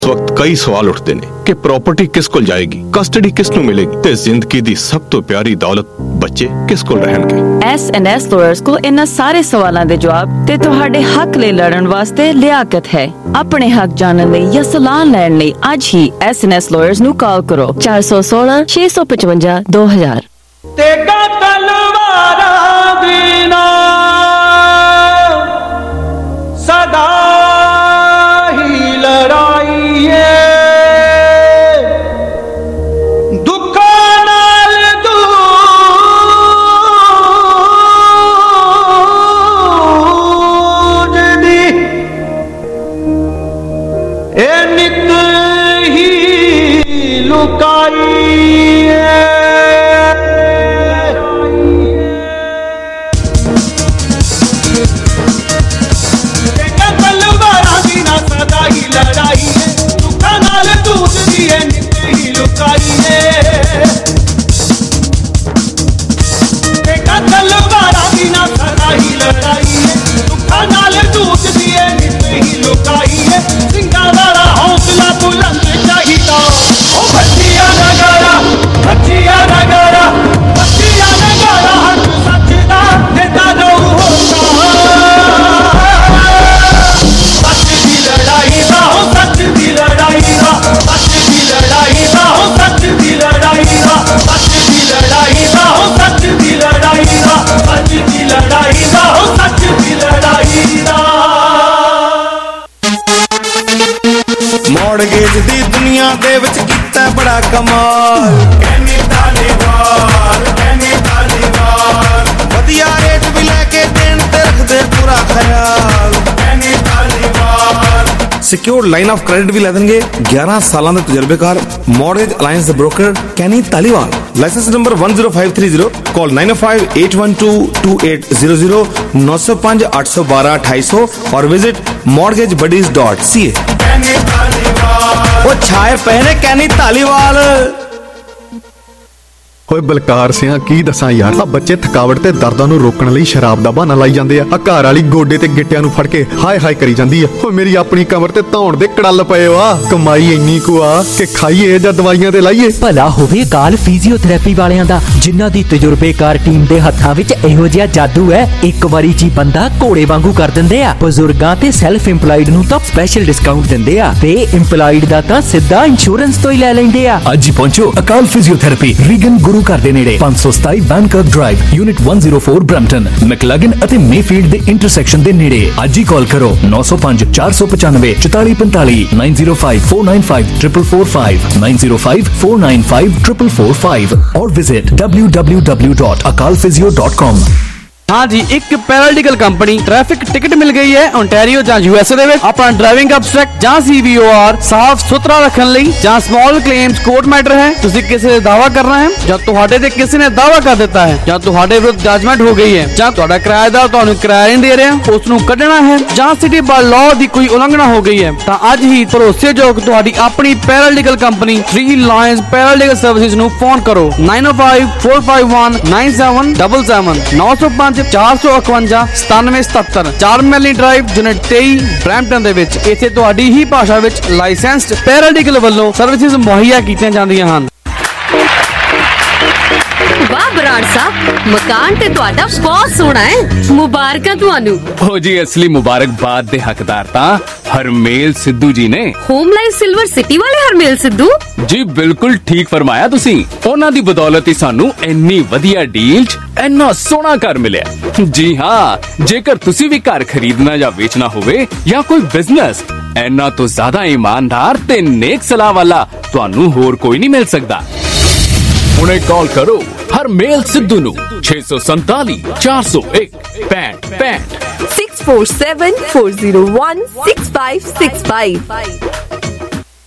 इस वक्त कई सवाल उठते ने कि प्रॉपर्टी किस कोल जाएगी, कस्टडी किस नूं मिलेगी ते जिंदगी दी सब तो प्यारी दौलत बच्चे किस कोल रहणगे। S&S लॉयर्स को इन्हां सारे सवालां दे जवाब ते तुहाडे हक लई लड़न वास्ते लियाकत है। अपने हक जानन लई या सलाह लैण लई अज ही S&S लॉयर्स नूं कॉल करो 416 655 2000। तेगा तलवारा दीना सदा ही लड़ाई है, दुखों नाल दूजदी ए नित ही लुकाई है। ਮੌੜਗੇਜ ਦੀ ਦੁਨੀਆ ਦੇ ਵਿੱਚ ਕੀਤਾ ਬੜਾ ਕਮਾਲ, ਕਹਿੰਦੇ ਤਾਲੀਵਾਲ ਵਧੀਆ ਰੇਟ ਵੀ ਲੈ ਕੇ ਦੇਣ ਤੇ ਰੱਖਦੇ ਪੂਰਾ ਖਿਆਲ, ਕਹਿੰਦੇ Taliwal secured line of credit ਵੀ ਲੈ ਦੇਣਗੇ। 11 ਸਾਲਾਂ ਦੇ ਤਜਰਬੇਕਾਰ ਮੌਰਗੇਜ ਅਲਾਈਅੰਸ ਦੇ broker Kenny Taliwal. Licence number 10530, call 9058122800 905 812 2800 और विजिट mortgagebuddies.ca। ਉਹ ਛਾਏ ਪਏ ਨੇ ਕੈਨੀ ਧਾਲੀਵਾਲ। ਓਏ ਬਲਕਾਰ ਸਿਆਂ ਕੀ ਦੱਸਾਂ ਯਾਰ, ਆ ਬੱਚੇ ਥਕਾਵਟ ਤੇ ਦਰਦਾਂ ਨੂੰ ਰੋਕਣ ਲਈ ਸ਼ਰਾਬ ਦਾ ਬਹਾਨਾ ਲਾਈ ਜਾਂਦੇ ਆ। ਆ ਘਰ ਵਾਲੀ ਗੋਡੇ ਤੇ ਗਿੱਟਿਆਂ ਨੂੰ ਫੜ ਕੇ ਹਾਏ ਹਾਏ ਕਰੀ ਜਾਂਦੀ ਆ। ਓਏ ਮੇਰੀ ਆਪਣੀ ਕਮਰ ਤੇ ਧੌਣ ਦੇ ਕੜਲ ਪਏ ਆ। ਕਮਾਈ ਇੰਨੀ ਕੁ ਆ ਕਿ ਖਾਈਏ ਜਾਂ ਦਵਾਈਆਂ ਤੇ ਲਾਈਏ। ਭਲਾ ਹੋਵੇ ਕਾਲ ਫਿਜ਼ੀਓਥੈਰੇਪੀ ਵਾਲਿਆਂ ਦਾ, ਜਿਨ੍ਹਾਂ ਦੀ ਤਜਰਬੇਕਾਰ ਟੀਮ ਦੇ ਹੱਥਾਂ ਵਿੱਚ ਇਹੋ ਜਿਹਾ ਜਾਦੂ ਹੈ, ਇੱਕ ਵਾਰੀ ਜੀ ਬੰਦਾ ਘੋੜੇ ਵਾਂਗੂ ਕਰ ਦਿੰਦੇ ਆ। ਬਜ਼ੁਰਗਾਂ ਤੇ ਸੈਲਫ ਇੰਪਲਾਈਡ ਨੂੰ ਤਾਂ ਸਪੈਸ਼ਲ ਡਿਸਕਾਊਂਟ ਦਿੰਦੇ ਆ ਤੇ ਇੰਪਲਾਈਡ ਦਾ ਤਾਂ ਸਿੱਧਾ ਇੰਸ਼ੋਰੈਂਸ ਤੋਂ ਹੀ ਲੈ ਲੈਂਦੇ ਆ। ਅੱਜ ਹੀ ਪਹੁੰਚੋ ਅਕਾਲ ਫਿਜ਼ੀਓਥੈਰੇਪੀ, ਰੀਗਨ ਗੁਰੂ ਘਰ ਦੇ ਨੇੜੇ, 527 Banker Drive, unit 104 Brampton, McLaughlin ਅਤੇ ਮੇਫੀਲਡ ਦੇ ਇੰਟਰਸੈਕਸ਼ਨ ਦੇ ਨੇੜੇ। ਅੱਜ ਹੀ ਕਾਲ ਕਰੋ 905 495 4445 905 495 445 905 495 445 और विजिट www.akalphysio.com। हाँ जी, एक पैरालीगल कंपनी ट्रैफिक टिकट मिल गई है ओंटारियो ਜਾਂ USA ਦੇ ਵਿੱਚ। ਆਪਣਾ ਡਰਾਈਵਿੰਗ ਅਬਸਟ੍ਰੈਕਟ ਜਾਂ CVOR ਸਾਫ਼ ਸੁਥਰਾ ਰੱਖਣ ਲਈ ਜਾਂ ਸਮਾਲ ਕਲੇਮਸ ਕੋਰਟ ਮੈਟਰ ਹੈ, ਤੁਸੀਂ ਕਿਸੇ ਦਾ ਦਾਵਾ ਕਰਨਾ ਹੈ ਜਾਂ ਤੁਹਾਡੇ ਤੇ ਕਿਸੇ ਨੇ ਦਾਵਾ ਕਰ ਦਿੱਤਾ ਹੈ ਜਾਂ ਤੁਹਾਡੇ ਵਿਰੁੱਧ ਜਜਮੈਂਟ ਹੋ ਗਈ ਹੈ ਜਾਂ ਤੁਹਾਡਾ ਕਿਰਾਏਦਾਰ ਤੁਹਾਨੂੰ ਕਿਰਾਇਆ ਨਹੀਂ ਦੇ ਰਿਹਾ, ਉਸ ਨੂੰ ਕੱਢਣਾ ਹੈ ਜਾਂ ਸਿਟੀ ਬਾਈ ਲਾਅ ਦੀ ਕੋਈ ਉਲੰਘਣਾ ਹੋ ਗਈ ਹੈ, ਤਾਂ ਅੱਜ ਹੀ ਭਰੋਸੇਯੋਗ ਤੁਹਾਡੀ ਆਪਣੀ paralegal company 3 Lions paralegal services ਨੂੰ ਫੋਨ ਕਰੋ 9054519777 905 451 9777 4 ਮੈਲੀ ਡਰਾਈਵ, ਯੂਨਿਟ 23 ਬ੍ਰੈਂਪਟਨ ਦੇ ਵਿੱਚ। ਇੱਥੇ ਤੁਹਾਡੀ ਹੀ ਭਾਸ਼ਾ ਵਿੱਚ ਲਾਇਸੈਂਸਡ ਪੈਰਾਲੀਗਲ ਵੱਲੋਂ ਸਰਵਿਸਿਜ਼ ਮੁਹੱਈਆ ਕੀਤੀਆਂ ਜਾਂਦੀਆਂ ਹਨ। वाह बराड़ साहब, मकान ते तुहाडा बहुत सोहना है, मुबारकां तुहानू। हो जी, असली मुबारकबाद दे हकदार तां हरमेल सिद्धू जी ने। होम लाइफ सिल्वर सिटी वाले हरमेल सिद्धू जी, बिल्कुल ठीक फरमाया तुसी। उन्हां दी बदौलत ही सानू इन्नी वधिया डील च इन्ना सोहना घर मिलिया। जी हाँ, जेकर तुसी भी घर खरीदना या बेचना होवे या कोई बिजनेस, इन्ना तो ज्यादा ईमानदार ते नेक सलाह वाला तुहानू होर कोई नहीं मिल सकदा। हुणे कॉल करो हरमेल सिद्धू नू 647 401 6565 647 401 6565।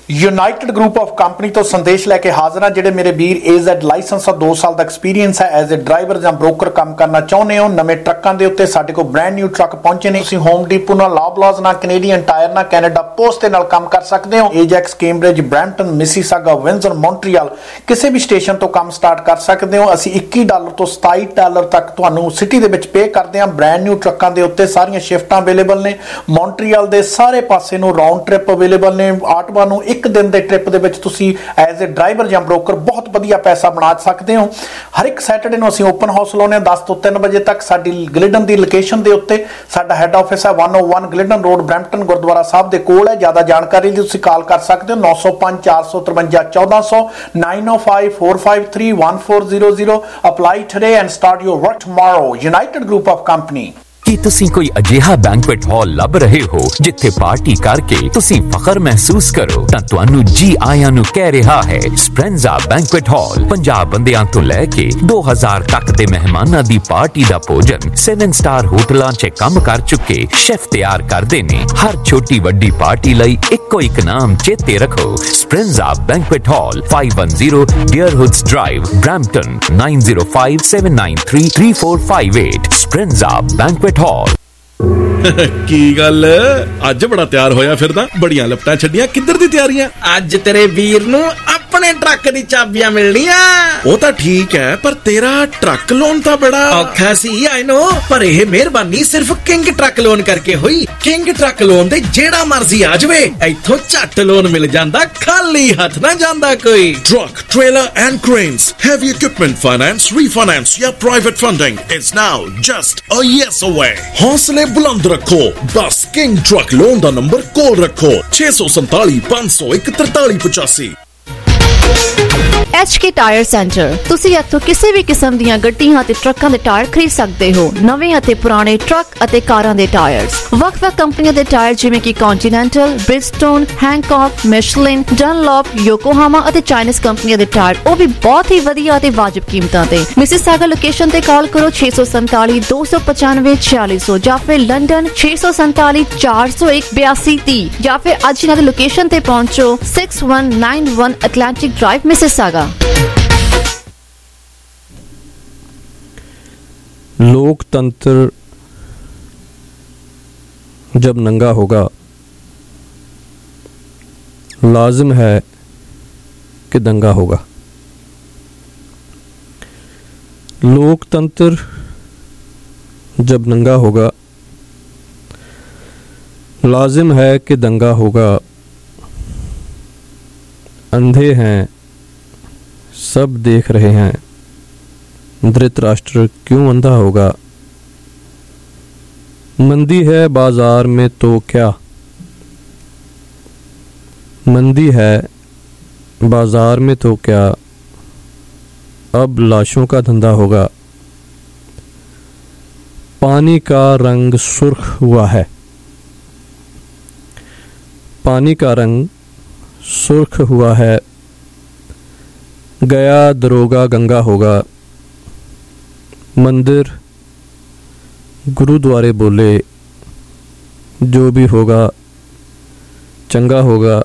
ਯੂਨਾਈਟਿਡ ਗਰੁੱਪ ਆਫ ਕੰਪਨੀ ਤੋਂ ਸੰਦੇਸ਼ ਲੈ ਕੇ ਹਾਜ਼ਰ ਹਾਂ। ਜਿਹੜੇ ਮੇਰੇ ਵੀਰ AZ ਲਾਇਸੈਂਸ ਆ, 2 ਸਾਲ ਦਾ ਐਕਸਪੀਰੀਅੰਸ ਹੈ, ਐਜ਼ ਅ ਡਰਾਈਵਰ ਜਾਂ ਬ੍ਰੋਕਰ ਕੰਮ ਕਰਨਾ ਚਾਹੁੰਦੇ ਹੋ, ਨਵੇਂ ਟਰੱਕਾਂ ਦੇ ਉੱਤੇ ਸਾਡੇ ਕੋਲ ਬ੍ਰੈਂਡ ਨਿਊ ਟਰੱਕ ਪਹੁੰਚੇ ਨੇ। ਤੁਸੀਂ ਹੋਮ ਡੀਪੋ ਨਾਲ, ਲਾਬਲਾਜ਼ ਨਾਲ, ਕੈਨੇਡੀਅਨ ਟਾਇਰ ਨਾਲ, ਕੈਨੇਡਾ ਪੋਸਟ ਦੇ ਨਾਲ ਕੰਮ ਕਰ ਸਕਦੇ ਹੋ। Ajax, Cambridge, Brampton, Mississauga, Windsor, Montreal ਕਿਸੇ ਵੀ ਸਟੇਸ਼ਨ ਤੋਂ ਕੰਮ ਸਟਾਰਟ ਕਰ ਸਕਦੇ ਹੋ। ਅਸੀਂ $21 ਤੋਂ $27 ਤੱਕ ਤੁਹਾਨੂੰ ਸਿਟੀ ਦੇ ਵਿੱਚ ਪੇ ਕਰਦੇ ਹਾਂ। ਬ੍ਰੈਂਡ ਨਿਊ ਟਰੱਕਾਂ ਦੇ ਉੱਤੇ ਸਾਰੀਆਂ ਸ਼ਿਫਟਾਂ ਅਵੇਲੇਬਲ ਨੇ। ਮੌਂਟਰੀਅਲ ਦੇ ਸਾਰੇ ਪਾਸੇ ਨੂੰ ਰਾਉਂਡ ਟ੍ਰਿਪ ਅਵੇਲੇਬਲ ਨੇ। ਆਟਵਾ ਨੂੰ ਇੱਕ ਦਿਨ ਦੇ ਟ੍ਰਿਪ ਦੇ ਵਿੱਚ ਤੁਸੀਂ ਐਜ਼ ਅ ਡਰਾਈਵਰ ਜਾਂ ਬ੍ਰੋਕਰ ਬਹੁਤ ਵਧੀਆ ਪੈਸਾ ਬਣਾ ਸਕਦੇ ਹੋ। ਹਰ ਇੱਕ ਸੈਟਰਡੇ ਨੂੰ ਅਸੀਂ ਓਪਨ ਹਾਊਸ ਲਾਉਂਦੇ ਹਾਂ 10 ਤੋਂ 3 ਵਜੇ ਤੱਕ। ਸਾਡੀ ਗਲਿਡਨ ਦੀ ਲੋਕੇਸ਼ਨ ਦੇ ਉੱਤੇ ਸਾਡਾ ਹੈੱਡ ਆਫਿਸ ਹੈ 101 Glidden Road, Brampton Gurdwara Sahib ਦੇ ਕੋਲ ਹੈ। ਜ਼ਿਆਦਾ ਜਾਣਕਾਰੀ ਲਈ ਤੁਸੀਂ ਕਾਲ ਕਰ ਸਕਦੇ ਹੋ 905 453 1400 905 453 1400। Apply today and start your work tomorrow. United Group of company. ਕੀ ਤੁਸੀਂ ਕੋਈ ਅਜਿਹਾ ਬੈਂਕੁਏਟ ਹਾਲ ਲੱਭ ਰਹੇ ਹੋ ਜਿੱਥੇ ਪਾਰਟੀ ਕਰਕੇ ਤੁਸੀਂ ਫਖਰ ਮਹਿਸੂਸ ਕਰੋ? ਤਾਂ ਤੁਹਾਨੂੰ ਜੀ ਆਇਆਂ ਨੂੰ ਕਹਿ ਰਿਹਾ ਹੈ ਸਪ੍ਰੈਂਜ਼ਾ ਬੈਂਕੁਏਟ ਹਾਲ। 50 ਬੰਦਿਆਂ ਤੋਂ ਲੈ ਕੇ 2000 ਤੱਕ ਦੇ ਮਹਿਮਾਨਾਂ ਦੀ ਪਾਰਟੀ ਦਾ ਭੋਜਨ 7 ਸਟਾਰ ਹੋਟਲਾਂ 'ਚ ਕੰਮ ਕਰ ਚੁੱਕੇ ਸ਼ੈਫ ਤਿਆਰ ਕਰਦੇ ਨੇ। ਹਰ ਛੋਟੀ ਵੱਡੀ ਪਾਰਟੀ ਲਈ ਇੱਕੋ ਇੱਕ ਨਾਮ ਚੇਤੇ ਰੱਖੋ, Speranza banquet hall, 510 Deerhurst Drive, Brampton, 9057933458। Speranza banquet hall. ਕੀ ਗੱਲ ਅੱਜ ਬੜਾ ਤਿਆਰ ਹੋਇਆ ਫਿਰਦਾ? ਬੜੀਆਂ ਲਪਟਾਂ ਛੱਡੀਆਂ, ਕਿੱਧਰ ਦੀ ਤਿਆਰੀਆਂ? ਅੱਜ ਤੇਰੇ ਵੀਰ ਨੂੰ ਆਪਣੇ ਟਰੱਕ ਦੀ ਚਾਬੀਆਂ ਮਿਲਣੀਆਂ। ਉਹ ਤਾਂ ਠੀਕ ਹੈ, ਪਰ ਤੇਰਾ ਟਰੱਕ ਲੋਨ ਤਾਂ ਬੜਾ ਔਖਾ ਸੀ, ਆਈ ਨੋ, ਪਰ ਇਹ ਮਿਹਰਬਾਨੀ ਸਿਰਫ ਕਿੰਗ ਟਰੱਕ ਲੋਨ ਕਰਕੇ ਹੋਈ। ਕਿੰਗ ਟਰੱਕ ਲੋਨ ਦੇ ਜਿਹੜਾ ਮਰਜ਼ੀ ਆ ਜਾਵੇ, ਇੱਥੋਂ ਝੱਟ ਲੋਨ ਮਿਲ ਜਾਂਦਾ, ਖਾਲੀ ਹੱਥ ਨਾ ਜਾਂਦਾ ਕੋਈ। Truck, trailer and cranes, heavy equipment finance, refinance ਜਾਂ private funding, it's now just a yes away. ਹੌਸਲੇ ਬੁਲੰਦ ਰੱਖੋ, ਬਸ ਕਿੰਗ ਟਰੱਕ ਲੋਨ ਦਾ ਨੰਬਰ ਕੋਲ ਰੱਖੋ 647 501 4385। HK tyre centre. ਤੁਸੀਂ ਇੱਥੋਂ ਕਿਸੇ ਵੀ ਕਿਸਮ ਦੀਆਂ ਗੱਡੀਆਂ ਅਤੇ ਟਰੱਕਾਂ ਦੇ ਟਾਇਰ ਖਰੀਦ ਸਕਦੇ ਹੋ। ਨਵੇਂ ਅਤੇ ਪੁਰਾਣੇ ਟਰੱਕ ਅਤੇ ਕਾਰਾਂ ਦੇ ਟਾਇਰਸ, ਵੱਖ-ਵੱਖ ਕੰਪਨੀਆਂ ਦੇ ਟਾਇਰ ਜਿਵੇਂ ਕਿ ਕੰਟੀਨੈਂਟਲ, ਬ੍ਰਿਜਸਟੋਨ, ਹੈਂਕੌਕ, ਮਿਸ਼ਲਿਨ, ਡਨਲੌਪ, ਯੋਕੋਹਾਮਾ ਅਤੇ ਚਾਈਨੀਜ਼ ਕੰਪਨੀਆਂ ਦੇ ਟਾਇਰ, ਉਹ ਵੀ ਬਹੁਤ ਹੀ ਵਧੀਆ ਅਤੇ ਵਾਜਬ ਕੀਮਤਾਂ ਤੇ। ਮਿਸੀਸਾਗਾ ਲੋਕੇਸ਼ਨ ਤੇ ਕਾਲ ਕਰੋ 647 295 4600 ਜਾਂ ਫਿਰ ਲੰਡਨ 647 401 8230 ਜਾਂ ਫਿਰ ਅੱਜ ਇਹਨਾਂ ਦੀ ਲੋਕੇਸ਼ਨ ਤੇ ਪਹੁੰਚੋ 6191 ਅਟਲਾਂਟਿਕ ड्राइव मिसिसागा। लोकतंत्र जब नंगा होगा, लाजिम है कि दंगा होगा। लोकतंत्र जब नंगा होगा, लाजिम है कि दंगा होगा। अंधे हैं, सब देख रहे हैं, धृतराष्ट्र क्यों अंधा होगा। मंदी है बाजार में तो क्या, मंदी है बाजार में तो क्या, अब लाशों का धंधा होगा। पानी का रंग सुर्ख हुआ है, पानी का रंग सुर्ख हुआ है, गया दरोगा गंगा होगा। मंदिर गुरुद्वारे बोले जो भी होगा चंगा होगा।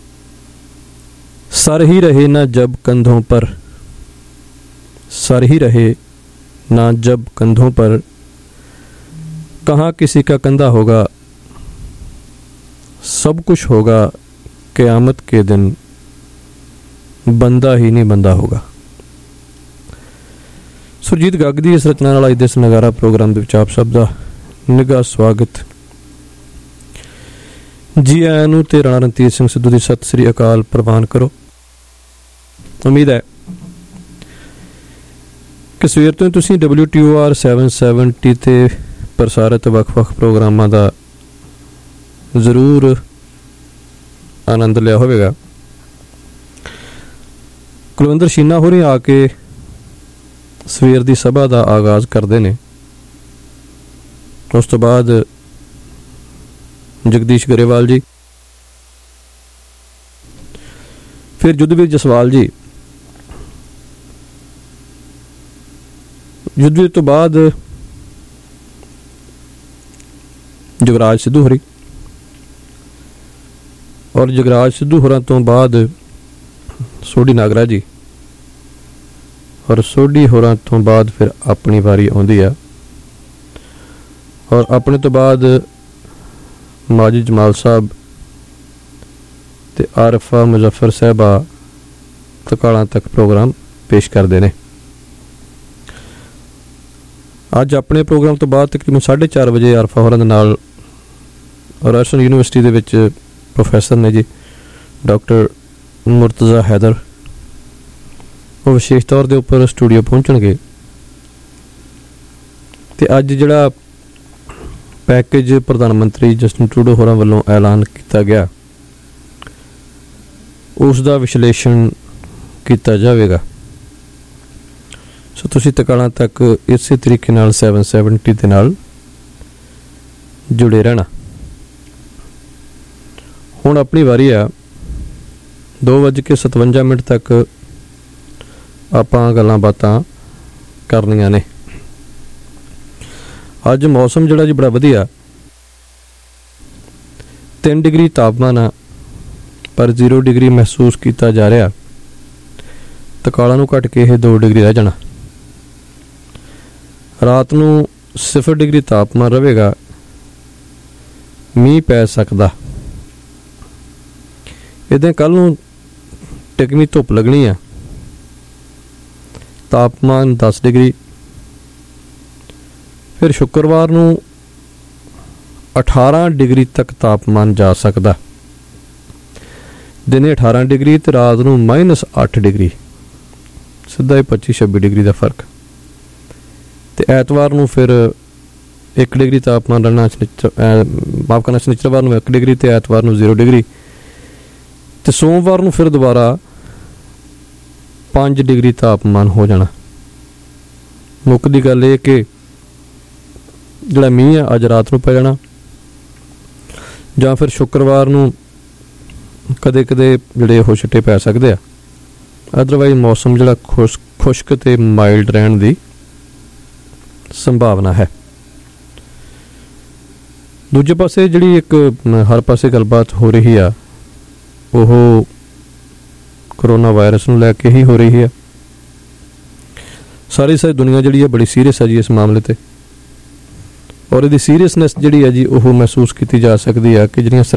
सर ही रहे ना जब कंधों पर, सर ही रहे ना जब कंधों पर, कहाँ किसी का कंधा होगा। सब कुछ होगा क़यामत के दिन, ਬੰਦਾ ਹੀ ਨਹੀਂ ਬੰਦਾ ਹੋਗਾ। ਸੁਰਜੀਤ ਗੱਗ ਦੀ ਇਸ ਰਚਨਾ ਨਾਲ ਅੱਜ ਦੇ ਇਸ ਨਗਾਰਾ ਪ੍ਰੋਗਰਾਮ ਦੇ ਵਿੱਚ ਆਪ ਸਭ ਦਾ ਨਿੱਘਾ ਸਵਾਗਤ। ਜੀ ਆਇਆਂ ਨੂੰ ਤੇ ਰਾਣਾ ਰਣਧੀਰ ਸਿੰਘ ਸਿੱਧੂ ਦੀ ਸਤਿ ਸ੍ਰੀ ਅਕਾਲ ਪ੍ਰਵਾਨ ਕਰੋ। ਉਮੀਦ ਹੈ ਕਿ ਸਵੇਰ ਤੋਂ ਤੁਸੀਂ WTOR 770 ਤੇ ਪ੍ਰਸਾਰਿਤ ਵੱਖ-ਵੱਖ ਪ੍ਰੋਗਰਾਮਾਂ ਦਾ ਜ਼ਰੂਰ ਆਨੰਦ ਲਿਆ ਹੋਵੇਗਾ। ਕੁਲਵਿੰਦਰ ਸ਼ੀਨਾ ਹੋਰੀ ਆ ਕੇ ਸਵੇਰ ਦੀ ਸਭਾ ਦਾ ਆਗਾਜ਼ ਕਰਦੇ ਨੇ। ਉਸ ਤੋਂ ਬਾਅਦ ਜਗਦੀਸ਼ ਗਰੇਵਾਲ ਜੀ, ਫਿਰ ਜੁੱਧਵੀਰ ਜਸਵਾਲ ਜੀ, ਜੁੱਧਵੀਰ ਤੋਂ ਬਾਅਦ ਜਗਰਾਜ ਸਿੱਧੂ ਹੋਰੀ, ਔਰ ਜਗਰਾਜ ਸਿੱਧੂ ਹੋਰਾਂ ਤੋਂ ਬਾਅਦ ਸੋਢੀ ਨਾਗਰਾ ਜੀ, ਔਰ ਸੋਢੀ ਹੋਰਾਂ ਤੋਂ ਬਾਅਦ ਫਿਰ ਆਪਣੀ ਵਾਰੀ ਆਉਂਦੀ ਆ, ਔਰ ਆਪਣੇ ਤੋਂ ਬਾਅਦ ਮਾਜੀ ਜਮਾਲ ਸਾਹਿਬ ਤੇ ਆਰਫਾ ਮੁਜ਼ੱਫਰ ਸਾਹਿਬਾ ਤਕਾਲਾਂ ਤੱਕ ਪ੍ਰੋਗਰਾਮ ਪੇਸ਼ ਕਰਦੇ ਨੇ। ਅੱਜ ਆਪਣੇ ਪ੍ਰੋਗਰਾਮ ਤੋਂ ਬਾਅਦ ਤਕਰੀਬਨ 4:30 ਵਜੇ ਆਰਫਾ ਹੋਰਾਂ ਦੇ ਨਾਲ ਰੋਸ਼ਨ ਯੂਨੀਵਰਸਿਟੀ ਦੇ ਵਿੱਚ ਪ੍ਰੋਫੈਸਰ ਨੇ ਜੀ ਡਾਕਟਰ ਮੁਰਤਜ਼ਾ ਹੈਦਰ, ਉਹ ਵਿਸ਼ੇਸ਼ ਤੌਰ ਦੇ ਉੱਪਰ ਸਟੂਡੀਓ ਪਹੁੰਚਣਗੇ ਤੇ ਅੱਜ ਜਿਹੜਾ ਪੈਕੇਜ ਪ੍ਰਧਾਨ ਮੰਤਰੀ ਜਸਟਿਨ ਟਰੂਡੋ ਹੋਰਾਂ ਵੱਲੋਂ ਐਲਾਨ ਕੀਤਾ ਗਿਆ ਉਸ ਦਾ ਵਿਸ਼ਲੇਸ਼ਣ ਕੀਤਾ ਜਾਵੇਗਾ। ਸੋ ਤੁਸੀਂ ਤਕਾਲਾਂ ਤੱਕ ਇਸੇ ਤਰੀਕੇ ਨਾਲ 770 ਦੇ ਨਾਲ ਜੁੜੇ ਰਹਿਣਾ। ਹੁਣ ਆਪਣੀ ਵਾਰੀ ਆ 2:57 ਤੱਕ ਆਪਾਂ ਗੱਲਾਂ ਬਾਤਾਂ ਕਰਨੀਆਂ ਨੇ। ਅੱਜ ਮੌਸਮ ਜਿਹੜਾ ਜੀ ਬੜਾ ਵਧੀਆ, 3 ਡਿਗਰੀ ਤਾਪਮਾਨ ਆ ਪਰ 0 ਡਿਗਰੀ ਮਹਿਸੂਸ ਕੀਤਾ ਜਾ ਰਿਹਾ। ਤਕਾਲਾਂ ਨੂੰ ਘਟ ਕੇ ਇਹ 2 ਡਿਗਰੀ ਰਹਿ ਜਾਣਾ। ਰਾਤ ਨੂੰ 0 ਡਿਗਰੀ ਤਾਪਮਾਨ ਰਹੇਗਾ, ਮੀਂਹ ਪੈ ਸਕਦਾ। ਇੱਦਾਂ ਕੱਲ ਨੂੰ ਟਿਕਵੀਂ ਧੁੱਪ ਲੱਗਣੀ ਆ, ਤਾਪਮਾਨ 10 ਡਿਗਰੀ। ਫਿਰ ਸ਼ੁੱਕਰਵਾਰ ਨੂੰ 18 ਡਿਗਰੀ ਤੱਕ ਤਾਪਮਾਨ ਜਾ ਸਕਦਾ। ਦਿਨੇ 18 ਡਿਗਰੀ ਤੇ ਰਾਤ ਨੂੰ -8 ਡਿਗਰੀ, ਸਿੱਧਾ ਹੀ 25-26 ਡਿਗਰੀ ਦਾ ਫਰਕ। ਤੇ ਐਤਵਾਰ ਨੂੰ ਫਿਰ 1 ਡਿਗਰੀ ਤਾਪਮਾਨ ਰਹਿਣਾ, ਮਾਫ ਕਰਨਾ ਸ਼ਨੀਚਰਵਾਰ ਨੂੰ 1 ਡਿਗਰੀ ਤੇ ਐਤਵਾਰ ਨੂੰ 0 ਡਿਗਰੀ ਤੇ ਸੋਮਵਾਰ ਨੂੰ ਫਿਰ ਦੁਬਾਰਾ 5 ਡਿਗਰੀ ਤਾਪਮਾਨ ਹੋ ਜਾਣਾ। ਮੁੱਖ ਦੀ ਗੱਲ ਇਹ ਕਿ ਜਿਹੜਾ ਮੀਂਹ ਆ ਅੱਜ ਰਾਤ ਨੂੰ ਪੈ ਜਾਣਾ ਜਾਂ ਫਿਰ ਸ਼ੁੱਕਰਵਾਰ ਨੂੰ ਕਦੇ ਕਦੇ ਜਿਹੜੇ ਉਹ ਛਿੱਟੇ ਪੈ ਸਕਦੇ ਆ। ਅਦਰਵਾਈਜ਼ ਮੌਸਮ ਜਿਹੜਾ ਖੁਸ਼ਕ ਤੇ ਮਾਈਲਡ ਰਹਿਣ ਦੀ ਸੰਭਾਵਨਾ ਹੈ। ਦੂਜੇ ਪਾਸੇ ਜਿਹੜੀ ਇੱਕ ਹਰ ਪਾਸੇ ਗੱਲਬਾਤ ਹੋ ਰਹੀ ਆ ਉਹ ਕਰੋਨਾ ਵਾਇਰਸ ਨੂੰ ਲੈ ਕੇ ਹੀ ਹੋ ਰਹੀ ਹੈ। ਸਾਰੀ ਦੁਨੀਆ ਜਿਹੜੀ ਹੈ ਬੜੀ ਸੀਰੀਅਸ ਹੈ ਜੀ ਇਸ ਮਾਮਲੇ ਤੇ, ਔਰ ਇਹਦੀ ਸੀਰੀਅਸਨੈਸ ਜਿਹੜੀ ਹੈ ਜੀ ਉਹ ਮਹਿਸੂਸ ਕੀਤੀ ਜਾ ਸਕਦੀ ਆ ਕਿ ਜਿਹੜੀਆਂ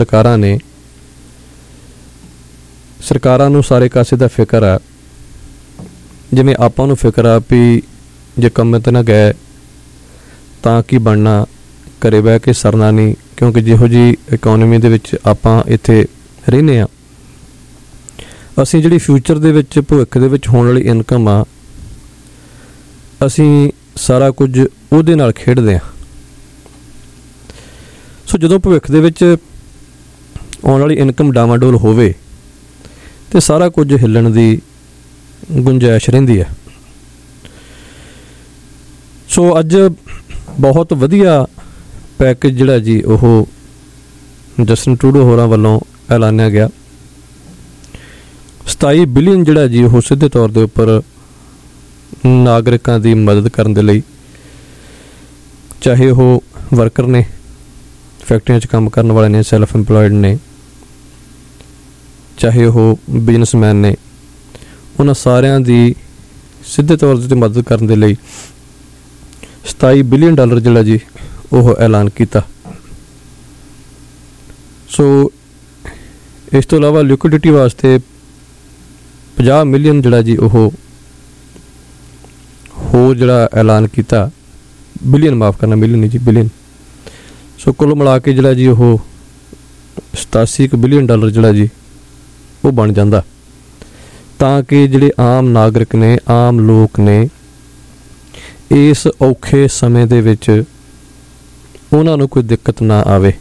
ਸਰਕਾਰਾਂ ਨੂੰ ਸਾਰੇ ਕਾਸੇ ਦਾ ਫਿਕਰ ਆ। ਜਿਵੇਂ ਆਪਾਂ ਨੂੰ ਫਿਕਰ ਆ ਵੀ ਜੇ ਕੰਮ ਤੇ ਨਾ ਗਏ ਤਾਂ ਕੀ ਬਣਨਾ, ਘਰੇ ਬਹਿ ਕੇ ਸਰਨਾ ਨਹੀਂ, ਕਿਉਂਕਿ ਜਿਹੋ ਜਿਹੀ ਇਕੋਨਮੀ ਦੇ ਵਿੱਚ ਆਪਾਂ ਇੱਥੇ ਰਹਿੰਦੇ ਹਾਂ, ਅਸੀਂ ਜਿਹੜੀ ਫਿਊਚਰ ਦੇ ਵਿੱਚ ਭਵਿੱਖ ਦੇ ਵਿੱਚ ਹੋਣ ਵਾਲੀ ਇਨਕਮ ਆ, ਅਸੀਂ ਸਾਰਾ ਕੁਝ ਉਹਦੇ ਨਾਲ ਖੇਡਦੇ ਹਾਂ। ਸੋ ਜਦੋਂ ਭਵਿੱਖ ਦੇ ਵਿੱਚ ਆਉਣ ਵਾਲੀ ਇਨਕਮ ਡਾਵਾਡੋਲ ਹੋਵੇ ਤੇ ਸਾਰਾ ਕੁਝ ਹਿੱਲਣ ਦੀ ਗੁੰਜਾਇਸ਼ ਰਹਿੰਦੀ ਹੈ। ਸੋ ਅੱਜ ਬਹੁਤ ਵਧੀਆ ਪੈਕੇਜ ਜਿਹੜਾ ਜੀ ਉਹ ਜਸਟਿਨ ਟਰੂਡੋ ਹੋਰਾਂ ਵੱਲੋਂ ਐਲਾਨਿਆ ਗਿਆ। 27 ਬਿਲੀਅਨ ਜਿਹੜਾ ਜੀ ਉਹ ਸਿੱਧੇ ਤੌਰ ਦੇ ਉੱਪਰ ਨਾਗਰਿਕਾਂ ਦੀ ਮਦਦ ਕਰਨ ਦੇ ਲਈ, ਚਾਹੇ ਉਹ ਵਰਕਰ ਨੇ, ਫੈਕਟਰੀਆਂ 'ਚ ਕੰਮ ਕਰਨ ਵਾਲੇ ਨੇ, ਸੈਲਫ ਇੰਪਲੋਇਡ ਨੇ, ਚਾਹੇ ਉਹ ਬਿਜ਼ਨਸਮੈਨ ਨੇ, ਉਹਨਾਂ ਸਾਰਿਆਂ ਦੀ ਸਿੱਧੇ ਤੌਰ 'ਤੇ ਮਦਦ ਕਰਨ ਦੇ ਲਈ $27 ਬਿਲੀਅਨ ਜਿਹੜਾ ਜੀ ਉਹ ਐਲਾਨ ਕੀਤਾ। ਸੋ ਇਸ ਤੋਂ ਇਲਾਵਾ ਲਿਕੁਇਡਿਟੀ ਵਾਸਤੇ 50 ਮਿਲੀਅਨ ਜਿਹੜਾ ਜੀ ਉਹ ਹੋਰ ਜਿਹੜਾ ਐਲਾਨ ਕੀਤਾ, ਬਿਲੀਅਨ ਮਾਫ ਕਰਨਾ, ਮਿਲੀਅਨ ਨਹੀਂ ਜੀ, ਬਿਲੀਅਨ। ਸੋ ਕੁੱਲ ਮਿਲਾ ਕੇ ਜਿਹੜਾ ਜੀ ਉਹ $87 ਬਿਲੀਅਨ ਜਿਹੜਾ ਜੀ ਉਹ ਬਣ ਜਾਂਦਾ, ਤਾਂ ਕਿ ਜਿਹੜੇ ਆਮ ਨਾਗਰਿਕ ਨੇ, ਆਮ ਲੋਕ ਨੇ, ਇਸ ਔਖੇ ਸਮੇਂ ਦੇ ਵਿੱਚ ਉਹਨਾਂ ਨੂੰ ਕੋਈ ਦਿੱਕਤ ਨਾ ਆਵੇ।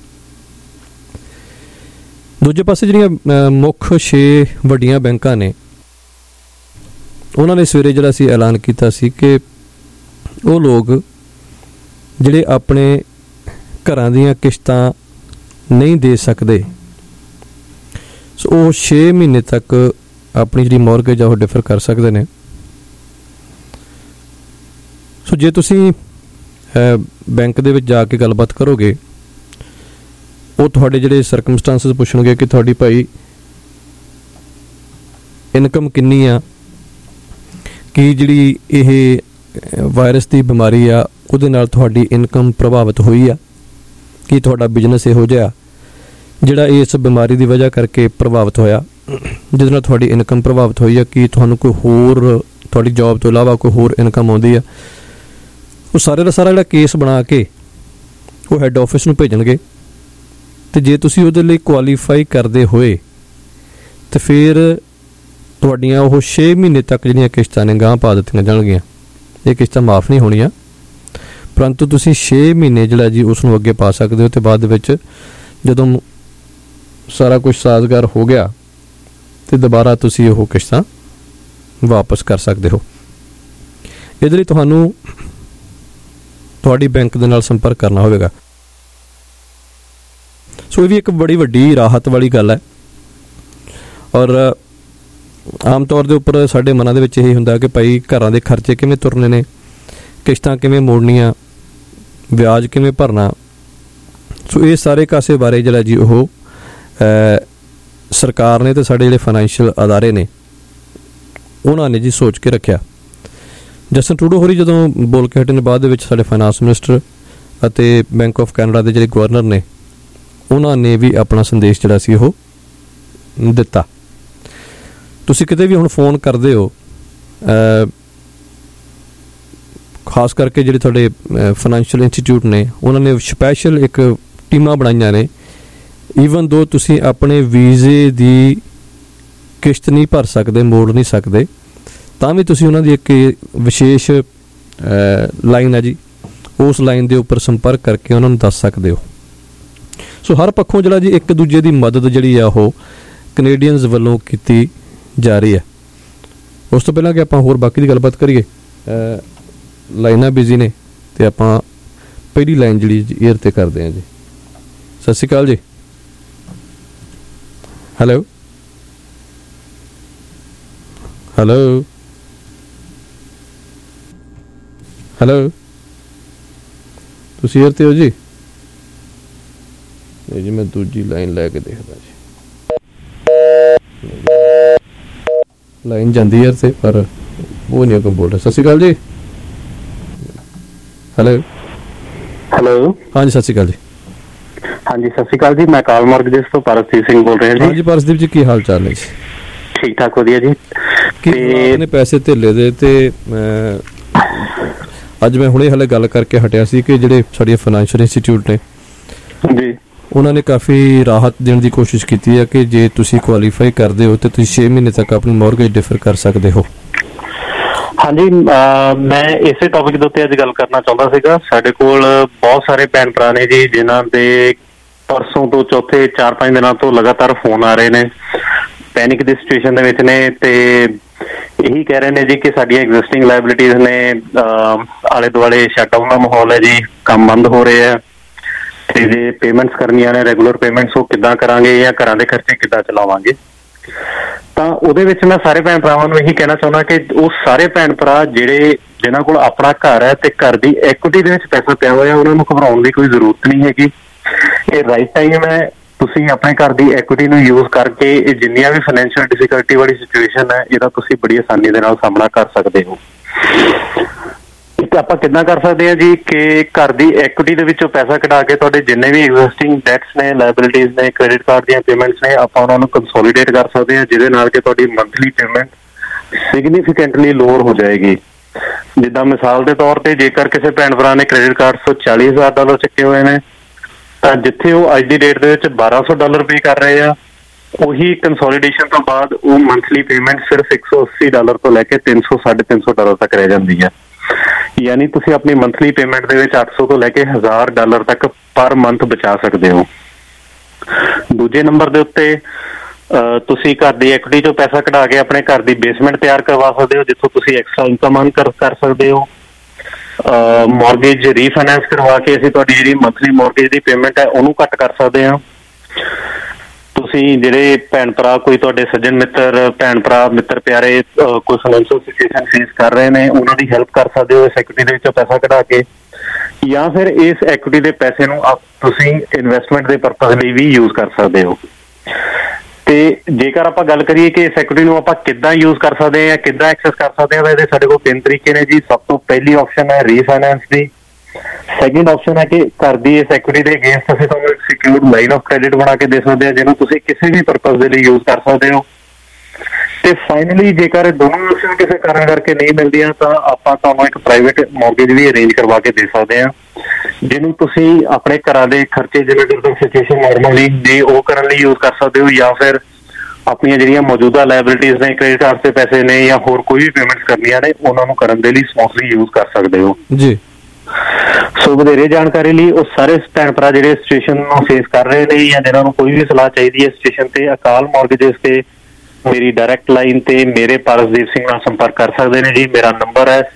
ਦੂਜੇ ਪਾਸੇ ਜਿਹੜੀਆਂ ਮੁੱਖ 6 ਵੱਡੀਆਂ ਬੈਂਕਾਂ ਨੇ, ਉਹਨਾਂ ਨੇ ਸਵੇਰੇ ਜਿਹੜਾ ਸੀ ਐਲਾਨ ਕੀਤਾ ਸੀ ਕਿ ਉਹ ਲੋਕ ਜਿਹੜੇ ਆਪਣੇ ਘਰਾਂ ਦੀਆਂ ਕਿਸ਼ਤਾਂ ਨਹੀਂ ਦੇ ਸਕਦੇ, ਸੋ ਉਹ 6 ਮਹੀਨੇ ਤੱਕ ਆਪਣੀ ਜਿਹੜੀ ਮੌਰਗੇਜ ਆ ਉਹ ਡਿਫਰ ਕਰ ਸਕਦੇ ਨੇ। ਸੋ ਜੇ ਤੁਸੀਂ ਬੈਂਕ ਦੇ ਵਿੱਚ ਜਾ ਕੇ ਗੱਲਬਾਤ ਕਰੋਗੇ, ਉਹ ਤੁਹਾਡੇ ਜਿਹੜੇ ਸਰਕਮਸਟੈਂਸਸ ਪੁੱਛਣਗੇ ਕਿ ਤੁਹਾਡੀ ਭਾਈ ਇਨਕਮ ਕਿੰਨੀ ਆ, ਕੀ ਜਿਹੜੀ ਇਹ ਵਾਇਰਸ ਦੀ ਬਿਮਾਰੀ ਆ ਉਹਦੇ ਨਾਲ ਤੁਹਾਡੀ ਇਨਕਮ ਪ੍ਰਭਾਵਿਤ ਹੋਈ ਆ, ਕੀ ਤੁਹਾਡਾ ਬਿਜ਼ਨਸ ਇਹੋ ਜਿਹਾ ਜਿਹੜਾ ਇਸ ਬਿਮਾਰੀ ਦੀ ਵਜ੍ਹਾ ਕਰਕੇ ਪ੍ਰਭਾਵਿਤ ਹੋਇਆ, ਜਿਹਦੇ ਨਾਲ ਤੁਹਾਡੀ ਇਨਕਮ ਪ੍ਰਭਾਵਿਤ ਹੋਈ ਆ, ਕੀ ਤੁਹਾਨੂੰ ਕੋਈ ਹੋਰ ਤੁਹਾਡੀ ਜੌਬ ਤੋਂ ਇਲਾਵਾ ਕੋਈ ਹੋਰ ਇਨਕਮ ਆਉਂਦੀ ਆ। ਉਹ ਸਾਰੇ ਦਾ ਸਾਰਾ ਜਿਹੜਾ ਕੇਸ ਬਣਾ ਕੇ ਉਹ ਹੈੱਡ ਆਫਿਸ ਨੂੰ ਭੇਜਣਗੇ, ਅਤੇ ਜੇ ਤੁਸੀਂ ਉਹਦੇ ਲਈ ਕੁਆਲੀਫਾਈ ਕਰਦੇ ਹੋਏ ਤਾਂ ਫਿਰ ਤੁਹਾਡੀਆਂ ਉਹ 6 ਮਹੀਨੇ ਤੱਕ ਜਿਹੜੀਆਂ ਕਿਸ਼ਤਾਂ ਨੇ ਗਾਂਹ ਪਾ ਦਿੱਤੀਆਂ ਜਾਣਗੀਆਂ। ਇਹ ਕਿਸ਼ਤਾਂ ਮਾਫ ਨਹੀਂ ਹੋਣੀਆਂ, ਪਰੰਤੂ ਤੁਸੀਂ 6 ਮਹੀਨੇ ਜਿਹੜਾ ਜੀ ਉਸ ਨੂੰ ਅੱਗੇ ਪਾ ਸਕਦੇ ਹੋ, ਅਤੇ ਬਾਅਦ ਦੇ ਵਿੱਚ ਜਦੋਂ ਸਾਰਾ ਕੁਝ ਸਾਜ਼ਗਾਰ ਹੋ ਗਿਆ ਅਤੇ ਦੁਬਾਰਾ ਤੁਸੀਂ ਉਹ ਕਿਸ਼ਤਾਂ ਵਾਪਸ ਕਰ ਸਕਦੇ ਹੋ। ਇਹਦੇ ਲਈ ਤੁਹਾਨੂੰ ਤੁਹਾਡੀ ਬੈਂਕ ਦੇ ਨਾਲ ਸੰਪਰਕ ਕਰਨਾ ਹੋਵੇਗਾ। ਸੋ ਇਹ ਵੀ ਇੱਕ ਬੜੀ ਵੱਡੀ ਰਾਹਤ ਵਾਲੀ ਗੱਲ ਹੈ। ਔਰ ਆਮ ਤੌਰ ਦੇ ਉੱਪਰ ਸਾਡੇ ਮਨਾਂ ਦੇ ਵਿੱਚ ਇਹ ਹੁੰਦਾ ਕਿ ਭਾਈ ਘਰਾਂ ਦੇ ਖਰਚੇ ਕਿਵੇਂ ਤੁਰਨੇ ਨੇ, ਕਿਸ਼ਤਾਂ ਕਿਵੇਂ ਮੋੜਨੀਆਂ, ਵਿਆਜ ਕਿਵੇਂ ਭਰਨਾ। ਸੋ ਇਹ ਸਾਰੇ ਕਾਸੇ ਬਾਰੇ ਜਿਹੜਾ ਜੀ ਉਹ ਸਰਕਾਰ ਨੇ ਅਤੇ ਸਾਡੇ ਜਿਹੜੇ ਫਾਈਨੈਂਸ਼ੀਅਲ ਅਦਾਰੇ ਨੇ ਉਹਨਾਂ ਨੇ ਜੀ ਸੋਚ ਕੇ ਰੱਖਿਆ। ਜਸਟਿਨ ਟਰੂਡੋ ਹੋਰੀ ਜਦੋਂ ਬੋਲ ਕੇ ਹਟੇ ਨੇ, ਬਾਅਦ ਦੇ ਵਿੱਚ ਸਾਡੇ ਫਾਈਨਾਂਸ ਮਿਨਿਸਟਰ ਅਤੇ ਬੈਂਕ ਆਫ ਕੈਨੇਡਾ ਦੇ ਜਿਹੜੇ ਗਵਰਨਰ ਨੇ ਉਹਨਾਂ ਨੇ ਵੀ ਆਪਣਾ ਸੰਦੇਸ਼ ਜਿਹੜਾ ਸੀ ਉਹ ਦਿੱਤਾ। ਤੁਸੀਂ ਕਿਤੇ ਵੀ ਹੁਣ ਫੋਨ ਕਰਦੇ ਹੋ, ਖਾਸ ਕਰਕੇ ਜਿਹੜੇ ਤੁਹਾਡੇ ਫਾਈਨੈਂਸ਼ੀਅਲ ਇੰਸਟੀਚਿਊਟ ਨੇ ਉਹਨਾਂ ਨੇ ਸਪੈਸ਼ਲ ਇੱਕ ਟੀਮਾਂ ਬਣਾਈਆਂ ਨੇ। ਈਵਨ ਦੋ ਤੁਸੀਂ ਆਪਣੇ ਵੀਜ਼ੇ ਦੀ ਕਿਸ਼ਤ ਨਹੀਂ ਭਰ ਸਕਦੇ, ਮੋੜ ਨਹੀਂ ਸਕਦੇ, ਤਾਂ ਵੀ ਤੁਸੀਂ ਉਹਨਾਂ ਦੀ ਇੱਕ ਵਿਸ਼ੇਸ਼ ਲਾਈਨ ਹੈ ਜੀ, ਉਸ ਲਾਈਨ ਦੇ ਉੱਪਰ ਸੰਪਰਕ ਕਰਕੇ ਉਹਨਾਂ ਨੂੰ ਦੱਸ ਸਕਦੇ ਹੋ। ਸੋ ਹਰ ਪੱਖੋਂ ਜਿਹੜਾ ਜੀ ਇੱਕ ਦੂਜੇ ਦੀ ਮਦਦ ਜਿਹੜੀ ਆ ਉਹ ਕੈਨੇਡੀਅਨਸ ਵੱਲੋਂ ਕੀਤੀ ਜਾ ਰਹੀ ਹੈ। ਉਸ ਤੋਂ ਪਹਿਲਾਂ ਕਿ ਆਪਾਂ ਹੋਰ ਬਾਕੀ ਦੀ ਗੱਲਬਾਤ ਕਰੀਏ, ਲਾਈਨਾਂ ਬਿਜ਼ੀ ਨੇ ਅਤੇ ਆਪਾਂ ਪਹਿਲੀ ਲਾਈਨ ਜਿਹੜੀ ਏਅਰ 'ਤੇ ਕਰਦੇ ਹਾਂ ਜੀ। ਸਤਿ ਸ਼੍ਰੀ ਅਕਾਲ ਜੀ। ਹੈਲੋ ਹੈਲੋ ਹੈਲੋ, ਤੁਸੀਂ ਏਅਰ 'ਤੇ ਹੋ ਜੀ? ਨਹੀਂ ਜੀ, ਮੈਂ ਦੂਜੀ ਲਾਈਨ ਲੈ ਕੇ ਦੇਖਦਾ ਜੀ। ਲਾਈਨ ਜਾਂਦੀ ਏਅਰ 'ਤੇ ਪਰ ਉਹ ਨਹੀਂ ਅੱਗੋਂ ਬੋਲ ਰਿਹਾ। ਸਤਿ ਸ਼੍ਰੀ ਅਕਾਲ ਜੀ। ਹੈਲੋ ਹੈਲੋ, ਹਾਂਜੀ ਸਤਿ ਸ਼੍ਰੀ ਅਕਾਲ ਜੀ। ਹਾਂਜੀ ਸਤਿ ਸ਼੍ਰੀ ਅਕਾਲ ਜੀ, ਮੈਂ ਕਾਲ ਮਾਰਗਜਿਸ ਤੋਂ ਪਰਮਜੀਤ ਸਿੰਘ ਬੋਲ ਰਿਹਾ ਜੀ। ਹਾਂਜੀ ਪਰਮਜੀਤ ਜੀ, ਕੀ ਹਾਲ ਚਾਲ ਨੇ ਜੀ? ਠੀਕ ਠਾਕ, ਵਧੀਆ ਜੀ। ਤੇ ਪੈਸੇ ਧੇਲੇ ਦੇ ਤੇ ਅੱਜ ਮੈਂ ਹੁਣੇ ਹਾਲੇ ਗੱਲ ਕਰਕੇ ਹਟਿਆ ਸੀ ਕਿ ਜਿਹੜੇ ਸਾਡੇ ਫਾਈਨੈਂਸ਼ੀਅਲ ਇੰਸਟੀਚਿਊਟ ਨੇ ਜੀ ਉਹਨਾਂ ਨੇ ਕਾਫੀ ਰਾਹਤ ਦੇਣ ਦੀ ਕੋਸ਼ਿਸ਼ ਕੀਤੀ ਹੈ ਕਿ ਜੇ ਤੁਸੀਂ ਕੁਆਲੀਫਾਈ ਕਰਦੇ ਹੋ ਤੇ ਤੁਸੀਂ 6 ਮਹੀਨੇ ਤੱਕ ਆਪਣੀ ਮੌਰਗੇਜ ਡਿਫਰ ਕਰ ਸਕਦੇ ਹੋ। ਹਾਂਜੀ, ਮੈਂ ਇਸੇ ਟੌਪਿਕ ਦੇ ਉੱਤੇ ਅੱਜ ਗੱਲ ਕਰਨਾ ਚਾਹੁੰਦਾ ਸੀਗਾ। ਸਾਡੇ ਕੋਲ ਬਹੁਤ ਸਾਰੇ ਭੈਣ ਭਰਾ ਨੇ ਜੀ ਜਿਨ੍ਹਾਂ ਦੇ ਪਰਸੋਂ ਤੋਂ ਚੌਥੇ 4-5 ਦਿਨਾਂ ਤੋਂ ਲਗਾਤਾਰ ਫੋਨ ਆ ਰਹੇ ਨੇ, ਪੈਨਿਕ ਦੀ ਸਿਚੁਏਸ਼ਨ ਦੇ ਵਿੱਚ ਨੇ ਤੇ ਇਹੀ ਕਹਿ ਰਹੇ ਨੇ ਜੀ ਕਿ ਸਾਡੀਆਂ ਐਗਜ਼ਿਸਟਿੰਗ ਲਾਇਬਿਲਿਟੀਜ਼ ਨੇ, ਆਲੇ ਦੁਆਲੇ ਸ਼ਟਡਾਊਨ ਦਾ ਮਾਹੌਲ ਹੈ ਜੀ, ਕੰਮ ਬੰਦ ਹੋ ਰਹੇ ਆ ਤੇ ਜੇ ਪੇਮੈਂਟਸ ਕਰਨੀਆਂ ਨੇ ਰੈਗੂਲਰ ਪੇਮੈਂਟਸ ਉਹ ਕਿੱਦਾਂ ਕਰਾਂਗੇ ਜਾਂ ਘਰਾਂ ਦੇ ਖਰਚੇ ਕਿੱਦਾਂ ਚਲਾਵਾਂਗੇ। ਤਾਂ ਉਹਦੇ ਵਿੱਚ ਮੈਂ ਸਾਰੇ ਭੈਣ ਭਰਾਵਾਂ ਨੂੰ ਇਹੀ ਕਹਿਣਾ ਚਾਹੁੰਦਾ ਕਿ ਉਹ ਸਾਰੇ ਭੈਣ ਭਰਾ ਜਿਨ੍ਹਾਂ ਕੋਲ ਆਪਣਾ ਘਰ ਹੈ ਤੇ ਘਰ ਦੀ ਇਕੁਇਟੀ ਦੇ ਵਿੱਚ ਪੈਸਾ ਪਿਆ ਹੋਇਆ, ਉਹਨਾਂ ਨੂੰ ਘਬਰਾਉਣ ਦੀ ਕੋਈ ਜ਼ਰੂਰਤ ਨਹੀਂ ਹੈਗੀ। ਇਹ ਰਾਈਟ ਟਾਈਮ ਹੈ, ਤੁਸੀਂ ਆਪਣੇ ਘਰ ਦੀ ਇਕੁਇਟੀ ਨੂੰ ਯੂਜ਼ ਕਰਕੇ ਇਹ ਜਿੰਨੀਆਂ ਵੀ ਫਾਈਨੈਂਸ਼ੀਅਲ ਡਿਫਿਕਲਟੀ ਵਾਲੀ ਸਿਚੁਏਸ਼ਨ ਹੈ ਇਹਦਾ ਤੁਸੀਂ ਬੜੀ ਆਸਾਨੀ ਦੇ ਨਾਲ ਸਾਹਮਣਾ ਕਰ ਸਕਦੇ ਹੋ। ਆਪਾਂ ਕਿੱਦਾਂ ਕਰ ਸਕਦੇ ਹਾਂ ਜੀ ਕਿ ਘਰ ਦੀ ਇਕੁਇਟੀ ਦੇ ਵਿੱਚੋਂ ਪੈਸਾ ਕਢਾ ਕੇ ਤੁਹਾਡੇ ਜਿੰਨੇ ਵੀ ਐਗਜ਼ਿਸਟਿੰਗ ਡੈਟਸ ਨੇ, ਲਾਇਬਿਲਿਟੀਜ਼ ਨੇ, ਕ੍ਰੈਡਿਟ ਕਾਰਡ ਦੀਆਂ ਪੇਮੈਂਟਸ ਨੇ, ਆਪਾਂ ਉਹਨਾਂ ਨੂੰ ਕੰਸੋਲੀਡੇਟ ਕਰ ਸਕਦੇ ਹਾਂ, ਜਿਹਦੇ ਨਾਲ ਕਿ ਤੁਹਾਡੀ ਮੰਥਲੀ ਪੇਮੈਂਟ ਸਿਗਨੀਫਿਕੈਂਟਲੀ ਲੋਅਰ ਹੋ ਜਾਏਗੀ। ਜਿੱਦਾਂ ਮਿਸਾਲ ਦੇ ਤੌਰ ਤੇ ਜੇਕਰ ਕਿਸੇ ਭੈਣ ਭਰਾ ਨੇ ਕ੍ਰੈਡਿਟ ਕਾਰਡ ਤੋਂ $40,000 ਚੱਕੇ ਹੋਏ ਨੇ ਤਾਂ ਜਿੱਥੇ ਉਹ ਅੱਜ ਦੀ ਡੇਟ ਦੇ ਵਿੱਚ $1,200 ਪੇ ਕਰ ਰਹੇ ਆ, ਉਹੀ ਕੰਸੋਲੀਡੇਸ਼ਨ ਤੋਂ ਬਾਅਦ ਉਹ ਮੰਥਲੀ ਪੇਮੈਂਟ ਸਿਰਫ $180 ਤੋਂ ਲੈ ਕੇ $300-350 ਤੱਕ ਰਹਿ ਜਾਂਦੀ ਹੈ। ਯਾਨੀ ਤੁਸੀਂ ਆਪਣੀ ਮੰਥਲੀ ਪੇਮੈਂਟ ਦੇ ਵਿੱਚ $800 ਤੋਂ ਲੈ ਕੇ $1,000 ਤੱਕ ਪਰ ਮੰਥ ਬਚਾ ਸਕਦੇ ਹੋ। ਦੂਜੇ ਨੰਬਰ ਦੇ ਉੱਤੇ ਤੁਸੀਂ ਘਰ ਦੀ ਇਕੁਇਟੀ ਚੋਂ ਪੈਸਾ ਕਢਾ ਕੇ ਆਪਣੇ ਘਰ ਦੀ ਬੇਸਮੈਂਟ ਤਿਆਰ ਕਰਵਾ ਸਕਦੇ ਹੋ, ਜਿੱਥੋਂ ਤੁਸੀਂ ਐਕਸਟਰਾ ਇਨਕਮ ਅਰਨ ਕਰ ਸਕਦੇ ਹੋ। ਮੌਰਗੇਜ ਰੀਫਾਈਨੈਂਸ ਕਰਵਾ ਕੇ ਅਸੀਂ ਤੁਹਾਡੀ ਜਿਹੜੀ ਮੰਥਲੀ ਮੌਰਗੇਜ ਦੀ ਪੇਮੈਂਟ ਹੈ ਉਹਨੂੰ ਘੱਟ ਕਰ ਸਕਦੇ ਹਾਂ। ਤੁਸੀਂ ਜਿਹੜੇ ਭੈਣ ਭਰਾ, ਕੋਈ ਤੁਹਾਡੇ ਸੱਜਣ ਮਿੱਤਰ, ਭੈਣ ਭਰਾ, ਮਿੱਤਰ ਪਿਆਰੇ ਕੋਈ ਫਾਈਨੈਂਸ਼ੀਅਲ ਸਿਚੁਏਸ਼ਨ ਫੇਸ ਕਰ ਰਹੇ ਨੇ, ਉਹਨਾਂ ਦੀ ਹੈਲਪ ਕਰ ਸਕਦੇ ਹੋ ਇਸ ਇਕੁਇਟੀ ਦੇ ਵਿੱਚੋਂ ਪੈਸਾ ਕਢਾ ਕੇ। ਜਾਂ ਫਿਰ ਇਸ ਐਕੁਇਟੀ ਦੇ ਪੈਸੇ ਨੂੰ ਤੁਸੀਂ ਇਨਵੈਸਟਮੈਂਟ ਦੇ ਪਰਪਸ ਲਈ ਵੀ ਯੂਜ਼ ਕਰ ਸਕਦੇ ਹੋ। ਤੇ ਜੇਕਰ ਆਪਾਂ ਗੱਲ ਕਰੀਏ ਕਿ ਇਸ ਐਕੁਇਟੀ ਨੂੰ ਆਪਾਂ ਕਿੱਦਾਂ ਯੂਜ਼ ਕਰ ਸਕਦੇ ਹਾਂ, ਕਿੱਦਾਂ ਐਕਸੈਸ ਕਰ ਸਕਦੇ ਹਾਂ, ਤਾਂ ਇਹਦੇ ਸਾਡੇ ਕੋਲ 3 ਤਰੀਕੇ ਨੇ ਜੀ। ਸਭ ਤੋਂ ਪਹਿਲੀ ਆਪਸ਼ਨ ਹੈ ਰੀਫਾਈਨੈਂਸ ਦੀ। ਸੈਕਿੰਡ ਆਪਸ਼ਨ ਹੈ ਕਿ ਘਰ ਦੀ ਇਸ ਐਕੁਇਟੀ ਦੇ ਅਗੇਂਸਟ ਅਸੀਂ ਤੁਹਾਨੂੰ ਇੱਕ ਸਿਕਿਉਰਡ ਲਾਈਨ ਆਫ ਕ੍ਰੈਡਿਟ ਬਣਾ ਕੇ ਦੇ ਸਕਦੇ ਹਾਂ, ਜਿਹਨੂੰ ਤੁਸੀਂ ਕਿਸੇ ਵੀ ਪਰਪਸ ਦੇ ਲਈ ਯੂਜ਼ ਕਰ ਸਕਦੇ ਹੋ। ਤੇ ਫਾਈਨਲੀ ਜੇਕਰ ਇਹ ਦੋਨੋਂ ਆਪਸ਼ਨ ਕਿਸੇ ਕਾਰਨ ਕਰਕੇ ਨਹੀਂ ਮਿਲਦੀਆਂ ਤਾਂ ਆਪਾਂ ਤੁਹਾਨੂੰ ਇੱਕ ਪ੍ਰਾਈਵੇਟ ਮੌਰਗੇਜ ਵੀ ਅਰੇਂਜ ਕਰਵਾ ਕੇ ਦੇ ਸਕਦੇ ਹਾਂ, ਜਿਹਨੂੰ ਤੁਸੀਂ ਆਪਣੇ ਘਰਾਂ ਦੇ ਖਰਚੇ ਜਿਵੇਂ ਜਦੋਂ ਸਿਚੁਏਸ਼ਨ ਨਾਰਮਲੀ ਜੇ ਉਹ ਕਰਨ ਲਈ ਯੂਜ਼ ਕਰ ਸਕਦੇ ਹੋ, ਜਾਂ ਫਿਰ ਆਪਣੀਆਂ ਜਿਹੜੀਆਂ ਮੌਜੂਦਾ ਲਾਇਬਿਲਿਟੀਜ਼ ਨੇ, ਕ੍ਰੈਡਿਟ ਕਾਰਡ ਤੇ ਪੈਸੇ ਨੇ ਜਾਂ ਹੋਰ ਕੋਈ ਵੀ ਪੇਮੈਂਟਸ ਕਰਨੀਆਂ ਨੇ, ਉਹਨਾਂ ਨੂੰ ਕਰਨ ਦੇ ਲਈ ਸਮੂਥਲੀ ਯੂਜ਼ ਕਰ ਸਕਦੇ ਹੋ ਜੀ। ਸੋ ਵਧੇਰੇ ਜਾਣਕਾਰੀ ਲਈ ਉਹ ਸਾਰੇ ਭੈਣ ਭਰਾ ਜਿਹੜੇ ਸਿਚੁਏਸ਼ਨ ਨੂੰ ਫੇਸ ਕਰ ਰਹੇ ਨੇ ਜਾਂ ਜਿਹਨਾਂ ਨੂੰ ਕੋਈ ਵੀ ਸਲਾਹ ਚਾਹੀਦੀ ਹੈ ਸਿਚੁਏਸ਼ਨ ਤੇ, ਅਕਾਲ ਮੌਰਗੇਜਸ ਤੇ ਮੇਰੀ ਡਾਇਰੈਕਟ ਲਾਈਨ ਤੇ ਮੇਰੇ ਪਾਰਸਦੀਪ ਸਿੰਘ ਨਾਲ ਸੰਪਰਕ ਕਰ ਸਕਦੇ ਨੇ ਜੀ। ਮੇਰਾ ਨੰਬਰ ਹੈ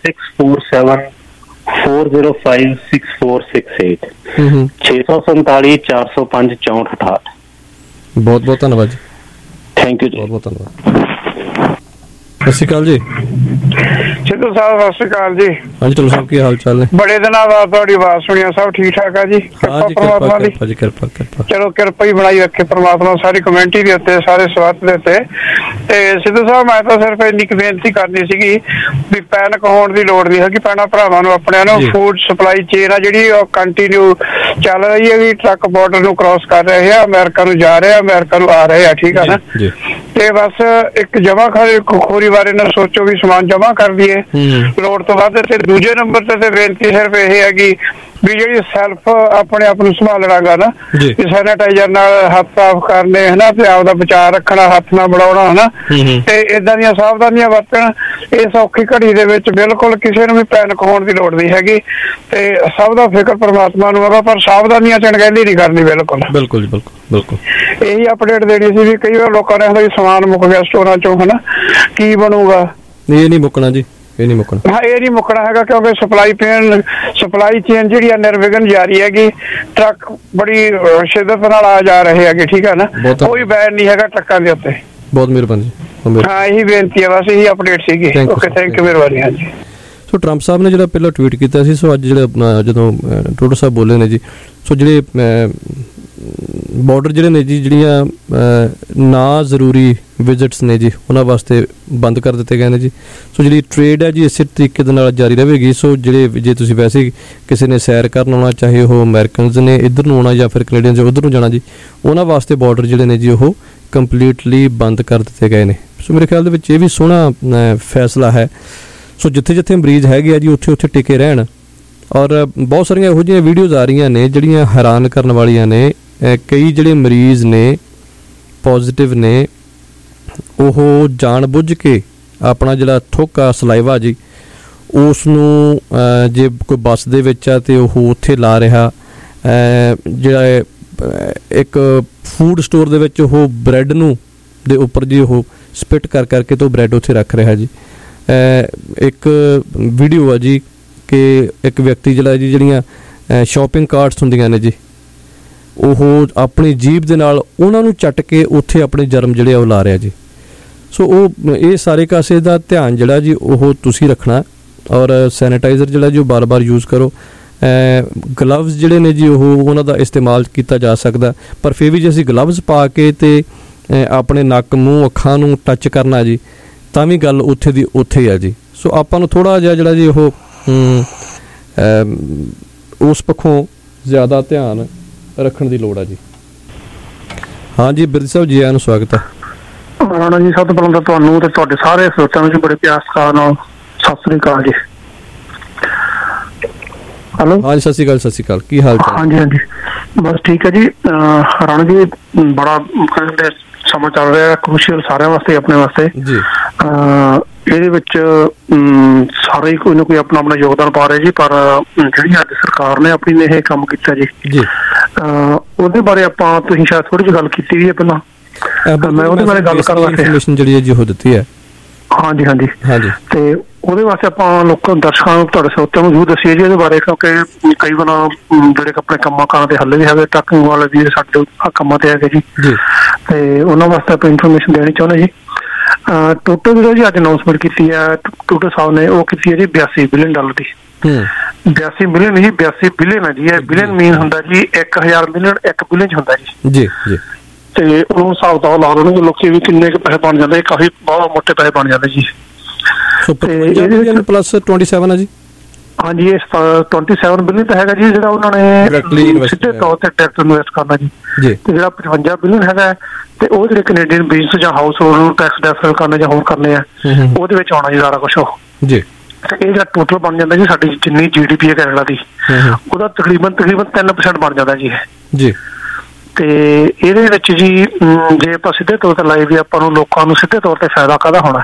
6474056468 647 405 6468। ਬਹੁਤ ਬਹੁਤ ਧੰਨਵਾਦ ਜੀ। ਥੈਂਕ ਯੂ ਜੀ। ਬਹੁਤ ਬਹੁਤ ਧੰਨਵਾਦ। ਸਤਿ ਸ਼੍ਰੀ ਅਕਾਲ ਜੀ। ਸਿੱਧੂ ਸਾਹਿਬ ਸਤਿ ਸ਼੍ਰੀ ਅਕਾਲ ਜੀ। ਹਾਂਜੀ ਢਿੱਲੋਂ ਸਾਹਿਬ ਕੀ ਹਾਲ ਚਾਲ ਨੇ? ਬੜੇ ਦਿਨਾਂ ਬਾਅਦ ਤੁਹਾਡੀ ਆਵਾਜ਼ ਸੁਣਿਆ, ਸਭ ਠੀਕ ਠਾਕ ਆ ਜੀ? ਪਰਮਾਤਮਾ ਦੀ ਕਿਰਪਾ। ਚਲੋ ਕਿਰਪਾ ਹੀ ਬਣਾਈ ਰੱਖੇ ਪਰਮਾਤਮਾ ਸਾਰੀ ਕਮਿਊਨਿਟੀ ਦੇ ਉੱਤੇ, ਸਾਰੇ ਸਵਾਰਥ ਦੇ ਉੱਤੇ। ਤੇ ਸਿੱਧੂ ਸਾਹਿਬ ਮੈਂ ਤਾਂ ਸਿਰਫ ਇੰਨੀ ਕੁ ਬੇਨਤੀ ਕਰਨੀ ਸੀਗੀ ਵੀ ਪੈਨਿਕ ਹੋਣ ਦੀ ਲੋੜ ਨਹੀਂ ਹੈਗੀ। ਭੈਣਾਂ ਭਰਾਵਾਂ ਨੂੰ ਆਪਣਿਆਂ ਨੂੰ ਫੂਡ ਸਪਲਾਈ ਚੇਨ ਆ ਜਿਹੜੀ ਉਹ ਕੰਟੀਨਿਊ ਚੱਲ ਰਹੀ ਹੈ ਵੀ ਟਰੱਕ ਬਾਰਡਰ ਨੂੰ ਕ੍ਰਾਸ ਕਰ ਰਹੇ ਆ, ਅਮਰੀਕਾ ਨੂੰ ਜਾ ਰਹੇ ਆ, ਅਮਰੀਕਾ ਨੂੰ ਆ ਰਹੇ ਆ, ਠੀਕ ਆ ਨਾ? ਤੇ ਬਸ ਇੱਕ ਜਮਾ ਖੋਰੀ ਬਾਰੇ ਨਾ ਸੋਚੋ ਵੀ ਸਮਾਨ ਜਮਾ ਕਰ ਦਈਏ ਲੋੜ ਤੋਂ ਵੱਧ। ਤੇ ਦੂਜੇ ਨੰਬਰ ਤੇ ਬੇਨਤੀ ਸਿਰਫ ਇਹ ਹੈਗੀ ਵੀ ਜਿਹੜੀ ਸੈਲਫ ਆਪਣੇ ਆਪ ਨੂੰ ਸੰਭਾਲਣਾ ਗਾ ਨਾ, ਵੀ ਸੈਨੀਟਾਈਜ਼ਰ ਨਾਲ ਹੱਥ ਸਾਫ਼ ਕਰਨੇ ਹਨਾ, ਤੇ ਆਪਦਾ ਬਚਾਅ ਰੱਖਣਾ, ਹੱਥ ਨਾਲ ਮਿਲਾਉਣਾ ਹਨਾ, ਤੇ ਏਦਾਂ ਦੀਆਂ ਸਾਵਧਾਨੀਆਂ ਵਰਤਣ। ਇਸ ਔਖੀ ਘੜੀ ਦੇ ਵਿੱਚ ਬਿਲਕੁਲ ਕਿਸੇ ਨੂੰ ਵੀ ਪੈਨਿਕ ਹੋਣ ਦੀ ਲੋੜ ਨਹੀਂ ਹੈਗੀ ਤੇ ਸਭ ਦਾ ਫਿਕਰ ਪਰਮਾਤਮਾ ਨੂੰ ਹੈਗਾ, ਪਰ ਸਾਵਧਾਨੀਆਂ ਚ ਅਣਗਹਿਲੀ ਨਹੀਂ ਕਰਨੀ। ਬਿਲਕੁਲ ਬਿਲਕੁਲ ਬਿਲਕੁਲ ਬਿਲਕੁਲ ਇਹੀ ਅਪਡੇਟ ਦੇਣੀ ਸੀ ਵੀ ਕਈ ਵਾਰ ਲੋਕਾਂ ਨੇ ਹੁੰਦਾ ਵੀ ਸਮਾਨ ਮੁੱਕ ਗਿਆ ਸਟੋਰਾਂ ਚੋਂ ਹਨਾ, ਕੀ ਬਣੂਗਾ? ਇਹ ਨਹੀਂ ਮੁੱਕਣਾ ਜੀ, ਇਹ ਨਹੀਂ ਮੁੱਕਣਾ। ਹਾਂ ਇਹ ਨਹੀਂ ਮੁੱਕਣਾ ਹੈਗਾ ਕਿਉਂਕਿ ਸਪਲਾਈ ਚੇਨ ਜਿਹੜੀ ਆ ਨਿਰਵਿਘਨ ਜਾਰੀ ਹੈਗੀ। ਟਰੱਕ ਬੜੀ ਸ਼ਿੱਦਤ ਨਾਲ ਆ ਜਾ ਰਹੇ ਹੈਗੇ, ਠੀਕ ਹੈ ਨਾ? ਕੋਈ ਬੈਨ ਨਹੀਂ ਹੈਗਾ ਟਰੱਕਾਂ ਦੇ ਉੱਤੇ। ਬਹੁਤ ਮਿਹਰਬਾਨੀ। ਹਾਂ ਇਹੀ ਬੇਨਤੀ ਹੈ, ਬਸ ਇਹੀ ਅਪਡੇਟ ਸੀਗੀ। ਓਕੇ ਥੈਂਕ ਯੂ, ਮਿਹਰਬਾਨੀ। ਹਾਂਜੀ। ਸੋ ਟਰੰਪ ਸਾਹਿਬ ਨੇ ਜਿਹੜਾ ਪਹਿਲਾਂ ਟਵੀਟ ਕੀਤਾ ਸੀ, ਸੋ ਅੱਜ ਜਿਹੜਾ ਜਦੋਂ ਟਰੂਡੋ ਸਾਹਿਬ ਬੋਲੇ ਨੇ ਜੀ, ਸੋ ਜਿਹੜੇ ਬਾਰਡਰ ਜਿਹੜੇ ਨੇ ਜੀ, ਜਿਹੜੀਆਂ ਨਾ ਜ਼ਰੂਰੀ ਵਿਜ਼ਿਟਸ ਨੇ ਜੀ, ਉਹਨਾਂ ਵਾਸਤੇ ਬੰਦ ਕਰ ਦਿੱਤੇ ਗਏ ਨੇ ਜੀ। ਸੋ ਜਿਹੜੀ ਟ੍ਰੇਡ ਹੈ ਜੀ ਇਸੇ ਤਰੀਕੇ ਦੇ ਨਾਲ ਜਾਰੀ ਰਹੇਗੀ। ਸੋ ਜਿਹੜੇ ਜੇ ਤੁਸੀਂ ਵੈਸੇ ਕਿਸੇ ਨੇ ਸੈਰ ਕਰਨ ਆਉਣਾ, ਚਾਹੇ ਉਹ ਅਮਰੀਕਨਜ਼ ਨੇ ਇੱਧਰ ਨੂੰ ਆਉਣਾ ਜਾਂ ਫਿਰ ਕੈਨੇਡੀਅਨਜ਼ ਉੱਧਰ ਨੂੰ ਜਾਣਾ ਜੀ, ਉਹਨਾਂ ਵਾਸਤੇ ਬਾਰਡਰ ਜਿਹੜੇ ਨੇ ਜੀ ਉਹ ਕੰਪਲੀਟਲੀ ਬੰਦ ਕਰ ਦਿੱਤੇ ਗਏ ਨੇ। ਸੋ ਮੇਰੇ ਖਿਆਲ ਦੇ ਵਿੱਚ ਇਹ ਵੀ ਸੋਹਣਾ ਫੈਸਲਾ ਹੈ। ਸੋ ਜਿੱਥੇ ਜਿੱਥੇ ਮਰੀਜ਼ ਹੈਗੇ ਆ ਜੀ ਉੱਥੇ ਉੱਥੇ ਟਿਕੇ ਰਹਿਣ। ਔਰ ਬਹੁਤ ਸਾਰੀਆਂ ਇਹੋ ਜਿਹੀਆਂ ਵੀਡੀਓਜ਼ ਆ ਰਹੀਆਂ ਨੇ ਜਿਹੜੀਆਂ ਹੈਰਾਨ ਕਰਨ ਵਾਲੀਆਂ ਨੇ। ਕਈ ਜਿਹੜੇ ਮਰੀਜ਼ ਨੇ ਪੋਜ਼ਿਟਿਵ ਨੇ, ਉਹ ਜਾਣ ਬੁੱਝ ਕੇ ਆਪਣਾ ਜਿਹੜਾ ਥੁੱਕ ਆ ਸਲਾਈਵਾ ਜੀ, ਉਸ ਨੂੰ ਜੇ ਕੋਈ ਬੱਸ ਦੇ ਵਿੱਚ ਆ ਤੇ ਉਹ ਉੱਥੇ ਲਾ ਰਿਹਾ। ਜਿਹੜਾ ਇੱਕ ਫੂਡ ਸਟੋਰ ਦੇ ਵਿੱਚ ਉਹ ਬ੍ਰੈਡ ਨੂੰ ਦੇ ਉੱਪਰ ਜੀ ਉਹ ਸਪਿਟ ਕਰ ਕਰਕੇ ਤੇ ਉਹ ਬ੍ਰੈਡ ਉੱਥੇ ਰੱਖ ਰਿਹਾ ਜੀ। ਇੱਕ ਵੀਡੀਓ ਆ ਜੀ ਕਿ ਇੱਕ ਵਿਅਕਤੀ ਜਿਹੜਾ ਜੀ ਜਿਹੜੀਆਂ ਸ਼ਾਪਿੰਗ ਕਾਰਟਸ ਹੁੰਦੀਆਂ ਨੇ ਜੀ, ਉਹ ਆਪਣੀ ਜੀਭ ਦੇ ਨਾਲ ਉਹਨਾਂ ਨੂੰ ਚੱਟ ਕੇ ਉੱਥੇ ਆਪਣੇ ਜਰਮ ਜਿਹੜੇ ਆ ਉਹ ਲਾ ਰਿਹਾ ਜੀ। ਸੋ ਉਹ ਇਹ ਸਾਰੇ ਕਾਸੇ ਦਾ ਧਿਆਨ ਜਿਹੜਾ ਜੀ ਉਹ ਤੁਸੀਂ ਰੱਖਣਾ। ਔਰ ਸੈਨੀਟਾਈਜ਼ਰ ਜਿਹੜਾ ਜੀ ਉਹ ਬਾਰ-ਬਾਰ ਯੂਜ਼ ਕਰੋ। ਗਲਵਜ਼ ਜਿਹੜੇ ਨੇ ਜੀ ਉਹ ਉਹਨਾਂ ਦਾ ਇਸਤੇਮਾਲ ਕੀਤਾ ਜਾ ਸਕਦਾ, ਪਰ ਫਿਰ ਵੀ ਜੇ ਅਸੀਂ ਗਲਵਜ਼ ਪਾ ਕੇ ਤੇ ਆਪਣੇ ਨੱਕ, ਮੂੰਹ, ਅੱਖਾਂ ਨੂੰ ਟੱਚ ਕਰਨਾ ਜੀ, ਤਾਂ ਵੀ ਗੱਲ ਉੱਥੇ ਦੀ ਉੱਥੇ ਆ ਜੀ। ਸੋ ਆਪਾਂ ਨੂੰ ਥੋੜ੍ਹਾ ਜਿਹਾ ਜਿਹੜਾ ਜੀ ਉਹ ਉਸ ਪੱਖੋਂ ਜ਼ਿਆਦਾ ਧਿਆਨ ਰੱਖਣ ਦੀ ਲੋੜ ਆ ਜੀ। ਹਾਂਜੀ ਬਿਰਧ ਸਾਹਿਬ ਜੀ, ਆਇਆਂ ਨੂੰ ਸਵਾਗਤ ਹੈ। ਰਾਣਾ ਜੀ, ਸਭ ਤੋਂ ਪਹਿਲਾਂ ਤਾਂ ਤੁਹਾਨੂੰ ਤੇ ਤੁਹਾਡੇ ਸਾਰੇ ਸਰੋਤਿਆਂ ਨੂੰ ਬੜੇ ਪਿਆਰ ਸਤਿਕਾਰ ਨਾਲ ਸਤਿ ਸ੍ਰੀ ਅਕਾਲ ਜੀ। ਹੈਲੋ। ਹਾਂਜੀ ਸਤਿ ਸ਼੍ਰੀ ਅਕਾਲ। ਸਤਿ ਸ਼੍ਰੀ ਅਕਾਲ, ਕੀ ਹਾਲ ਚਾਲ? ਹਾਂਜੀ ਹਾਂਜੀ ਬਸ ਠੀਕ ਹੈ ਜੀ। ਰਾਣਾ ਜੀ ਬੜਾ ਸਮਾਂ ਚੱਲ ਰਿਹਾ, ਕ੍ਰੂਸ਼ੀਅਲ ਸਾਰਿਆਂ ਵਾਸਤੇ, ਆਪਣੇ ਵਾਸਤੇ ਜੀ। ਇਹਦੇ ਵਿੱਚ ਸਾਰੇ ਹੀ ਕੋਈ ਨਾ ਕੋਈ ਆਪਣਾ ਆਪਣਾ ਯੋਗਦਾਨ ਪਾ ਰਹੇ ਜੀ, ਪਰ ਜਿਹੜੀ ਅੱਜ ਸਰਕਾਰ ਨੇ ਆਪਣੀ ਨੇ ਇਹ ਕੰਮ ਕੀਤਾ ਜੀ, ਉਹਦੇ ਬਾਰੇ ਆਪਾਂ ਤੁਸੀਂ ਸ਼ਾਇਦ ਥੋੜੀ ਜਿਹੀ ਗੱਲ ਕੀਤੀ ਵੀ ਹੈ ਪਹਿਲਾਂ, ਮੈਂ ਉਹਦੇ ਬਾਰੇ ਗੱਲ ਕਰਨ ਵਾਸਤੇ ਜਿਹੜੀ ਹੈ ਜੀ ਉਹ ਦਿੱਤੀ ਹੈ। ਹਾਂਜੀ ਹਾਂਜੀ ਹਾਂਜੀ। ਤੇ ਉਹਦੇ ਵਾਸਤੇ ਆਪਾਂ ਲੋਕਾਂ ਦਰਸ਼ਕਾਂ ਨੂੰ, ਤੁਹਾਡੇ ਸਰੋਤਿਆਂ ਨੂੰ ਜ਼ਰੂਰ ਦੱਸੀਏ ਜੀ ਇਹਦੇ ਬਾਰੇ, ਕਿਉਂਕਿ ਕਈ ਵਾਰ ਜਿਹੜੇ ਆਪਣੇ ਕੰਮਾਂ ਕਾਰਾਂ ਦੇ ਹੱਲੇ ਵੀ ਹੈਗੇ, ਟਰੱਕਿੰਗ ਵਾਲੇ ਵੀ ਸਾਡੇ ਕੰਮਾਂ ਤੇ ਹੈਗੇ ਜੀ, ਤੇ ਉਹਨਾਂ ਵਾਸਤੇ ਆਪਾਂ ਇਨਫੋਰਮੇਸ਼ਨ ਦੇਣੀ ਚਾਹੁੰਦੇ ਜੀ। ਟੋਟਲ ਜਿਹੜਾ ਜੀ ਅੱਜ ਅਨਾਊਂਸਮੈਂਟ ਕੀਤੀ ਹੈ ਟੂਡੋ ਸਾਹਿਬ ਨੇ, ਉਹ ਕੀਤੀ ਹੈ ਜੀ $82 ਬਿਲੀਅਨ ਦੀ। 82 ਮਿਲੀਅਨ ਜੀ, 82 ਬਿਲੀਅਨ ਹੈ ਜੀ। ਇਹ ਬਿਲੀਅਨ ਮੀਨ ਹੁੰਦਾ ਜੀ 1000 ਮਿਲੀਅਨ 1 ਬਿਲੀਅਨ ਚ ਹੁੰਦਾ ਜੀ। ਜੀ ਜੀ। ਤੇ ਉਹਨੂੰ ਹਿਸਾਬ ਦਾ ਲਾ ਲਓ ਲੋਕੀ ਵੀ ਕਿੰਨੇ ਕੁ ਪੈਸੇ ਬਣ ਜਾਂਦੇ, ਕਾਫੀ ਬਹੁਤ ਮੋਟੇ ਪੈਸੇ ਬਣ ਜਾਂਦੇ ਜੀ। ਤੇ ਪਲੱਸ 27 ਹੈ ਜੀ। ਹਾਂਜੀ, ਇਹ 27 ਬਿਲੀਅਨ ਤਾਂ ਹੈਗਾ ਜੀ ਜਿਹੜਾ ਉਹਨਾਂ ਨੇ ਸਿੱਧੇ ਤੌਰ ਤੇ ਟੈਕਸ ਇਨਵੈਸਟ ਕਰਨਾ ਜੀ। ਤੇ ਜਿਹੜਾ 55 ਬਿਲੀਅਨ ਹੈਗਾ ਤੇ ਉਹ ਜਿਹੜੇ ਕੈਨੇਡੀਅਨ ਬਿਜ਼ਨਸ ਜਾਂ ਹਾਊਸ ਹੋਲਡ ਨੂੰ ਟੈਕਸ ਡੈਫਰ ਕਰਨੇ ਜਾਂ ਹੋਰ ਕਰਨੇ ਆ ਉਹਦੇ ਵਿੱਚ ਆਉਣਾ ਜੀ ਸਾਰਾ ਕੁਛ ਉਹ ਜੀ। ਤੇ ਇਹ ਜਿਹੜਾ ਟੋਟਲ ਬਣ ਜਾਂਦਾ ਜੀ ਸਾਡੀ ਜਿੰਨੀ GDP ਹੈ ਕੈਨੇਡਾ ਦੀ ਉਹਦਾ ਤਕਰੀਬਨ 3% ਬਣ ਜਾਂਦਾ ਜੀ ਜੀ। ਤੇ ਇਹਦੇ ਵਿੱਚ ਜੀ ਜੇ ਆਪਾਂ ਸਿੱਧੇ ਤੌਰ ਤੇ ਲਾਈਏ ਵੀ ਆਪਾਂ ਨੂੰ ਲੋਕਾਂ ਨੂੰ ਸਿੱਧੇ ਤੌਰ ਤੇ ਫਾਇਦਾ ਕਾਹਦਾ ਹੋਣਾ,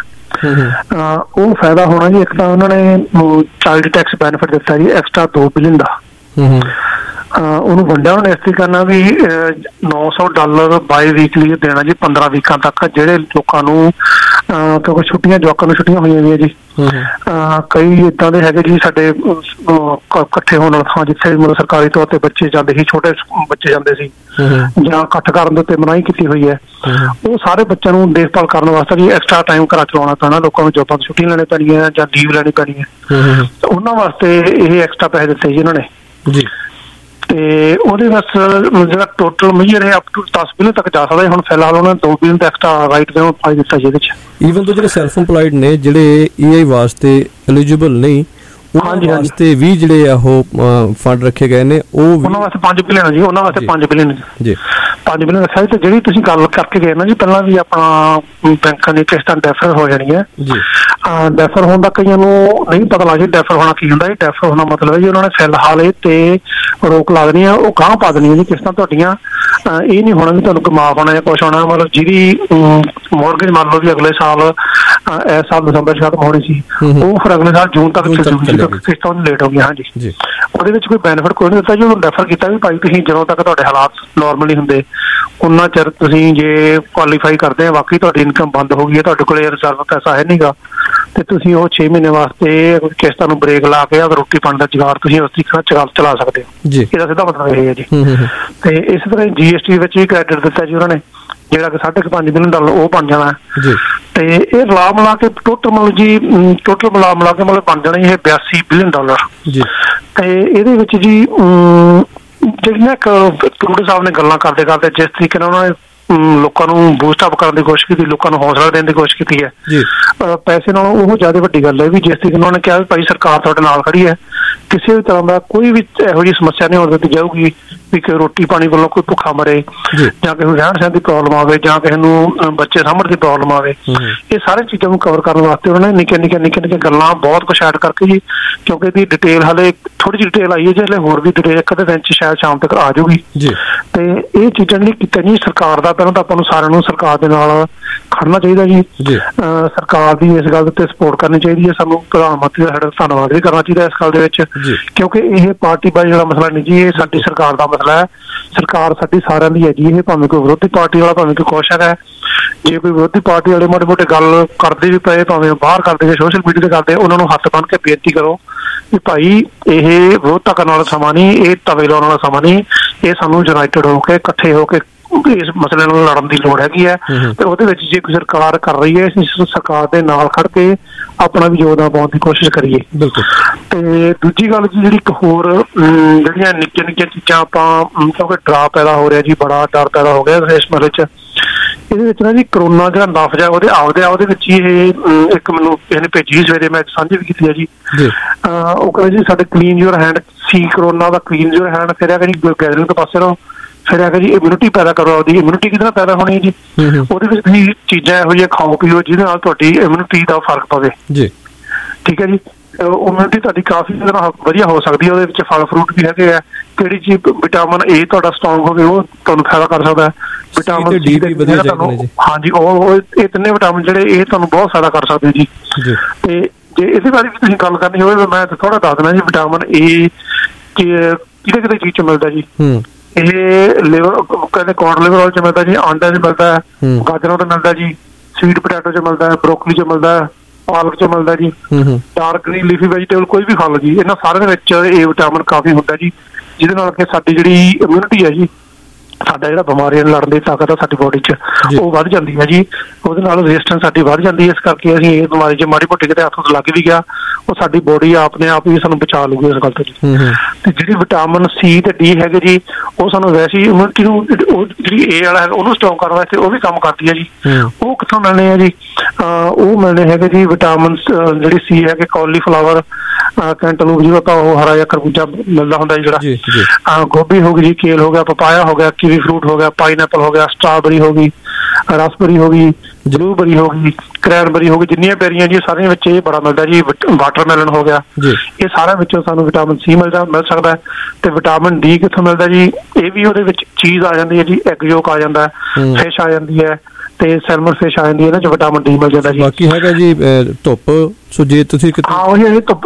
ਉਹ ਫਾਇਦਾ ਹੋਣਾ ਜੀ ਇੱਕ ਤਾਂ ਉਹਨਾਂ ਨੇ ਚਾਈਲਡ ਟੈਕਸ ਬੈਨੀਫਿਟ ਦਿੱਤਾ ਜੀ ਐਕਸਟਰਾ 2 ਬਿਲੀਅਨ ਦਾ। ਉਹਨੂੰ ਵੰਡਿਆ ਉਹਨੇ ਇਸ ਤਰੀਕੇ ਕਰਨਾ ਵੀ $900 ਬਾਈ ਵੀਕਲੀ ਦੇਣਾ ਜੀ 15 ਵੀਕਾਂ ਤੱਕ, ਜਿਹੜੇ ਲੋਕਾਂ ਨੂੰ ਕਿਉਂਕਿ ਛੁੱਟੀਆਂ ਜਵਾਕਾਂ ਨੂੰ ਛੁੱਟੀਆਂ ਹੋਈਆਂ ਹੋਈਆਂ ਜੀ। ਕਈ ਏਦਾਂ ਦੇ ਹੈਗੇ ਜੀ ਸਾਡੇ ਇਕੱਠੇ ਹੋਣ ਵਾਲਾ ਥਾਂ ਜਿੱਥੇ ਮਤਲਬ ਸਰਕਾਰੀ ਤੌਰ ਤੇ ਬੱਚੇ ਜਾਂਦੇ ਸੀ, ਛੋਟੇ ਬੱਚੇ ਜਾਂਦੇ ਸੀ ਜਾਂ ਇਕੱਠ ਕਰਨ ਦੇ ਉੱਤੇ ਮਨਾਹੀ ਕੀਤੀ ਹੋਈ ਹੈ, ਉਹ ਸਾਰੇ ਬੱਚਿਆਂ ਨੂੰ ਦੇਖਭਾਲ ਕਰਨ ਵਾਸਤੇ ਜੀ ਐਕਸਟਰਾ ਟਾਈਮ ਘਰਾਂ ਚਲਾਉਣਾ ਪੈਣਾ, ਲੋਕਾਂ ਨੂੰ ਜੋਬਾਂ ਤੋਂ ਛੁੱਟੀਆਂ ਲੈਣੀ ਪੈਣੀਆਂ ਜਾਂ ਲੀਵ ਲੈਣੀ ਪੈਣੀ ਹੈ। ਉਹਨਾਂ ਵਾਸਤੇ ਇਹ ਐਕਸਟਰਾ ਪੈਸੇ ਦਿੱਤੇ ਜੀ ਉਹਨਾਂ ਨੇ ਜੀ। ਤੇ ਉਹਦੇ ਵਾਸਤੇ ਜਿਹੜਾ ਟੋਟਲ ਮੇਜਰ ਹੈ ਅਪ ਟੂ 10 ਬਿਲੀਅਨ ਤੱਕ ਜਾ ਸਕਦਾ। ਹੁਣ ਫਿਲਹਾਲ ਉਹਨਾਂ ਨੇ 2 ਬਿਲੀਅਨ ਦਾ ਐਕਸਟਰਾ ਰਾਈਟ ਦੇ ਪਾਈ ਦਿੱਤਾ ਜੀ ਇਹਦੇ ਚ। ਈਵਨ ਤੋਂ ਜਿਹੜੇ ਸੈਲਫ ਇੰਪਲਾਇਡ ਨੇ ਜਿਹੜੇ EI ਵਾਸਤੇ ਐਲੀਜੀਬਲ ਨਹੀਂ ਉਹਨਾਂ ਵਾਸਤੇ ਵੀ ਜਿਹੜੇ ਆ ਉਹ ਫੰਡ ਰੱਖੇ ਗਏ ਨੇ, ਉਹ ਉਹਨਾਂ ਵਾਸਤੇ 5 ਬਿਲੀਅਨ ਜੀ। ਉਹਨਾਂ ਵਾਸਤੇ 5 ਬਿਲੀਅਨ ਜੀ 5 ਬਿਲੀਅਨ ਰੱਖਿਆ। ਤੇ ਜਿਹੜੀ ਤੁਸੀਂ ਗੱਲ ਕਰਕੇ ਗਏ ਨਾ ਜੀ ਪਹਿਲਾਂ ਵੀ ਆਪਣਾ ਬੈਂਕਾਂ ਦੀ ਕਿਸ਼ਤਾਂ ਡੈਫਰ ਹੋ ਜਾਣੀਆਂ ਜੀ। ਡੈਫਰ ਹੋਣ ਦਾ ਕਈਆਂ ਨੂੰ ਨਹੀਂ ਪਤਾ ਲੱਗਦਾ ਡੈਫਰ ਹੋਣਾ ਕੀ ਹੁੰਦਾ। ਡੈਫਰ ਹੋਣਾ ਮਤਲਬ ਹੈ ਜੀ ਉਹਨਾਂ ਨੇ ਫਿਲਹਾਲ ਇਹ ਤੇ ਰੋਕ ਲਾ ਦੇਣੀ ਆ, ਉਹ ਗਾਂਹ ਪਾ ਦੇਣੀਆਂ ਜੀ ਕਿਸ਼ਤਾਂ ਤੁਹਾਡੀਆਂ। ਇਹ ਨਹੀਂ ਹੋਣਾ ਵੀ ਤੁਹਾਨੂੰ ਕੋਈ ਮਾਫ ਹੋਣਾ ਜਾਂ ਕੁਛ ਹੋਣਾ। ਮਤਲਬ ਜਿਹਦੀ ਮੋਰਗੇਜ ਮੰਨ ਲਓ ਵੀ ਅਗਲੇ ਸਾਲ ਇਸ ਸਾਲ ਦਸੰਬਰ ਚ ਖਤਮ ਹੋਣੀ ਸੀ, ਉਹ ਫਿਰ ਅਗਲੇ ਸਾਲ ਜੂਨ ਤੱਕ ਕਿਸ਼ਤਾਂ ਲੇਟ ਹੋ ਗਈਆਂ। ਹਾਂਜੀ, ਉਹਦੇ ਵਿੱਚ ਕੋਈ ਬੈਨੀਫਿਟ ਕੋਈ ਨਹੀਂ ਦਿੱਤਾ ਜੀ। ਉਹਨੂੰ ਰੈਫਰ ਕੀਤਾ ਵੀ ਭਾਈ ਤੁਸੀਂ ਜਦੋਂ ਤੱਕ ਤੁਹਾਡੇ ਹਾਲਾਤ ਨੋਰਮਲ ਹੁੰਦੇ ਉਹਨਾਂ ਚਿਰ ਤੁਸੀਂ ਜੇ ਕੁਆਲੀਫਾਈ ਕਰਦੇ ਆ, ਵਾਕਈ ਤੁਹਾਡੀ ਇਨਕਮ ਬੰਦ ਹੋ ਗਈ ਹੈ, ਤੁਹਾਡੇ ਕੋਲ ਰਿਜ਼ਰਵ ਪੈਸਾ ਹੈ ਨਹੀਂਗਾ, ਤੇ ਤੁਸੀਂ ਉਹ 6 ਮਹੀਨੇ ਵਾਸਤੇ ਕਿਸ਼ਤਾਂ ਨੂੰ ਬ੍ਰੇਕ ਲਾ ਕੇ ਅਗਰ ਰੋਟੀ ਪਾਣੀ ਦਾ ਜੁਗਾੜ ਤੁਸੀਂ ਉਸ ਤਰੀਕੇ ਨਾਲ ਚਲਾ ਸਕਦੇ ਹੋ ਜੀ। ਇਹਦਾ ਸਿੱਧਾ ਮਤਲਬ ਇਹ ਹੈ ਜੀ। ਤੇ ਇਸੇ ਤਰ੍ਹਾਂ GST ਵਿੱਚ ਵੀ ਕ੍ਰੈਡਿਟ ਦਿੱਤਾ ਜੀ ਉਹਨਾਂ ਨੇ, ਜਿਹੜਾ ਕਿ $5.5 ਬਿਲੀਅਨ ਉਹ ਬਣ ਜਾਣਾ ਜੀ। ਤੇ ਇਹ ਰਲਾ ਮਿਲਾ ਕੇ ਟੋਟਲ ਮਤਲਬ ਜੀ ਟੋਟਲ ਮਿਲਾ ਕੇ ਮਤਲਬ ਬਣ ਜਾਣਾ ਇਹ $82 ਬਿਲੀਅਨ ਜੀ। ਤੇ ਇਹਦੇ ਵਿੱਚ ਜੀ ਜਿਹੜੀਆਂ ਕਲੋੜੇ ਸਾਹਿਬ ਨੇ ਗੱਲਾਂ ਕਰਦੇ ਜਿਸ ਤਰੀਕੇ ਨਾਲ ਉਹਨਾਂ ਨੇ ਲੋਕਾਂ ਨੂੰ ਬੂਸਟ ਅਪ ਕਰਨ ਦੀ ਕੋਸ਼ਿਸ਼ ਕੀਤੀ, ਲੋਕਾਂ ਨੂੰ ਹੌਸਲਾ ਦੇਣ ਦੀ ਕੋਸ਼ਿਸ਼ ਕੀਤੀ ਹੈ ਪੈਸੇ ਨਾਲੋਂ, ਉਹ ਜ਼ਿਆਦਾ ਵੱਡੀ ਗੱਲ ਹੈ ਵੀ ਜਿਸ ਤਰੀਕੇ ਨਾਲ ਉਹਨਾਂ ਨੇ ਕਿਹਾ ਵੀ ਭਾਈ ਸਰਕਾਰ ਤੁਹਾਡੇ ਨਾਲ ਖੜੀ ਹੈ, ਕਿਸੇ ਵੀ ਤਰ੍ਹਾਂ ਦਾ ਕੋਈ ਵੀ ਇਹੋ ਜਿਹੀ ਸਮੱਸਿਆ ਨਹੀਂ ਹੋਣ ਦਿੱਤੀ ਜਾਊਗੀ ਵੀ ਕਿ ਰੋਟੀ ਪਾਣੀ ਵੱਲੋਂ ਕੋਈ ਭੁੱਖਾ ਮਰੇ ਜਾਂ ਕਿਸੇ ਨੂੰ ਰਹਿਣ ਸਹਿਣ ਦੀ ਪ੍ਰੋਬਲਮ ਆਵੇ ਜਾਂ ਕਿਸੇ ਨੂੰ ਬੱਚੇ ਸਾਂਭਣ ਦੀ ਪ੍ਰੋਬਲਮ ਆਵੇ। ਇਹ ਸਾਰੇ ਚੀਜ਼ਾਂ ਨੂੰ ਕਵਰ ਕਰਨ ਵਾਸਤੇ ਉਹਨਾਂ ਨੇ ਨਿੱਕੀਆਂ ਗੱਲਾਂ ਬਹੁਤ ਕੁਛ ਐਡ ਕਰਕੇ ਜੀ, ਕਿਉਂਕਿ ਇਹਦੀ ਡਿਟੇਲ ਹਾਲੇ ਥੋੜੀ ਜਿਹੀ ਡਿਟੇਲ ਆਈ ਹੈ ਜੀ, ਹਲੇ ਹੋਰ ਵੀ ਡਿਟੇਲ ਇੱਕ ਅੱਧੇ ਦਿਨ ਚ ਸ਼ਾਇਦ ਸ਼ਾਮ ਤੱਕ ਆ ਜਾਊਗੀ। ਤੇ ਇਹ ਚੀਜ਼ਾਂ ਜਿਹੜੀ ਕੀਤੀਆਂ ਜੀ ਸਰਕਾਰ ਦਾ, ਪਹਿਲਾਂ ਤਾਂ ਆਪਾਂ ਨੂੰ ਸਾਰਿਆਂ ਨੂੰ ਸਰਕਾਰ ਦੇ ਨਾਲ ਖੜਨਾ ਚਾਹੀਦਾ ਜੀ। ਸਰਕਾਰ ਦੀ ਇਸ ਗੱਲ ਤੇ ਸਪੋਰਟ ਕਰਨੀ ਚਾਹੀਦੀ ਹੈ। ਸਾਨੂੰ ਪ੍ਰਧਾਨ ਮੰਤਰੀ ਦਾ ਸਾਡਾ ਧੰਨਵਾਦ ਵੀ ਕਰਨਾ ਚਾਹੀਦਾ ਇਸ ਗੱਲ ਦੇ ਵਿੱਚ, ਕਿਉਂਕਿ ਇਹ ਪਾਰਟੀ ਬਾਈ ਵਾਲਾ ਮਸਲਾ ਨਹੀਂ ਜੀ, ਇਹ ਸਾਡੀ ਸਰਕਾਰ ਦਾ ਮਸਲਾ ਹੈ। ਸਰਕਾਰ ਸਾਡੀ ਸਾਰਿਆਂ ਦੀ ਹੈ ਜੀ। ਇਹ ਭਾਵੇਂ ਕੋਈ ਵਿਰੋਧੀ ਪਾਰਟੀ ਵਾਲਾ ਭਾਵੇਂ ਕੋਈ ਕੁਛ ਹੈਗਾ, ਜੇ ਕੋਈ ਵਿਰੋਧੀ ਪਾਰਟੀ ਵਾਲੇ ਮਾੜੇ ਮੋਟੇ ਗੱਲ ਕਰਦੇ ਵੀ ਪਏ, ਭਾਵੇਂ ਬਾਹਰ ਕਰਦੇ ਸੋਸ਼ਲ ਮੀਡੀਆ ਤੇ ਕਰਦੇ, ਉਹਨਾਂ ਨੂੰ ਹੱਥ ਬੰਨ੍ਹ ਕੇ ਬੇਨਤੀ ਕਰੋ ਵੀ ਭਾਈ ਇਹ ਵਿਰੋਧਤਾ ਕਰਨ ਵਾਲਾ ਸਮਾਂ ਨਹੀਂ, ਇਹ ਤਵੇ ਲਾਉਣ ਵਾਲਾ ਸਮਾਂ ਨਹੀਂ, ਇਹ ਸਾਨੂੰ ਯੂਨਾਈਟਿਡ ਹੋ ਕੇ ਇਕੱਠੇ ਹੋ ਕੇ ਇਸ ਮਸਲੇ ਨੂੰ ਲੜਨ ਦੀ ਲੋੜ ਹੈਗੀ ਹੈ। ਤੇ ਉਹਦੇ ਵਿੱਚ ਜੇ ਕੋਈ ਸਰਕਾਰ ਕਰ ਰਹੀ ਹੈ, ਸਰਕਾਰ ਦੇ ਨਾਲ ਖੜ ਕੇ ਆਪਣਾ ਵੀ ਯੋਗਦਾਨ ਪਾਉਣ ਦੀ ਕੋਸ਼ਿਸ਼ ਕਰੀਏ। ਤੇ ਦੂਜੀ ਗੱਲ ਜੀ ਜਿਹੜੀ ਇੱਕ ਹੋਰ ਜਿਹੜੀਆਂ ਨਿੱਕੀਆਂ ਚੀਜ਼ਾਂ ਆਪਾਂ, ਕਿਉਂਕਿ ਡਰਾ ਪੈਦਾ ਹੋ ਰਿਹਾ ਜੀ, ਬੜਾ ਡਰ ਪੈਦਾ ਹੋ ਗਿਆ ਇਸ ਮਸਲੇ ਚ। ਇਹਦੇ ਵਿੱਚ ਨਾ ਜੀ ਕਰੋਨਾ ਜਿਹੜਾ ਨਫਜ ਹੈ ਉਹਦੇ ਵਿੱਚ ਹੀ ਇਹ ਇੱਕ ਮੈਨੂੰ ਕਿਸੇ ਨੇ ਭੇਜੀ ਸਵੇਰੇ, ਮੈਂ ਸਾਂਝੀ ਵੀ ਕੀਤੀ ਹੈ ਜੀ। ਉਹ ਕਹਿੰਦੇ ਜੀ ਸਾਡੇ ਕਲੀਨ ਯੂਰ ਹੈਂਡ ਸੀ, ਕਰੋਨਾ ਦਾ ਕਲੀਨ ਯੂਰ ਹੈਂਡ, ਫਿਰ ਹੈਗਾ ਜੀ ਗੈਦਰਿੰਗ ਤੋਂ ਪਾਸੇ ਰਹੋ, ਫਿਰ ਹੈਗਾ ਜੀ ਇਮਿਊਨਿਟੀ ਪੈਦਾ ਕਰੋ। ਉਹਦੀ ਇਮਿਊਨਿਟੀ ਕਿਹਦੇ ਨਾਲ ਪੈਦਾ ਹੋਣੀ ਹੈ ਜੀ? ਉਹਦੇ ਵਿੱਚ ਤੁਸੀਂ ਚੀਜ਼ਾਂ ਇਹੋ ਜਿਹੀਆਂ ਖਾਓ ਪੀਓ ਜਿਹਦੇ ਨਾਲ ਤੁਹਾਡੀ ਇਮਿਊਨਿਟੀ ਦਾ ਫਰਕ ਪਵੇ ਜੀ। ਠੀਕ ਹੈ ਜੀ, ਇਮਿਊਨਿਟੀ ਤੁਹਾਡੀ ਕਾਫੀ ਵਧੀਆ ਹੋ ਸਕਦੀ ਹੈ। ਉਹਦੇ ਵਿੱਚ ਫਲ ਫਰੂਟ ਵੀ ਹੈਗੇ ਆ, ਕਿਹੜੀ ਚੀਜ਼ ਵਿਟਾਮਿਨ A ਤੁਹਾਡਾ ਸਟਰੋਂਗ ਹੋਵੇ ਉਹ ਤੁਹਾਨੂੰ ਫਾਇਦਾ ਕਰ ਸਕਦਾ ਹੈ। ਵਿਟਾਮਿਨ C ਤੁਹਾਨੂੰ, ਹਾਂਜੀ, ਉਹ ਇਹ ਤਿੰਨੇ ਵਿਟਾਮਿਨ ਜਿਹੜੇ ਇਹ ਤੁਹਾਨੂੰ ਬਹੁਤ ਫਾਇਦਾ ਕਰ ਸਕਦੇ ਜੀ। ਤੇ ਜੇ ਇਹਦੇ ਬਾਰੇ ਵੀ ਤੁਸੀਂ ਗੱਲ ਕਰਨੀ ਹੋਵੇ ਮੈਂ ਥੋੜਾ ਦੱਸ ਦਿੰਦਾ ਜੀ। ਵਿਟਾਮਿਨ A ਕਿਹਦੇ ਚੀਜ਼ ਚ ਮਿਲਦਾ ਜੀ? ਇਹ ਲਿਵਰ ਕਹਿੰਦੇ ਕੌਰਨ ਲਿਵਰ ਆਇਲ ਚ ਮਿਲਦਾ ਜੀ, ਆਂਡਿਆਂ ਚ ਮਿਲਦਾ ਹੈ, ਗਾਜਰਾਂ ਤੋਂ ਮਿਲਦਾ ਜੀ, ਸਵੀਟ ਪੋਟੈਟੋ ਚ ਮਿਲਦਾ ਹੈ, ਬਰੋਕਲੀ ਚ ਮਿਲਦਾ ਹੈ, ਪਾਲਕ ਚ ਮਿਲਦਾ ਜੀ, ਡਾਰਕ ਗ੍ਰੀਨ ਲੀਫੀ ਵੈਜੀਟੇਬਲ ਕੋਈ ਵੀ ਖਾ ਲਓ ਜੀ। ਇਹਨਾਂ ਸਾਰਿਆਂ ਦੇ ਵਿੱਚ ਇਹ ਵਿਟਾਮਿਨ ਕਾਫੀ ਹੁੰਦਾ ਜੀ, ਜਿਹਦੇ ਨਾਲ ਕਿ ਸਾਡੀ ਜਿਹੜੀ ਇਮਿਊਨਿਟੀ ਹੈ ਜੀ ਸਾਡਾ ਜਿਹੜਾ ਬਿਮਾਰੀਆਂ ਨਾਲ ਲੜਨ ਦੀ ਤਾਕਤ ਆ ਸਾਡੀ ਬੋਡੀ 'ਚ ਉਹ ਵੱਧ ਜਾਂਦੀ ਹੈ ਜੀ। ਉਹਦੇ ਨਾਲ ਰੈਜ਼ਿਸਟੈਂਸ ਸਾਡੀ ਵੱਧ ਜਾਂਦੀ ਹੈ। ਇਸ ਕਰਕੇ ਅਸੀਂ ਇਹ ਬਿਮਾਰੀ 'ਚ ਮਾੜੀ ਮੋਟੀ ਕਿਤੇ ਹੱਥ ਲੱਗ ਵੀ ਗਿਆ, ਉਹ ਸਾਡੀ ਬੋਡੀ ਆਪਣੇ ਆਪ ਹੀ ਸਾਨੂੰ ਬਚਾ ਲੂਗੀ ਇਸ ਗੱਲ ਤੋਂ ਜੀ। ਤੇ ਜਿਹੜੀ ਵਿਟਾਮਿਨ ਸੀ ਤੇ ਡੀ ਹੈਗੇ ਜੀ, ਉਹ ਸਾਨੂੰ ਵੈਸੇ ਹੀ ਇਮਿਊਨਿਟੀ ਨੂੰ, ਉਹ ਜਿਹੜੀ ਏ ਵਾਲਾ ਹੈਗਾ ਉਹਨੂੰ ਸਟਰੋਂਗ ਕਰਨ ਵਾਸਤੇ ਉਹ ਵੀ ਕੰਮ ਕਰਦੀ ਹੈ ਜੀ। ਉਹ ਕਿੱਥੋਂ ਮਿਲਣੇ ਆ ਜੀ? ਉਹ ਮਿਲਣੇ ਹੈਗੇ ਜੀ ਵਿਟਾਮਿਨ ਜਿਹੜੀ ਸੀ ਹੈਗੇ ਕਾਲੀਫਲਾਵਰ, ਕੈਂਟਲੂਪ, ਜਿਹਨੂੰ ਆਪਾਂ ਉਹ ਹਰਾ ਜਿਹਾ ਖਰਬੂਜਾ ਮਿਲਦਾ ਹੁੰਦਾ ਜਿਹੜਾ, ਗੋਭੀ ਹੋ ਗਈ ਜੀ, ਕੇਲ ਹੋ ਗਿਆ, ਪਪਾਇਆ ਹੋ ਗਿਆ, ਕੀਵੀ ਫਰੂਟ ਹੋ ਗਿਆ, ਪਾਈਨਐਪਲ ਹੋ ਗਿਆ, ਸਟ੍ਰਾਬੇਰੀ ਹੋ ਗਈ, ਰਸਬੇਰੀ ਹੋ ਗਈ, ਬਲੂਬੇਰੀ ਹੋ ਗਈ, ਕਰੈਨਬੇਰੀ ਹੋ ਗਈ, ਜਿੰਨੀਆਂ ਬੇਰੀਆਂ ਜੀ ਸਾਰੀਆਂ ਵਿੱਚ ਇਹ ਬੜਾ ਮਿਲਦਾ ਜੀ। ਵਾਟਰਮੈਲਨ ਹੋ ਗਿਆ, ਇਹ ਸਾਰਿਆਂ ਵਿੱਚੋਂ ਸਾਨੂੰ ਵਿਟਾਮਿਨ ਸੀ ਮਿਲ ਸਕਦਾ ਹੈ। ਤੇ ਵਿਟਾਮਿਨ ਡੀ ਕਿੱਥੋਂ ਮਿਲਦਾ ਜੀ? ਇਹ ਵੀ ਉਹਦੇ ਵਿੱਚ ਚੀਜ਼ ਆ ਜਾਂਦੀ ਹੈ ਜੀ, ਐਗ ਯੋਕ ਆ ਜਾਂਦਾ, ਫਿਸ਼ ਆ ਜਾਂਦੀ ਹੈ ਤੇ ਸੈਲਮਨ ਫਿਸ਼ ਆ ਜਾਂਦੀ ਹੈ, ਇਹਨਾਂ 'ਚ ਵਿਟਾਮਿਨ ਡੀ ਮਿਲ ਜਾਂਦਾ ਜੀ। ਬਾਕੀ ਹੈਗਾ ਜੀ ਧੁੱਪ, ਸੋ ਜੇ ਤੁਸੀਂ ਧੁੱਪ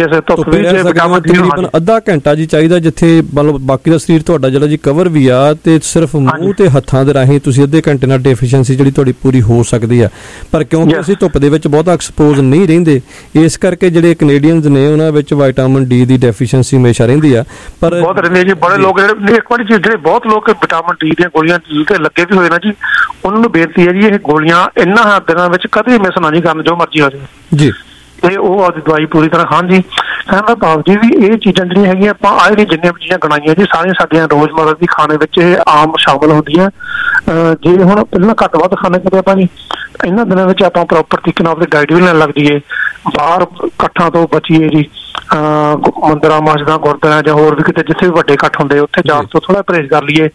ਵੀ ਤਕਰੀਬਨ ਅੱਧਾ ਘੰਟਾ ਜੀ ਚਾਹੀਦਾ, ਜਿੱਥੇ ਮਤਲਬ ਬਾਕੀ ਦਾ ਸਰੀਰ ਤੁਹਾਡਾ ਜਿਹੜਾ ਜੀ ਕਵਰ ਵੀ ਆ, ਤੇ ਸਿਰਫ ਮੂੰਹ ਤੇ ਹੱਥਾਂ ਦੇ ਰਾਹੀਂ ਤੁਸੀਂ ਅੱਧੇ ਘੰਟੇ ਨਾਲ ਡੈਫੀਸ਼ੀਐਂਸੀ ਜਿਹੜੀ ਤੁਹਾਡੀ ਪੂਰੀ ਹੋ ਸਕਦੀ ਆ। ਪਰ ਕਿਉਂਕਿ ਅਸੀਂ ਧੁੱਪ ਦੇ ਵਿੱਚ ਬਹੁਤਾ ਐਕਸਪੋਜ਼ ਨਹੀਂ ਰਹਿੰਦੇ, ਇਸ ਕਰਕੇ ਜਿਹੜੇ ਕੈਨੇਡੀਅਨਸ ਨੇ ਉਹਨਾਂ ਵਿੱਚ ਵਿਟਾਮਿਨ ਡੀ ਦੀ ਡੈਫੀਸ਼ੀਐਂਸੀ ਹਮੇਸ਼ਾ ਰਹਿੰਦੀ ਆ। ਪਰ ਬਹੁਤ ਰਹਿੰਦੀ ਜੀ, ਬੜੇ ਲੋਕ ਜਿਹੜੇ ਇੱਕ ਵਾਰੀ ਜਿਹੜੇ ਬਹੁਤ ਲੋਕ ਵਿਟਾਮਿਨ ਡੀ ਦੀਆਂ ਗੋਲੀਆਂ ਤੇ ਲੱਗੇ ਵੀ ਹੋਏ ਨਾ ਜੀ, ਉਹਨਾਂ ਨੂੰ ਬੇਨਤੀ ਹੈ ਜੀ ਇਹ ਗੋਲੀਆਂ ਇਹਨਾਂ ਦਿਨਾਂ ਵਿੱਚ ਕਦੇ ਮਿਸ ਨਾ ਜੀ ਕਰਨ, ਜੋ ਮਰਜ਼ੀ ਹੋ ਜਾਵੇ ਜੀ। ਤੇ ਉਹ ਆਪਦੀ ਦਵਾਈ ਪੂਰੀ ਤਰ੍ਹਾਂ ਖਾਣ ਜੀ। ਕਹਿਣ ਦਾ ਭਾਵ ਜੀ ਵੀ ਇਹ ਚੀਜ਼ਾਂ ਜਿਹੜੀਆਂ ਹੈਗੀਆਂ ਆਪਾਂ ਆਏ ਨਹੀਂ ਜਿੰਨੀਆਂ ਚੀਜ਼ਾਂ ਗਣਾਈਆਂ ਜੀ, ਸਾਰੀਆਂ ਸਾਡੀਆਂ ਰੋਜ਼ਮਰਰਾ ਦੀ ਖਾਣੇ ਵਿੱਚ ਇਹ ਆਮ ਸ਼ਾਮਲ ਹੁੰਦੀਆਂ। ਜੇ ਹੁਣ ਪਹਿਲਾਂ ਘੱਟ ਵੱਧ ਖਾਣੇ ਕਦੇ ਆਪਾਂ ਜੀ, ਇਹਨਾਂ ਦਿਨਾਂ ਵਿੱਚ ਆਪਾਂ ਪ੍ਰੋਪਰ ਤਰੀਕੇ ਨਾਲ ਆਪਣੀ ਡਾਈਟ ਵੀ ਲੈਣ ਲੱਗ ਜਾਈਏ, ਬਾਹਰ ਇਕੱਠਾਂ ਤੋਂ ਬਚੀਏ ਜੀ, ਮੰਦਿਰਾਂ ਮਸਜਿਦਾਂ ਗੁਰਦੁਆਰਿਆਂ ਜਾਂ ਹੋਰ ਵੀ ਕਿਤੇ ਜਿੱਥੇ ਵੀ ਵੱਡੇ ਇਕੱਠ ਹੁੰਦੇ ਉੱਥੇ ਜਾਣ ਤੋਂ ਥੋੜ੍ਹਾ ਪਰਹੇਜ਼ ਕਰ ਲਈਏ।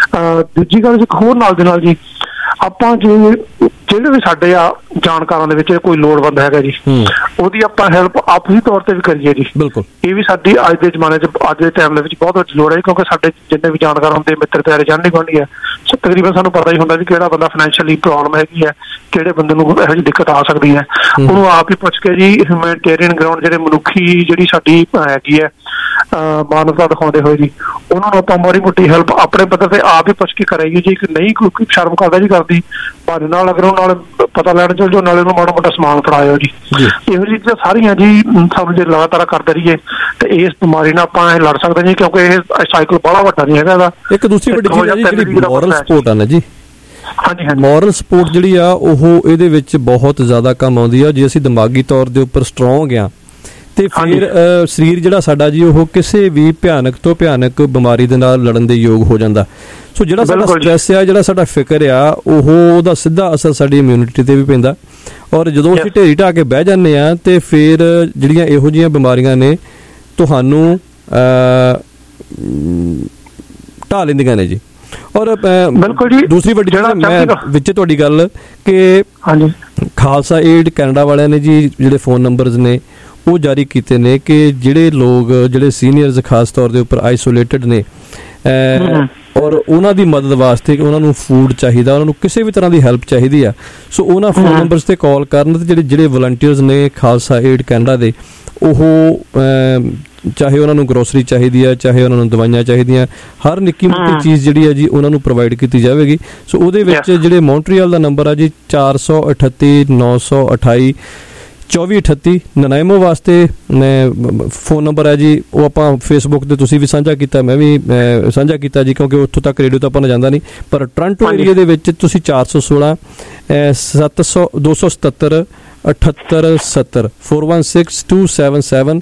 ਦੂਜੀ ਗੱਲ ਇੱਕ ਹੋਰ ਨਾਲ ਦੇ ਨਾਲ ਜੀ, ਆਪਾਂ ਜਿਹੜੇ ਵੀ ਸਾਡੇ ਆ ਜਾਣਕਾਰਾਂ ਦੇ ਵਿੱਚ ਕੋਈ ਲੋੜਵੰਦ ਹੈਗਾ ਜੀ, ਉਹਦੀ ਆਪਾਂ ਹੈਲਪ ਆਪਸੀ ਤੌਰ ਤੇ ਵੀ ਕਰੀਏ ਜੀ। ਬਿਲਕੁਲ, ਇਹ ਵੀ ਸਾਡੀ ਅੱਜ ਦੇ ਜ਼ਮਾਨੇ 'ਚ, ਅੱਜ ਦੇ ਟਾਈਮ ਦੇ ਵਿੱਚ ਬਹੁਤ ਵੱਡੀ ਲੋੜ ਹੈ, ਕਿਉਂਕਿ ਸਾਡੇ ਜਿੰਨੇ ਵੀ ਜਾਣਕਾਰ ਹੁੰਦੇ, ਮਿੱਤਰ ਪਿਆਰੇ ਜਾਣਦੇ ਗੁਆਂਢੀ ਆ, ਤਕਰੀਬਨ ਸਾਨੂੰ ਪਤਾ ਹੀ ਹੁੰਦਾ ਵੀ ਕਿਹੜਾ ਬੰਦਾ ਫਾਈਨੈਂਸ਼ੀਅਲੀ ਪ੍ਰੋਬਲਮ ਹੈਗੀ ਹੈ, ਕਿਹੜੇ ਬੰਦੇ ਨੂੰ ਇਹੋ ਜਿਹੀ ਦਿੱਕਤ ਆ ਸਕਦੀ ਹੈ। ਉਹਨੂੰ ਆਪ ਹੀ ਪੁੱਛ ਕੇ ਜੀ ਹਿਊਮੈਨਿਟੇਰੀਅਨ ਗਰਾਊਂਡ ਜਿਹੜੇ ਮਨੁੱਖੀ ਜਿਹੜੀ ਸਾਡੀ ਹੈਗੀ ਹੈ ਮਾਨਵਤਾ ਦਿਖਾਉਂਦੇ ਹੋਏ ਜੀ, ਉਹਨਾਂ ਨੂੰ ਆਪਾਂ ਮਾੜੀ ਮੋਟੀ ਹੈਲਪ ਆਪਣੇ ਪੱਧਰ ਤੇ ਆਪ ਹੀ ਪੁੱਛ ਕੇ ਕਰੇਗੀ ਜੀ। ਨਹੀਂ ਕੋਈ ਸ਼ਰਮ ਕਰਦਾ ਜੀ ਕਰਦੀ ਭਾਰੇ ਨਾਲ, ਅਗਰ ਉਹ ਨਾਲ ਪਤਾ ਲੈਣ ਚੱਲ ਜਾਓ, ਨਾਲੇ ਉਹਨੂੰ ਮਾੜਾ ਮੋਟਾ ਸਮਾਨ ਫੜਾਇਓ ਜੀ। ਇਹੋ ਜਿਹੀ ਚੀਜ਼ਾਂ ਸਾਰੀਆਂ ਜੀ ਸਾਨੂੰ ਜੇ ਲਗਾਤਾਰ ਕਰਦੇ ਰਹੀਏ ਤੇ ਇਸ ਬਿਮਾਰੀ ਨਾਲ ਆਪਾਂ ਇਹ ਲੜ ਸਕਦੇ ਜੀ, ਕਿਉਂਕਿ ਇਹ ਸਾਈਕਲ ਬੜਾ ਵੱਡਾ ਨਹੀਂ ਹੈਗਾ ਇਹਦਾ। ਇੱਕ ਦੂਸਰੀ ਵੱਡੀ ਚੀਜ਼ ਹੈ ਜਿਹੜੀ ਮੋਰਲ ਸਪੋਰਟ ਆ ਨਾ ਜੀ। ਮੋਰਲ ਸਪੋਰਟ ਜਿਹੜੀ ਆ ਉਹ ਇਹਦੇ ਵਿੱਚ ਬਹੁਤ ਜ਼ਿਆਦਾ ਕੰਮ ਆਉਂਦੀ ਆ। ਜੇ ਅਸੀਂ ਦਿਮਾਗੀ ਤੌਰ ਦੇ ਉੱਪਰ ਸਟਰੋਂਗ ਆ ਤੇ ਫਿਰ ਸਰੀਰ ਜਿਹੜਾ ਸਾਡਾ ਜੀ ਉਹ ਕਿਸੇ ਵੀ ਭਿਆਨਕ ਤੋਂ ਭਿਆਨਕ ਬਿਮਾਰੀ ਦੇ ਨਾਲ ਲੜਨ ਦੇ ਯੋਗ ਹੋ ਜਾਂਦਾ। ਸੋ ਜਿਹੜਾ ਸਾਡਾ ਸਟ੍ਰੈਸ ਆ, ਜਿਹੜਾ ਸਾਡਾ ਫਿਕਰ ਆ, ਉਹਦਾ ਸਿੱਧਾ ਅਸਰ ਸਾਡੀ ਇਮਿਊਨਿਟੀ ਤੇ ਵੀ ਪੈਂਦਾ। ਔਰ ਜਦੋਂ ਅਸੀਂ ਢੇਰੀ ਢਾ ਕੇ ਬਹਿ ਜਾਂਦੇ ਆ ਤੇ ਫਿਰ ਜਿਹੜੀਆਂ ਇਹੋ ਜਿਹੀਆਂ ਬਿਮਾਰੀਆਂ ਨੇ ਤੁਹਾਨੂੰ ਢਾ ਲੈਂਦੀਆਂ ਨੇ ਜੀ। ਔਰ ਦੂਸਰੀ ਵੱਡੀ ਚੀਜ਼ ਮੈਂ ਵਿੱਚ ਤੁਹਾਡੀ ਗੱਲ ਕਿ ਖਾਲਸਾ ਏਡ ਕੈਨੇਡਾ ਵਾਲਿਆਂ ਨੇ ਜੀ ਜਿਹੜੇ ਫੋਨ ਨੰਬਰਸ ਨੇ ਉਹ ਜਾਰੀ ਕੀਤੇ ਨੇ ਕਿ ਜਿਹੜੇ ਲੋਕ ਜਿਹੜੇ ਸੀਨੀਅਰਸ ਖਾਸ ਤੌਰ ਦੇ ਉੱਪਰ ਆਈਸੋਲੇਟਡ ਨੇ ਔਰ ਉਹਨਾਂ ਦੀ ਮਦਦ ਵਾਸਤੇ ਉਹਨਾਂ ਨੂੰ ਫੂਡ ਚਾਹੀਦਾ, ਉਹਨਾਂ ਨੂੰ ਕਿਸੇ ਵੀ ਤਰ੍ਹਾਂ ਦੀ ਹੈਲਪ ਚਾਹੀਦੀ ਆ, ਸੋ ਉਹਨਾਂ ਫੋਨ ਨੰਬਰਸ ਤੇ ਕਾਲ ਕਰਨ ਤੇ ਜਿਹੜੇ ਵਲੰਟੀਅਰਸ ਨੇ ਖਾਲਸਾ ਏਡ ਕੈਨੇਡਾ ਦੇ, ਉਹ ਚਾਹੇ ਉਹਨਾਂ ਨੂੰ ਗਰੋਸਰੀ ਚਾਹੀਦੀ ਹੈ, ਚਾਹੇ ਉਹਨਾਂ ਨੂੰ ਦਵਾਈਆਂ ਚਾਹੀਦੀਆਂ, ਹਰ ਨਿੱਕੀ ਮੋਟੀ ਚੀਜ਼ ਜਿਹੜੀ ਹੈ ਜੀ ਉਹਨਾਂ ਨੂੰ ਪ੍ਰੋਵਾਈਡ ਕੀਤੀ ਜਾਵੇਗੀ। ਸੋ ਉਹਦੇ ਵਿੱਚ ਜਿਹੜੇ ਮੌਂਟਰੀਅਲ ਦਾ ਨੰਬਰ ਆ ਜੀ 438 928 2438 ਨਨਾਇਮੋ ਵਾਸਤੇ ਫੋਨ ਨੰਬਰ ਹੈ ਜੀ, ਉਹ ਆਪਾਂ ਫੇਸਬੁੱਕ ਤੇ ਤੁਸੀਂ ਵੀ ਸਾਂਝਾ ਕੀਤਾ, ਮੈਂ ਵੀ ਸਾਂਝਾ ਕੀਤਾ ਜੀ, ਕਿਉਂਕਿ ਉੱਥੋਂ ਤੱਕ ਰੇਡੀਓ ਤਾਂ ਆਪਾਂ ਨੂੰ ਜਾਂਦਾ ਨਹੀਂ, ਪਰ ਟੋਰਾਂਟੋ ਏਰੀਆ ਦੇ ਵਿੱਚ ਤੁਸੀਂ 416 277 7870 416277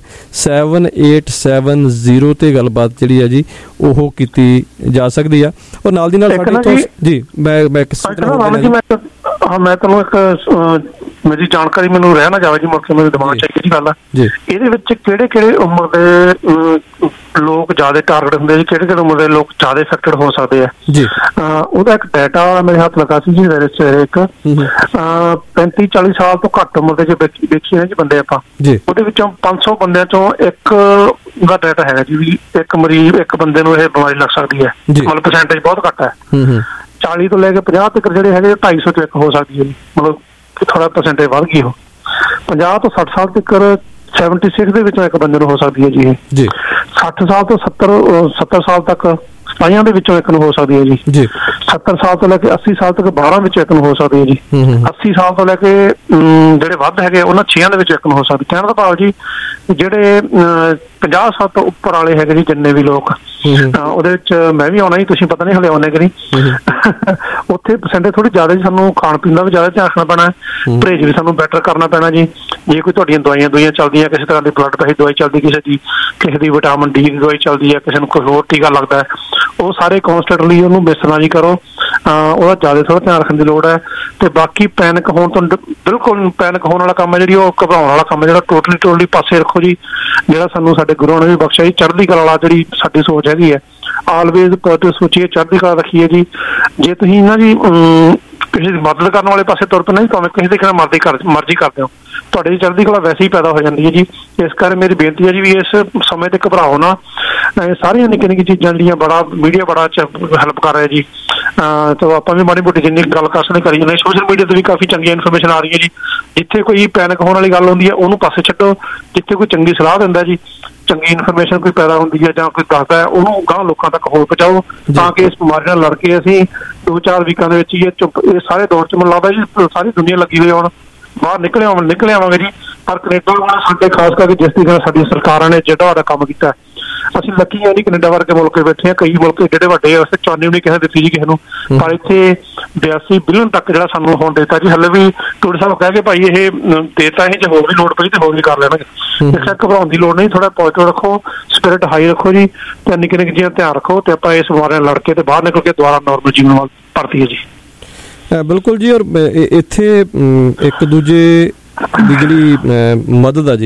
7870 ਤੇ ਗੱਲਬਾਤ ਜਿਹੜੀ ਹੈ ਜੀ ਉਹ ਕੀਤੀ ਜਾ ਸਕਦੀ ਆ। ਔਰ ਨਾਲ ਦੀ ਨਾਲ ਸਾਡੇ ਜੀ ਮੈਂ ਤੁਹਾਨੂੰ ਇੱਕ ਮੇਰੀ ਜਾਣਕਾਰੀ ਮੈਨੂੰ ਰਹਿ ਨਾ ਜਾਵੇ ਜੀ, ਮੁੜ ਕੇ ਮੇਰੇ ਦਿਮਾਗ ਚ ਇੱਕ ਗੱਲ ਆ, ਇਹਦੇ ਵਿੱਚ ਕਿਹੜੇ ਕਿਹੜੇ ਉਮਰ ਦੇ ਲੋਕ ਜ਼ਿਆਦਾ ਟਾਰਗੇਟ ਹੁੰਦੇ ਜੀ, ਕਿਹੜੇ ਕਿਹੜੇ ਉਮਰ ਦੇ ਲੋਕ ਜ਼ਿਆਦਾ ਇਫੈਕਟਡ ਹੋ ਸਕਦੇ ਆ ਜੀ? ਉਹਦਾ ਇੱਕ ਡਾਟਾ ਮੇਰੇ ਹੱਥ ਲੱਗਾ ਸੀ ਜੀ, ਇੱਕ 35-40 ਸਾਲ ਤੋਂ ਘੱਟ ਉਮਰ ਦੇ ਦੇਖੀਏ ਜੀ ਬੰਦੇ ਆਪਾਂ, ਉਹਦੇ ਵਿੱਚੋਂ 500 ਬੰਦਿਆਂ ਚੋਂ ਇੱਕ ਦਾ ਡਾਟਾ ਹੈਗਾ ਜੀ ਵੀ ਇੱਕ ਮਰੀਜ਼, ਇੱਕ ਬੰਦੇ ਨੂੰ ਇਹ ਬਿਮਾਰੀ ਲੱਗ ਸਕਦੀ ਹੈ, ਮਤਲਬ ਪਰਸੈਂਟੇਜ ਬਹੁਤ ਘੱਟ ਹੈ। 40 ਤੋਂ ਲੈ ਕੇ 50 ਤੱਕ ਜਿਹੜੇ ਹੈਗੇ 250 ਚ ਇੱਕ ਹੋ ਸਕਦੀ ਹੈ ਜੀ, ਮਤਲਬ ਥੋੜਾ ਪਰਸੈਂਟੇਜ ਵੱਧ ਗਈ। ਉਹ 50 ਤੋਂ 60 ਸਾਲ ਤੱਕ 76 ਦੇ ਵਿੱਚੋਂ ਇੱਕ ਬੰਦੇ ਨੂੰ ਹੋ ਸਕਦੀ ਹੈ ਜੀ ਇਹ। 60 ਸਾਲ ਤੋਂ 70 ਸਾਲ ਤੱਕ 27 ਦੇ ਵਿੱਚੋਂ ਇੱਕ ਨੂੰ ਹੋ ਸਕਦੀ ਹੈ ਜੀ 70 ਸਾਲ ਤੋਂ ਲੈ ਕੇ 80 ਸਾਲ ਤੱਕ 12 ਵਿੱਚੋਂ ਇੱਕ ਨੂੰ ਹੋ ਸਕਦੀ ਹੈ ਜੀ 80 ਸਾਲ ਤੋਂ ਲੈ ਕੇ ਜਿਹੜੇ ਵੱਧ ਹੈਗੇ ਉਹਨਾਂ 6 ਦੇ ਵਿੱਚ ਇੱਕ ਨੂੰ ਹੋ ਸਕਦੀ। ਕਹਿਣ ਦਾ ਭਾਵ ਜੀ ਜਿਹੜੇ 50 ਸਾਲ ਤੋਂ ਉੱਪਰ ਵਾਲੇ ਹੈਗੇ ਜੀ ਜਿੰਨੇ ਵੀ ਲੋਕ ਉਹਦੇ ਵਿੱਚ ਮੈਂ ਵੀ ਆਉਣਾ ਜੀ, ਤੁਸੀਂ ਪਤਾ ਨਹੀਂ ਹਲੇ ਆਉਣੇ ਕਿ ਨਹੀਂ। ਉੱਥੇ ਪਰਸੈਂਟੇਜ ਥੋੜੀ ਜ਼ਿਆਦਾ ਜੀ, ਸਾਨੂੰ ਖਾਣ ਪੀਣ ਦਾ ਵੀ ਜ਼ਿਆਦਾ ਧਿਆਨ ਰੱਖਣਾ ਪੈਣਾ, ਪਰਹੇਜ਼ ਵੀ ਸਾਨੂੰ ਬੈਟਰ ਕਰਨਾ ਪੈਣਾ ਜੀ। ਜੇ ਕੋਈ ਤੁਹਾਡੀਆਂ ਦਵਾਈਆਂ ਚੱਲਦੀਆਂ, ਕਿਸੇ ਤਰ੍ਹਾਂ ਦੀ ਬਲੱਡ ਪ੍ਰੈਸ਼ਰ ਦਵਾਈ ਚੱਲਦੀ, ਕਿਸੇ ਦੀ ਵਿਟਾਮਿਨ ਡੀ ਦੀ ਦਵਾਈ ਚੱਲਦੀ ਹੈ, ਕਿਸੇ ਨੂੰ ਕੋਈ ਹੋਰ ਟੀਕਾ ਲੱਗਦਾ ਹੈ, ਉਹ ਸਾਰੇ ਕੌਂਸਟੈਂਟਲੀ ਉਹਨੂੰ ਮਿਸ ਨਾ ਜੀ ਕਰੋ। ਉਹਦਾ ਜ਼ਿਆਦਾ ਥੋੜਾ ਧਿਆਨ ਰੱਖਣ ਦੀ ਲੋੜ ਹੈ। ਤੇ ਬਾਕੀ ਪੈਨਿਕ ਹੋਣ ਤੋਂ ਬਿਲਕੁਲ ਪੈਨਿਕ ਹੋਣ ਵਾਲਾ ਕੰਮ ਹੈ ਜਿਹੜੀ ਉਹ ਘਬਰਾਉਣ ਵਾਲਾ ਕੰਮ ਹੈ ਜਿਹੜਾ ਟੋਟਲੀ ਪਾਸੇ ਰੱਖੋ ਜੀ। ਜਿਹੜਾ ਸਾਨੂੰ ਸਾਡੇ ਗੁਰੂਆਂ ਨੇ ਵੀ ਬਖਸ਼ਿਆ ਜੀ ਚੜ੍ਹਦੀ ਕਲਾ ਵਾਲਾ ਜਿਹੜੀ ਸਾਡੀ ਸੋਚ ਹੈਗੀ ਹੈ, ਆਲਵੇਜ਼ ਪੋਜ਼ਿਟਿਵ ਸੋਚੀਏ, ਚੜ੍ਹਦੀ ਕਲਾ ਰੱਖੀਏ ਜੀ। ਜੇ ਤੁਸੀਂ ਨਾ ਜੀ ਕਿਸੇ ਦੀ ਮਦਦ ਕਰਨ ਵਾਲੇ ਪਾਸੇ ਤੁਰ ਪੈਣਾ ਜੀ, ਭਾਵੇਂ ਕਿਸੇ ਦੇ ਕਿਹੜਾ ਮਰਜ਼ੀ ਕਰਦੇ ਹੋ, ਤੁਹਾਡੇ ਦੀ ਚੜ੍ਹਦੀ ਕਲਾ ਵੈਸੇ ਹੀ ਪੈਦਾ ਹੋ ਜਾਂਦੀ ਹੈ ਜੀ। ਇਸ ਕਰਕੇ ਮੇਰੀ ਬੇਨਤੀ ਹੈ ਜੀ ਵੀ ਇਸ ਸਮੇਂ ਤੇ ਘਬਰਾਓ ਨਾ। ਸਾਰੀਆਂ ਨਿੱਕੀਆਂ ਚੀਜ਼ਾਂ ਜਿਹੜੀਆਂ ਮੀਡੀਆ ਬੜਾ ਹੈਲਪ ਕਰ ਰਿਹਾ ਜੀ। ਤਾਂ ਆਪਾਂ ਵੀ ਮਾੜੀ ਮੋਟੀ ਜਿੰਨੀ ਗੱਲ ਕਰ ਸਕਦੇ ਕਰੀ ਜਾਂਦੇ। ਸੋਸ਼ਲ ਮੀਡੀਆ ਤੇ ਵੀ ਕਾਫੀ ਚੰਗੀਆਂ ਇਨਫੋਰਮੇਸ਼ਨ ਆ ਰਹੀ ਹੈ ਜੀ। ਜਿੱਥੇ ਕੋਈ ਪੈਨਿਕ ਹੋਣ ਵਾਲੀ ਗੱਲ ਹੁੰਦੀ ਹੈ ਉਹਨੂੰ ਪਾਸੇ ਛੱਡੋ, ਜਿੱਥੇ ਕੋਈ ਚੰਗੀ ਸਲਾਹ ਦਿੰਦਾ ਜੀ, ਚੰਗੀ ਇਨਫੋਰਮੇਸ਼ਨ ਕੋਈ ਪੈਦਾ ਹੁੰਦੀ ਹੈ ਜਾਂ ਕੋਈ ਦੱਸਦਾ ਹੈ, ਉਹਨੂੰ ਗਾਂਹ ਲੋਕਾਂ ਤੱਕ ਹੋਰ ਪਹੁੰਚਾਓ ਤਾਂ ਕਿ ਇਸ ਬਿਮਾਰੀ ਨਾਲ ਲੜ ਕੇ ਅਸੀਂ 2-4 ਵੀਕਾਂ ਦੇ ਵਿੱਚ ਹੀ ਇਹ ਸਾਰੇ ਦੌਰ 'ਚ ਮੈਨੂੰ ਲੱਗਦਾ ਜੀ ਸਾਰੀ ਦੁਨੀਆ ਲੱਗੀ ਹੋਈ ਹੁਣ ਬਾਹਰ ਨਿਕਲ ਆਵਾਂਗੇ ਜੀ। ਪਰ ਕੈਨੇਡਾ ਵਾਲਾ ਸਾਡੇ ਖਾਸ ਕਰਕੇ ਜਿਸ ਦੀ ਸਾਡੀ ਸਰਕਾਰਾਂ ਨੇ ਜਿਹੜਾ ਵੱਡਾ ਕੰਮ ਕੀਤਾ, ਅਸੀਂ ਲੱਕੀ ਹਾਂ ਜੀ ਕੈਨੇਡਾ ਵਰਗੇ ਮੁਲਕ ਬੈਠੇ ਹਾਂ। ਕਈ ਮੁਲਕ ਜਿਹੜੇ ਵੱਡੇ ਆ ਚਾਹੁੰਦੇ ਵੀ ਨਹੀਂ ਕਿਸੇ ਦਿੱਤੀ ਜੀ ਕਿਸੇ ਨੂੰ, ਪਰ ਇੱਥੇ 82 ਬਿਲੀਅਨ ਤੱਕ ਜਿਹੜਾ ਸਾਨੂੰ ਹੁਣ ਦਿੱਤਾ ਜੀ। ਹਲੇ ਵੀ ਟੂਡ ਸਾਹਿਬ ਕਹਿ ਕੇ ਭਾਈ ਇਹ ਦੇਤਾ ਇਹ, ਜੇ ਹੋਰ ਵੀ ਲੋੜ ਪਈ ਤੇ ਹੋਰ ਵੀ ਕਰ ਲੈਣਗੇ। ਇਸ ਕਰਕੇ ਘਬਰਾਉਣ ਦੀ ਲੋੜ ਨਹੀਂ, ਥੋੜਾ ਪੋਜ਼ਿਟਿਵ ਰੱਖੋ, ਸਪਿਰਿਟ ਹਾਈ ਰੱਖੋ ਜੀ, ਤੇ ਨਿੱਕੇ ਚੀਜ਼ਾਂ ਧਿਆਨ ਰੱਖੋ ਤੇ ਆਪਾਂ ਇਸ ਬਿਮਾਰੀ ਨਾਲ ਲੜ ਕੇ ਤੇ ਬਾਹਰ ਨਿਕਲ ਕੇ ਦੁਬਾਰਾ ਨੋਰਮਲ ਜੀਵਨ ਵੱਲ ਪਰਤੀਏ ਜੀ। ਬਿਲਕੁਲ ਜੀ। ਔਰ ਇੱਥੇ ਇੱਕ ਦੂਜੇ ਦੀ ਜਿਹੜੀ ਮਦਦ ਆ ਜੀ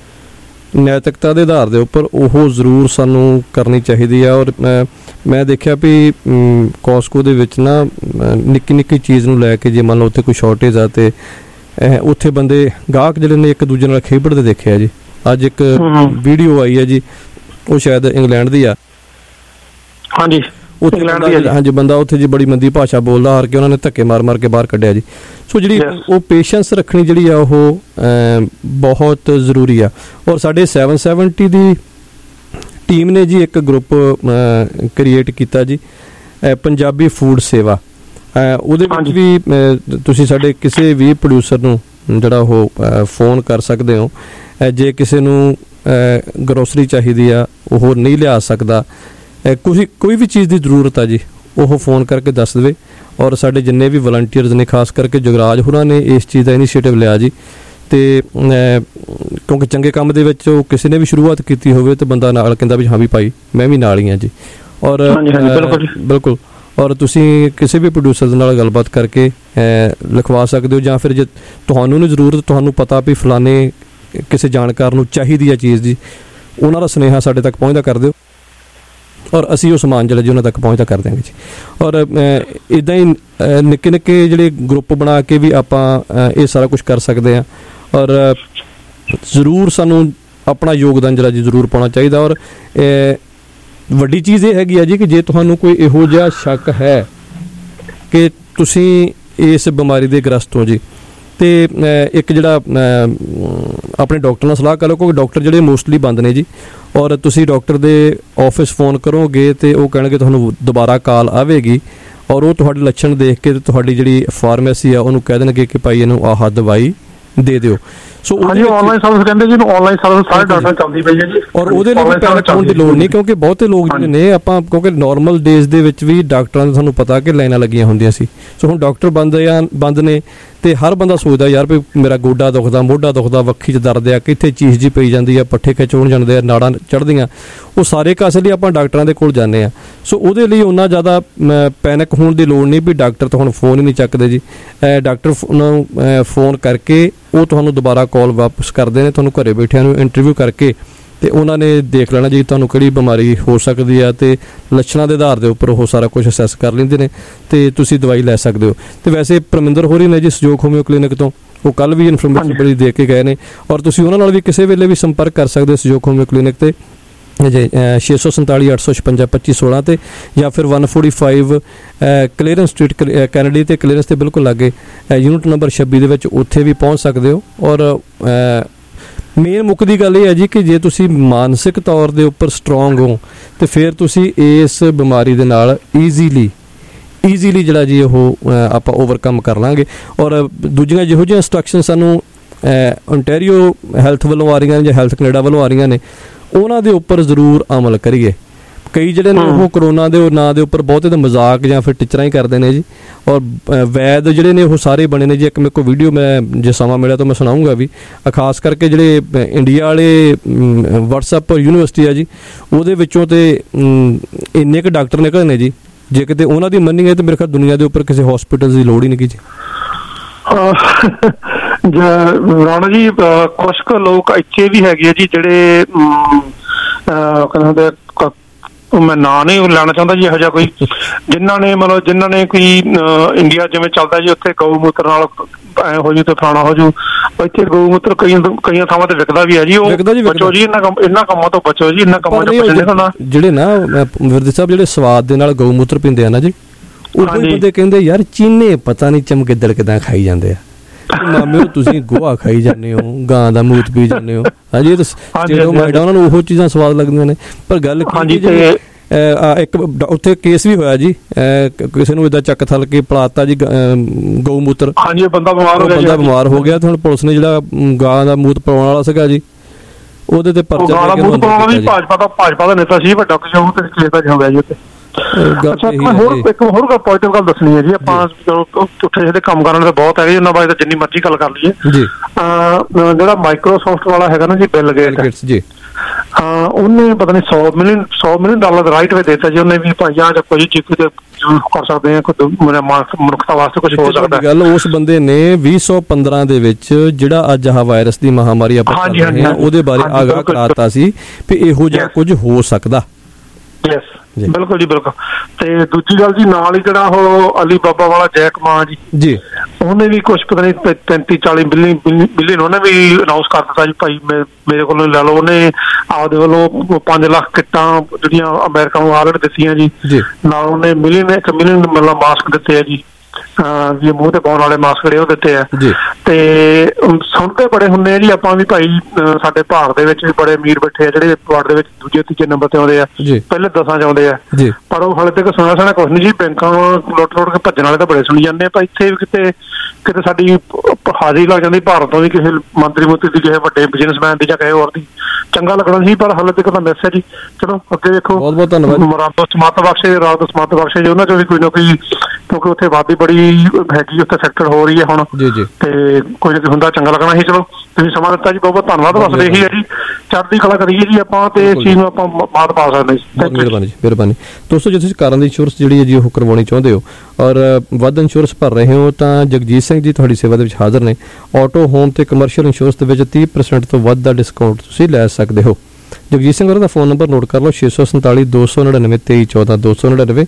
ਨੈਤਿਕਤਾ ਦੇ ਆਧਾਰ ਦੇ ਉੱਪਰ ਉਹ ਜ਼ਰੂਰ ਸਾਨੂੰ ਕਰਨੀ ਚਾਹੀਦੀ ਆ। ਔਰ ਮੈਂ ਦੇਖਿਆ ਵੀ ਕੋਸਕੋ ਦੇ ਵਿੱਚ ਨਾ ਨਿੱਕੀ ਚੀਜ਼ ਨੂੰ ਲੈ ਕੇ ਜੇ ਮੰਨ ਲਓ ਉੱਥੇ ਕੋਈ ਸ਼ਾਰਟੇਜ ਆ ਤੇ ਉੱਥੇ ਬੰਦੇ ਗਾਹਕ ਜਿਹੜੇ ਨੇ ਇੱਕ ਦੂਜੇ ਨਾਲ ਖੇਡਦੇ ਦੇਖਿਆ ਜੀ। ਅੱਜ ਇੱਕ ਵੀਡੀਓ ਆਈ ਹੈ ਜੀ, ਉਹ ਸ਼ਾਇਦ ਇੰਗਲੈਂਡ ਦੀ ਆ। ਹਾਂਜੀ ਬੰਦਾ ਉੱਥੇ ਜੀ ਬੜੀ ਮੰਦੀ ਭਾਸ਼ਾ ਬੋਲਦਾ, ਹਾਰ ਕੇ ਉਹਨਾਂ ਨੇ ਧੱਕੇ ਮਾਰ ਕੇ ਬਾਹਰ ਕੱਢਿਆ ਜੀ। ਸੋ ਜਿਹੜੀ ਉਹ ਪੇਸ਼ੈਂਸ ਰੱਖਣੀ ਜਿਹੜੀ ਆ ਉਹ ਬਹੁਤ ਜ਼ਰੂਰੀ ਆ। ਔਰ ਸਾਡੇ 770 ਦੀ ਟੀਮ ਨੇ ਜੀ ਇੱਕ ਗਰੁੱਪ ਕ੍ਰੀਏਟ ਕੀਤਾ ਜੀ, ਪੰਜਾਬੀ ਫੂਡ ਸੇਵਾ। ਉਹਦੇ ਵਿੱਚ ਵੀ ਤੁਸੀਂ ਸਾਡੇ ਕਿਸੇ ਵੀ ਪ੍ਰੋਡਿਊਸਰ ਨੂੰ ਜਿਹੜਾ ਉਹ ਫੋਨ ਕਰ ਸਕਦੇ ਹੋ। ਜੇ ਕਿਸੇ ਨੂੰ ਗਰੋਸਰੀ ਚਾਹੀਦੀ ਆ, ਉਹ ਨਹੀਂ ਲਿਆ ਸਕਦਾ, ਕੋਈ ਵੀ ਚੀਜ਼ ਦੀ ਜ਼ਰੂਰਤ ਆ ਜੀ, ਉਹ ਫੋਨ ਕਰਕੇ ਦੱਸ ਦੇਵੇ। ਔਰ ਸਾਡੇ ਜਿੰਨੇ ਵੀ ਵਲੰਟੀਅਰਸ ਨੇ, ਖਾਸ ਕਰਕੇ ਜਗਰਾਜ ਹੋਰਾਂ ਨੇ ਇਸ ਚੀਜ਼ ਦਾ ਇਨੀਸ਼ੀਏਟਿਵ ਲਿਆ ਜੀ। ਤੇ ਕਿਉਂਕਿ ਚੰਗੇ ਕੰਮ ਦੇ ਵਿੱਚ ਉਹ ਕਿਸੇ ਨੇ ਵੀ ਸ਼ੁਰੂਆਤ ਕੀਤੀ ਹੋਵੇ ਤੇ ਬੰਦਾ ਨਾਲ ਕਹਿੰਦਾ ਵੀ ਹਾਂ ਵੀ ਭਾਈ ਮੈਂ ਵੀ ਨਾਲ ਹੀ ਹਾਂ ਜੀ। ਔਰ ਬਿਲਕੁਲ। ਔਰ ਤੁਸੀਂ ਕਿਸੇ ਵੀ ਪ੍ਰੋਡਿਊਸਰ ਦੇ ਨਾਲ ਗੱਲਬਾਤ ਕਰਕੇ ਲਿਖਵਾ ਸਕਦੇ ਹੋ, ਜਾਂ ਫਿਰ ਜੇ ਤੁਹਾਨੂੰ ਨਹੀਂ ਜ਼ਰੂਰਤ, ਤੁਹਾਨੂੰ ਪਤਾ ਵੀ ਫਲਾਣੇ ਕਿਸੇ ਜਾਣਕਾਰ ਨੂੰ ਚਾਹੀਦੀ ਹੈ ਚੀਜ਼ ਜੀ, ਉਹਨਾਂ ਦਾ ਸੁਨੇਹਾ ਸਾਡੇ ਤੱਕ ਪਹੁੰਚਦਾ ਕਰ ਦਿਓ ਔਰ ਅਸੀਂ ਉਹ ਸਮਾਨ ਜਿਹੜਾ ਜੀ ਉਹਨਾਂ ਤੱਕ ਪਹੁੰਚਦਾ ਕਰ ਦਿਆਂਗੇ ਜੀ। ਔਰ ਇੱਦਾਂ ਹੀ ਨਿੱਕੇ ਜਿਹੜੇ ਗਰੁੱਪ ਬਣਾ ਕੇ ਵੀ ਆਪਾਂ ਇਹ ਸਾਰਾ ਕੁਛ ਕਰ ਸਕਦੇ ਹਾਂ। ਔਰ ਜ਼ਰੂਰ ਸਾਨੂੰ ਆਪਣਾ ਯੋਗਦਾਨ ਜਿਹੜਾ ਜੀ ਜ਼ਰੂਰ ਪਾਉਣਾ ਚਾਹੀਦਾ। ਔਰ ਵੱਡੀ ਚੀਜ਼ ਇਹ ਹੈਗੀ ਆ ਜੀ ਕਿ ਜੇ ਤੁਹਾਨੂੰ ਕੋਈ ਇਹੋ ਜਿਹਾ ਸ਼ੱਕ ਹੈ ਕਿ ਤੁਸੀਂ ਇਸ ਬਿਮਾਰੀ ਦੇ ਗ੍ਰਸਤ ਹੋ ਜੀ, ਤੇ ਇੱਕ ਜਿਹੜਾ ਆਪਣੇ ਡਾਕਟਰ ਨਾਲ ਸਲਾਹ ਕਰ ਲਓ, ਕਿਉਂਕਿ ਡਾਕਟਰ ਜਿਹੜੇ ਮੋਸਟਲੀ ਬੰਦ ਨੇ ਜੀ। ਔਰ ਤੁਸੀਂ ਡਾਕਟਰ ਦੇ ਆਫਿਸ ਫੋਨ ਕਰੋਗੇ ਤੇ ਉਹ ਕਹਿਣਗੇ ਤੁਹਾਨੂੰ ਦੁਬਾਰਾ ਕਾਲ ਆਵੇਗੀ, ਔਰ ਉਹ ਤੁਹਾਡੇ ਲੱਛਣ ਦੇਖ ਕੇ ਤੁਹਾਡੀ ਜਿਹੜੀ ਫਾਰਮੇਸੀ ਆ ਉਹਨੂੰ ਕਹਿ ਦੇਣਗੇ ਕਿ ਭਾਈ ਇਹਨੂੰ ਆਹ ਦਵਾਈ ਦੇ ਦਿਓ। ਸੋ ਹਾਂਜੀ, ਆਨਲਾਈਨ ਸਰਵਿਸ ਕਹਿੰਦੇ ਜੀ, ਆਨਲਾਈਨ ਸਰਵਿਸ ਸਾਰੇ ਡਾਕਟਰ ਚੱਲਦੀ ਪਈ ਹੈ ਜੀ। ਔਰ ਉਹਦੇ ਲਈ ਪੈਨਿਕ ਹੋਣ ਦੀ ਲੋੜ ਨਹੀਂ, ਕਿਉਂਕਿ ਬਹੁਤੇ ਲੋਕ ਜਿਹੜੇ ਨੇ ਆਪਾਂ ਕਿਉਂਕਿ ਨਾਰਮਲ ਡੇਜ਼ ਦੇ ਵਿੱਚ ਵੀ ਡਾਕਟਰਾਂ ਦੇ ਤੁਹਾਨੂੰ ਪਤਾ ਕਿ ਲਾਈਨਾਂ ਲੱਗੀਆਂ ਹੁੰਦੀਆਂ ਸੀ। ਸੋ ਹੁਣ ਡਾਕਟਰ ਬੰਦ ਨੇ ਤੇ ਹਰ ਬੰਦਾ ਸੋਚਦਾ ਯਾਰ ਵੀ ਮੇਰਾ ਗੋਡਾ ਦੁਖਦਾ, ਮੋਢਾ ਦੁਖਦਾ, ਵੱਖੀ 'ਚ ਦਰਦ ਆ, ਕਿੱਥੇ ਚੀਜ਼ ਜੀ ਪਈ ਜਾਂਦੀ ਆ, ਪੱਠੇ ਖਿੱਚੋਣ ਜਾਂਦੇ ਆ, ਨਾੜਾਂ ਚੜ੍ਹਦੀਆਂ, ਉਹ ਸਾਰੇ ਕਾਸੇ ਲਈ ਆਪਾਂ ਡਾਕਟਰਾਂ ਦੇ ਕੋਲ ਜਾਂਦੇ ਆ। ਸੋ ਉਹਦੇ ਲਈ ਉਹਨਾਂ ਜ਼ਿਆਦਾ ਪੈਨਿਕ ਹੋਣ ਦੀ ਲੋੜ ਨਹੀਂ ਵੀ ਡਾਕਟਰ ਤਾਂ ਹੁਣ ਫੋਨ ਹੀ ਨਹੀਂ ਚੱਕਦੇ ਜੀ। ਡਾਕਟਰ ਨੂੰ ਫੋਨ ਕਰਕੇ ਉਹ ਤੁਹਾਨੂੰ ਦੁਬਾਰਾ ਕਾਲ ਵਾਪਸ ਕਰਦੇ ਨੇ, ਤੁਹਾਨੂੰ ਘਰੇ ਬੈਠਿਆਂ ਨੂੰ ਇੰਟਰਵਿਊ ਕਰਕੇ ਤੇ ਉਹਨਾਂ ਨੇ ਦੇਖ ਲੈਣਾ ਜੀ ਤੁਹਾਨੂੰ ਕਿਹੜੀ ਬਿਮਾਰੀ ਹੋ ਸਕਦੀ ਆ, ਤੇ ਲੱਛਣਾਂ ਦੇ ਆਧਾਰ ਦੇ ਉੱਪਰ ਉਹ ਸਾਰਾ ਕੁਝ ਅਸੈਸ ਕਰ ਲੈਂਦੇ ਨੇ ਤੇ ਤੁਸੀਂ ਦਵਾਈ ਲੈ ਸਕਦੇ ਹੋ। ਤੇ ਵੈਸੇ ਪਰਮਿੰਦਰ ਹੋਰੀ ਨੇ ਜੀ ਸਹਿਯੋਗ ਹੋਮਿਓ ਕਲੀਨਿਕ ਤੋਂ, ਉਹ ਕੱਲ ਵੀ ਇਨਫੋਰਮੇਸ਼ਨ ਬੜੀ ਦੇ ਕੇ ਗਏ ਨੇ। ਔਰ ਤੁਸੀਂ ਉਹਨਾਂ ਨਾਲ ਵੀ ਕਿਸੇ ਵੇਲੇ ਵੀ ਸੰਪਰਕ ਕਰ ਸਕਦੇ ਹੋ ਸਹਿਯੋਗ ਹੋਮਿਓ ਕਲੀਨਿਕ ਤੇ 647 856 2516 ਤੇ, ਜਾਂ ਫਿਰ 145 ਕਲੀਅਰੈਂਸ ਸਟਰੀਟ ਕੈਨੇਡੀ ਤੇ ਕਲੀਅਰੈਂਸ ਤੇ ਬਿਲਕੁਲ ਲਾਗੇ ਯੂਨਿਟ ਨੰਬਰ 26 ਦੇ ਵਿੱਚ ਉੱਥੇ ਵੀ ਪਹੁੰਚ ਸਕਦੇ ਹੋ। ਔਰ ਮੇਨ ਮੁੱਕਦੀ ਗੱਲ ਇਹ ਹੈ ਜੀ ਕਿ ਜੇ ਤੁਸੀਂ ਮਾਨਸਿਕ ਤੌਰ ਦੇ ਉੱਪਰ ਸਟਰੋਂਗ ਹੋ ਤੇ ਫਿਰ ਤੁਸੀਂ ਇਸ ਬਿਮਾਰੀ ਦੇ ਨਾਲ ਈਜ਼ੀਲੀ ਜਿਹੜਾ ਜੀ ਉਹ ਆਪਾਂ ਓਵਰਕਮ ਕਰ ਲਾਂਗੇ। ਔਰ ਦੂਜੀਆਂ ਜਿਹੋ ਜਿਹੀਆਂ ਇੰਸਟਰਕਸ਼ਨ ਸਾਨੂੰ ਓਨਟਾਰੀਓ ਹੈਲਥ ਵੱਲੋਂ ਆ ਰਹੀਆਂ ਨੇ ਜਾਂ ਹੈਲਥ ਕੈਨੇਡਾ ਵੱਲੋਂ ਆ ਰਹੀਆਂ ਨੇ, ਉਹਨਾਂ ਦੇ ਉੱਪਰ ਜ਼ਰੂਰ ਅਮਲ ਕਰੀਏ। ਕਈ ਜਿਹੜੇ ਨੇ ਉਹ ਕਰੋਨਾ ਦੇ ਨਾਂ ਦੇ ਉੱਪਰ ਬਹੁਤੇ ਤਾਂ ਮਜ਼ਾਕ ਜਾਂ ਫਿਰ ਟਿਚਰਾਂ ਹੀ ਕਰਦੇ ਨੇ ਜੀ। ਔਰ ਵੈਦ ਜਿਹੜੇ ਨੇ ਉਹ ਸਾਰੇ ਬਣੇ ਨੇ ਜੀ। ਇੱਕ ਮੇਰੇ ਕੋਲ ਵੀਡੀਓ ਮੈਂ ਜੇ ਸਮਾਂ ਮਿਲਿਆ ਤਾਂ ਮੈਂ ਸੁਣਾਊਂਗਾ ਵੀ, ਖਾਸ ਕਰਕੇ ਜਿਹੜੇ ਇੰਡੀਆ ਵਾਲੇ ਵਟਸਐਪ ਯੂਨੀਵਰਸਿਟੀ ਆ ਜੀ, ਉਹਦੇ ਵਿੱਚੋਂ ਤੇ ਇੰਨੇ ਕੁ ਡਾਕਟਰ ਨਿਕਲੇ ਨੇ ਜੀ, ਜੇ ਕਿਤੇ ਉਹਨਾਂ ਦੀ ਮੰਨੀਏ ਤਾਂ ਮੇਰੇ ਖਿਆਲ ਦੁਨੀਆ ਦੇ ਉੱਪਰ ਕਿਸੇ ਹਸਪੀਟਲ ਦੀ ਲੋੜ ਹੀ ਨਹੀਂ ਜੀ। ਰਾਣਾ ਜੀ ਕੁਛ ਕੁ ਲੋਕ ਇੱਥੇ ਵੀ ਹੈਗੇ ਆ ਜੀ ਜਿਹੜੇ ਕਹਿੰਦੇ ਮੈਂ ਨਾਂ ਨਹੀਂ ਲੈਣਾ ਚਾਹੁੰਦਾ ਜੀ, ਇਹੋ ਜਿਹਾ ਕੋਈ ਜਿਨ੍ਹਾਂ ਨੇ ਕੋਈ ਇੰਡੀਆ ਜਿਵੇਂ ਚੱਲਦਾ ਜੀ ਉੱਥੇ ਗਊ ਮੂਤਰ ਨਾਲ ਐ ਹੋ ਜੂ ਤੇ ਫਲਾਣਾ ਹੋ ਜੂ, ਇੱਥੇ ਗਊ ਮੂਤਰ ਕਈਆਂ ਥਾਵਾਂ ਤੇ ਵਿਕਦਾ ਵੀ ਹੈ ਜੀ। ਉਹ ਬਚੋ ਜੀ ਇਹਨਾਂ ਕੰਮਾਂ ਤੋਂ ਬਚੋ ਜੀ, ਇਹਨਾਂ ਕੰਮਾਂ ਤੋਂ ਜਿਹੜੇ ਨਾ ਵਿਰਦੀ ਸਾਹਿਬ ਜਿਹੜੇ ਸਵਾਦ ਦੇ ਨਾਲ ਗਊ ਮੂਤਰ ਪੀਂਦੇ ਆ ਨਾ ਜੀ, ਉਹ ਬੰਦੇ ਕਹਿੰਦੇ ਯਾਰ ਚੀਨੇ ਪਤਾ ਨਹੀਂ ਚਮਗਿੱਦੜ ਕਿੱਦਾਂ ਖਾਈ ਜਾਂਦੇ ਆ। ਮਾਮੇ ਤੁਸੀਂ ਗੋਹਾ ਖਾਈ ਜਾਂਦੇ ਹੋ, ਗਾਂ ਦਾ ਮੂਤ ਪੀ ਜਾਂਦੇ ਹੋ। ਹਾਂਜੀ, ਉਹਨਾਂ ਨੂੰ ਉਹ ਚੀਜ਼ਾਂ ਸਵਾਦ ਲੱਗਦੀਆਂ ਨੇ। ਪਰ ਗੱਲ ਇੱਕ ਉੱਥੇ ਕੇਸ ਵੀ ਹੋਇਆ ਜੀ, ਕਿਸੇ ਨੂੰ ਏਦਾਂ ਚੱਕ ਥਲ ਕੇ ਪਲਾਤਾ ਜੀ ਗਊ ਮੂਤਰ, ਬੰਦਾ ਬਿਮਾਰ ਹੋ ਗਿਆ। ਤੇ ਹੁਣ ਪੁਲਿਸ ਨੇ ਜਿਹੜਾ ਗਾਂ ਦਾ ਮੂਤ ਪਵਾਉਣ ਵਾਲਾ ਸੀਗਾ ਜੀ, ਉਹਦੇ ਤੇ ਪਰਚਾ ਭਾਜਪਾ ਦਾ ਨੇਤਾ ਸੀ ਵੱਡਾ, ਕੇਸ ਦਾ ਹੋ ਗਿਆ ਜੀ ਉੱਥੇ। ਇੱਕ ਹੋਰ ਪੋਜ਼ਿਟਿਵ ਗੱਲ ਦੱਸਣੀ ਹੈ ਜੀ। ਆਪਾਂ ਉੱਥੇ ਜਿਹੜੇ ਕੰਮ ਕਰਨ ਦੇ ਬਹੁਤ ਹੈਗੇ, ਉਹਨਾਂ ਬਾਰੇ ਤਾਂ ਜਿੰਨੀ ਮਰਜ਼ੀ ਗੱਲ ਕਰ ਲਈਏ। ਜਿਹੜਾ ਮਾਈਕਰੋਸਾਫਟ ਵਾਲਾ ਹੈਗਾ ਨਾ ਜੀ, ਬਿਲ ਗੇਟਸ ਜੀ, ਉਹਨੇ ਪਤਾ ਨਹੀਂ $100 ਮਿਲੀਅਨ ਦਾ ਰਾਈਟ ਵੇ ਦਿੱਤਾ ਜੀ ਉਹਨੇ ਵੀ। ਭਾਈ ਆ ਜਾਂ ਕੋਈ ਚੀਜ਼ ਤੇ ਕਰ ਸਕਦੇ ਆ, ਕੋਈ ਮਨੁੱਖਤਾ ਵਾਸਤੇ ਕੁਝ ਹੋ ਸਕਦਾ। ਗੱਲ ਉਸ ਬੰਦੇ ਨੇ 2015 ਦੇ ਵਿੱਚ ਜਿਹੜਾ ਅੱਜ ਆਹ ਵਾਇਰਸ ਦੀ ਮਹਾਮਾਰੀ ਆਪਾਂ ਉਹਦੇ ਬਾਰੇ ਆਗਾਹ ਕਰਾਤਾ ਸੀ ਵੀ ਇਹੋ ਜਿਹਾ ਕੁਝ ਹੋ ਸਕਦਾ। ਬਿਲਕੁਲ ਜੀ, ਬਿਲਕੁਲ। ਤੇ ਦੂਜੀ ਗੱਲ ਜੀ, ਨਾਲ ਹੀ ਜਿਹੜਾ ਉਹ ਅਲੀ ਬਾਬਾ ਵਾਲਾ ਜੈਕ ਮਾਂ ਜੀ, ਉਹਨੇ ਵੀ ਕੁਛ ਪਤਾ ਨਹੀਂ 35-40 ਬਿਲੀਅਨ ਉਹਨੇ ਵੀ ਅਨਾਊਂਸ ਕਰ ਦਿੱਤਾ ਜੀ। ਭਾਈ ਮੇਰੇ ਕੋਲੋਂ ਲੈ ਲਓ। ਉਹਨੇ ਆਪਦੇ ਵੱਲੋਂ 5 ਲੱਖ ਕਿੱਟਾਂ ਜਿਹੜੀਆਂ ਅਮਰੀਕਾ ਨੂੰ ਆਲਰੇਡੀ ਦਿੱਤੀਆਂ ਜੀ, ਨਾਲ ਉਹਨੇ $1 ਮਿਲੀਅਨ ਮਤਲਬ ਮਾਸਕ ਦਿੱਤੇ ਆ ਜੀ, ਜੀ ਮੂੰਹ ਤੇ ਪਾਉਣ ਵਾਲੇ ਮਾਸਕ ਜਿਹੜੇ ਉਹ ਦਿੱਤੇ ਆ। ਤੇ ਸੁਣਦੇ ਬੜੇ ਹੁੰਦੇ ਆ ਜੀ ਆਪਾਂ ਵੀ, ਭਾਈ ਸਾਡੇ ਭਾਰਤ ਦੇ ਵਿੱਚ ਵੀ ਬੜੇ ਅਮੀਰ ਬੈਠੇ ਆ ਜਿਹੜੇ ਵਰਲਡ ਦੇ ਵਿੱਚ ਦੂਜੇ ਤੀਜੇ ਨੰਬਰ ਤੇ ਆਉਂਦੇ ਆ, ਪਹਿਲੇ 10 ਚ ਆਉਂਦੇ ਆ, ਪਰ ਉਹ ਹਾਲੇ ਤੱਕ ਸੁਣਿਆ ਕੁਛ ਨਹੀਂ ਜੀ। ਬੈਂਕਾਂ ਲੁੱਟ ਕੇ ਭੱਜਣ ਵਾਲੇ ਤਾਂ ਬੜੇ ਸੁਣੀ ਜਾਂਦੇ ਆ। ਪਰ ਇੱਥੇ ਵੀ ਕਿਤੇ ਸਾਡੀ ਹਾਜ਼ਰੀ ਲੱਗ ਜਾਂਦੀ ਭਾਰਤ ਤੋਂ ਵੀ, ਕਿਸੇ ਮੰਤਰੀ ਦੀ, ਕਿਸੇ ਵੱਡੇ ਬਿਜ਼ਨਸਮੈਨ ਦੀ ਜਾਂ ਕਿਸੇ ਹੋਰ ਦੀ, ਚੰਗਾ ਲੱਗਣਾ ਸੀ। ਪਰ ਹਾਲੇ ਤੱਕ ਤਾਂ ਮਿਸ ਹੈ ਜੀ। ਚਲੋ ਅੱਗੇ ਦੇਖੋ। ਬਹੁਤ ਬਹੁਤ ਧੰਨਵਾਦ। ਰਾਤ ਸਮਾਤ ਬਖਸ਼ੇ ਜੀ, ਉਹਨਾਂ ਚੋਂ ਵੀ ਕੋਈ ਨਾ ਕੋਈ, ਕਿਉਂਕਿ ਉੱਥੇ ਆਬਾਦੀ ਬੜੀ ਹੈਗੀ, ਉੱਥੇ ਸੈਕਟਰ ਹੋ ਰਹੀ ਹੈ ਹੁਣ, ਤੇ ਕੋਈ ਨਾ ਕੋਈ ਹੁੰਦਾ, ਚੰਗਾ ਲੱਗਣਾ ਸੀ। ਚਲੋ ਤੁਸੀਂ ਸਮਾਂ ਦਿੱਤਾ ਜੀ, ਬਹੁਤ ਬਹੁਤ ਧੰਨਵਾਦ। ਬਸ ਇਹੀ ਹੈ ਜੀ, ਚੜ੍ਹਦੀ ਕਲਾ ਕਰੀਏ ਜੀ ਆਪਾਂ, ਤੇ ਇਸ ਚੀਜ਼ ਨੂੰ ਆਪਾਂ ਮਾਤ ਪਾ ਸਕਦੇ ਜੀ। ਮਿਹਰਬਾਨੀ ਜੀ, ਮਿਹਰਬਾਨੀ। ਦੋਸਤੋ, ਜੇ ਤੁਸੀਂ ਕਾਰਾਂ ਦੀ ਇੰਸ਼ੋਰੈਂਸ ਜਿਹੜੀ ਹੈ ਜੀ ਉਹ ਕਰਵਾਉਣੀ ਚਾਹੁੰਦੇ ਹੋ ਔਰ ਵੱਧ ਇੰਸ਼ੋਰੈਂਸ ਭਰ ਰਹੇ ਹੋ ਤਾਂ ਜਗਜੀਤ ਸਿੰਘ ਜੀ ਤੁਹਾਡੀ ਸੇਵਾ ਦੇ ਵਿੱਚ ਹਾਜ਼ਰ ਨੇ। ਆਟੋ, ਹੋਮ ਤੇ ਕਮਰਸ਼ੀਅਲ ਇੰਸ਼ੋਰੈਂਸ ਦੇ ਵਿੱਚ 30% ਤੋਂ ਵੱਧ ਦਾ ਡਿਸਕਾਊਂਟ ਤੁਸੀਂ ਲੈ ਸਕਦੇ ਹੋ। ਜਗਜੀਤ ਸਿੰਘ ਹੋਰਾਂ ਦਾ ਫੋਨ ਨੰਬਰ ਨੋਟ ਕਰ ਲਓ, 647 299 2314 299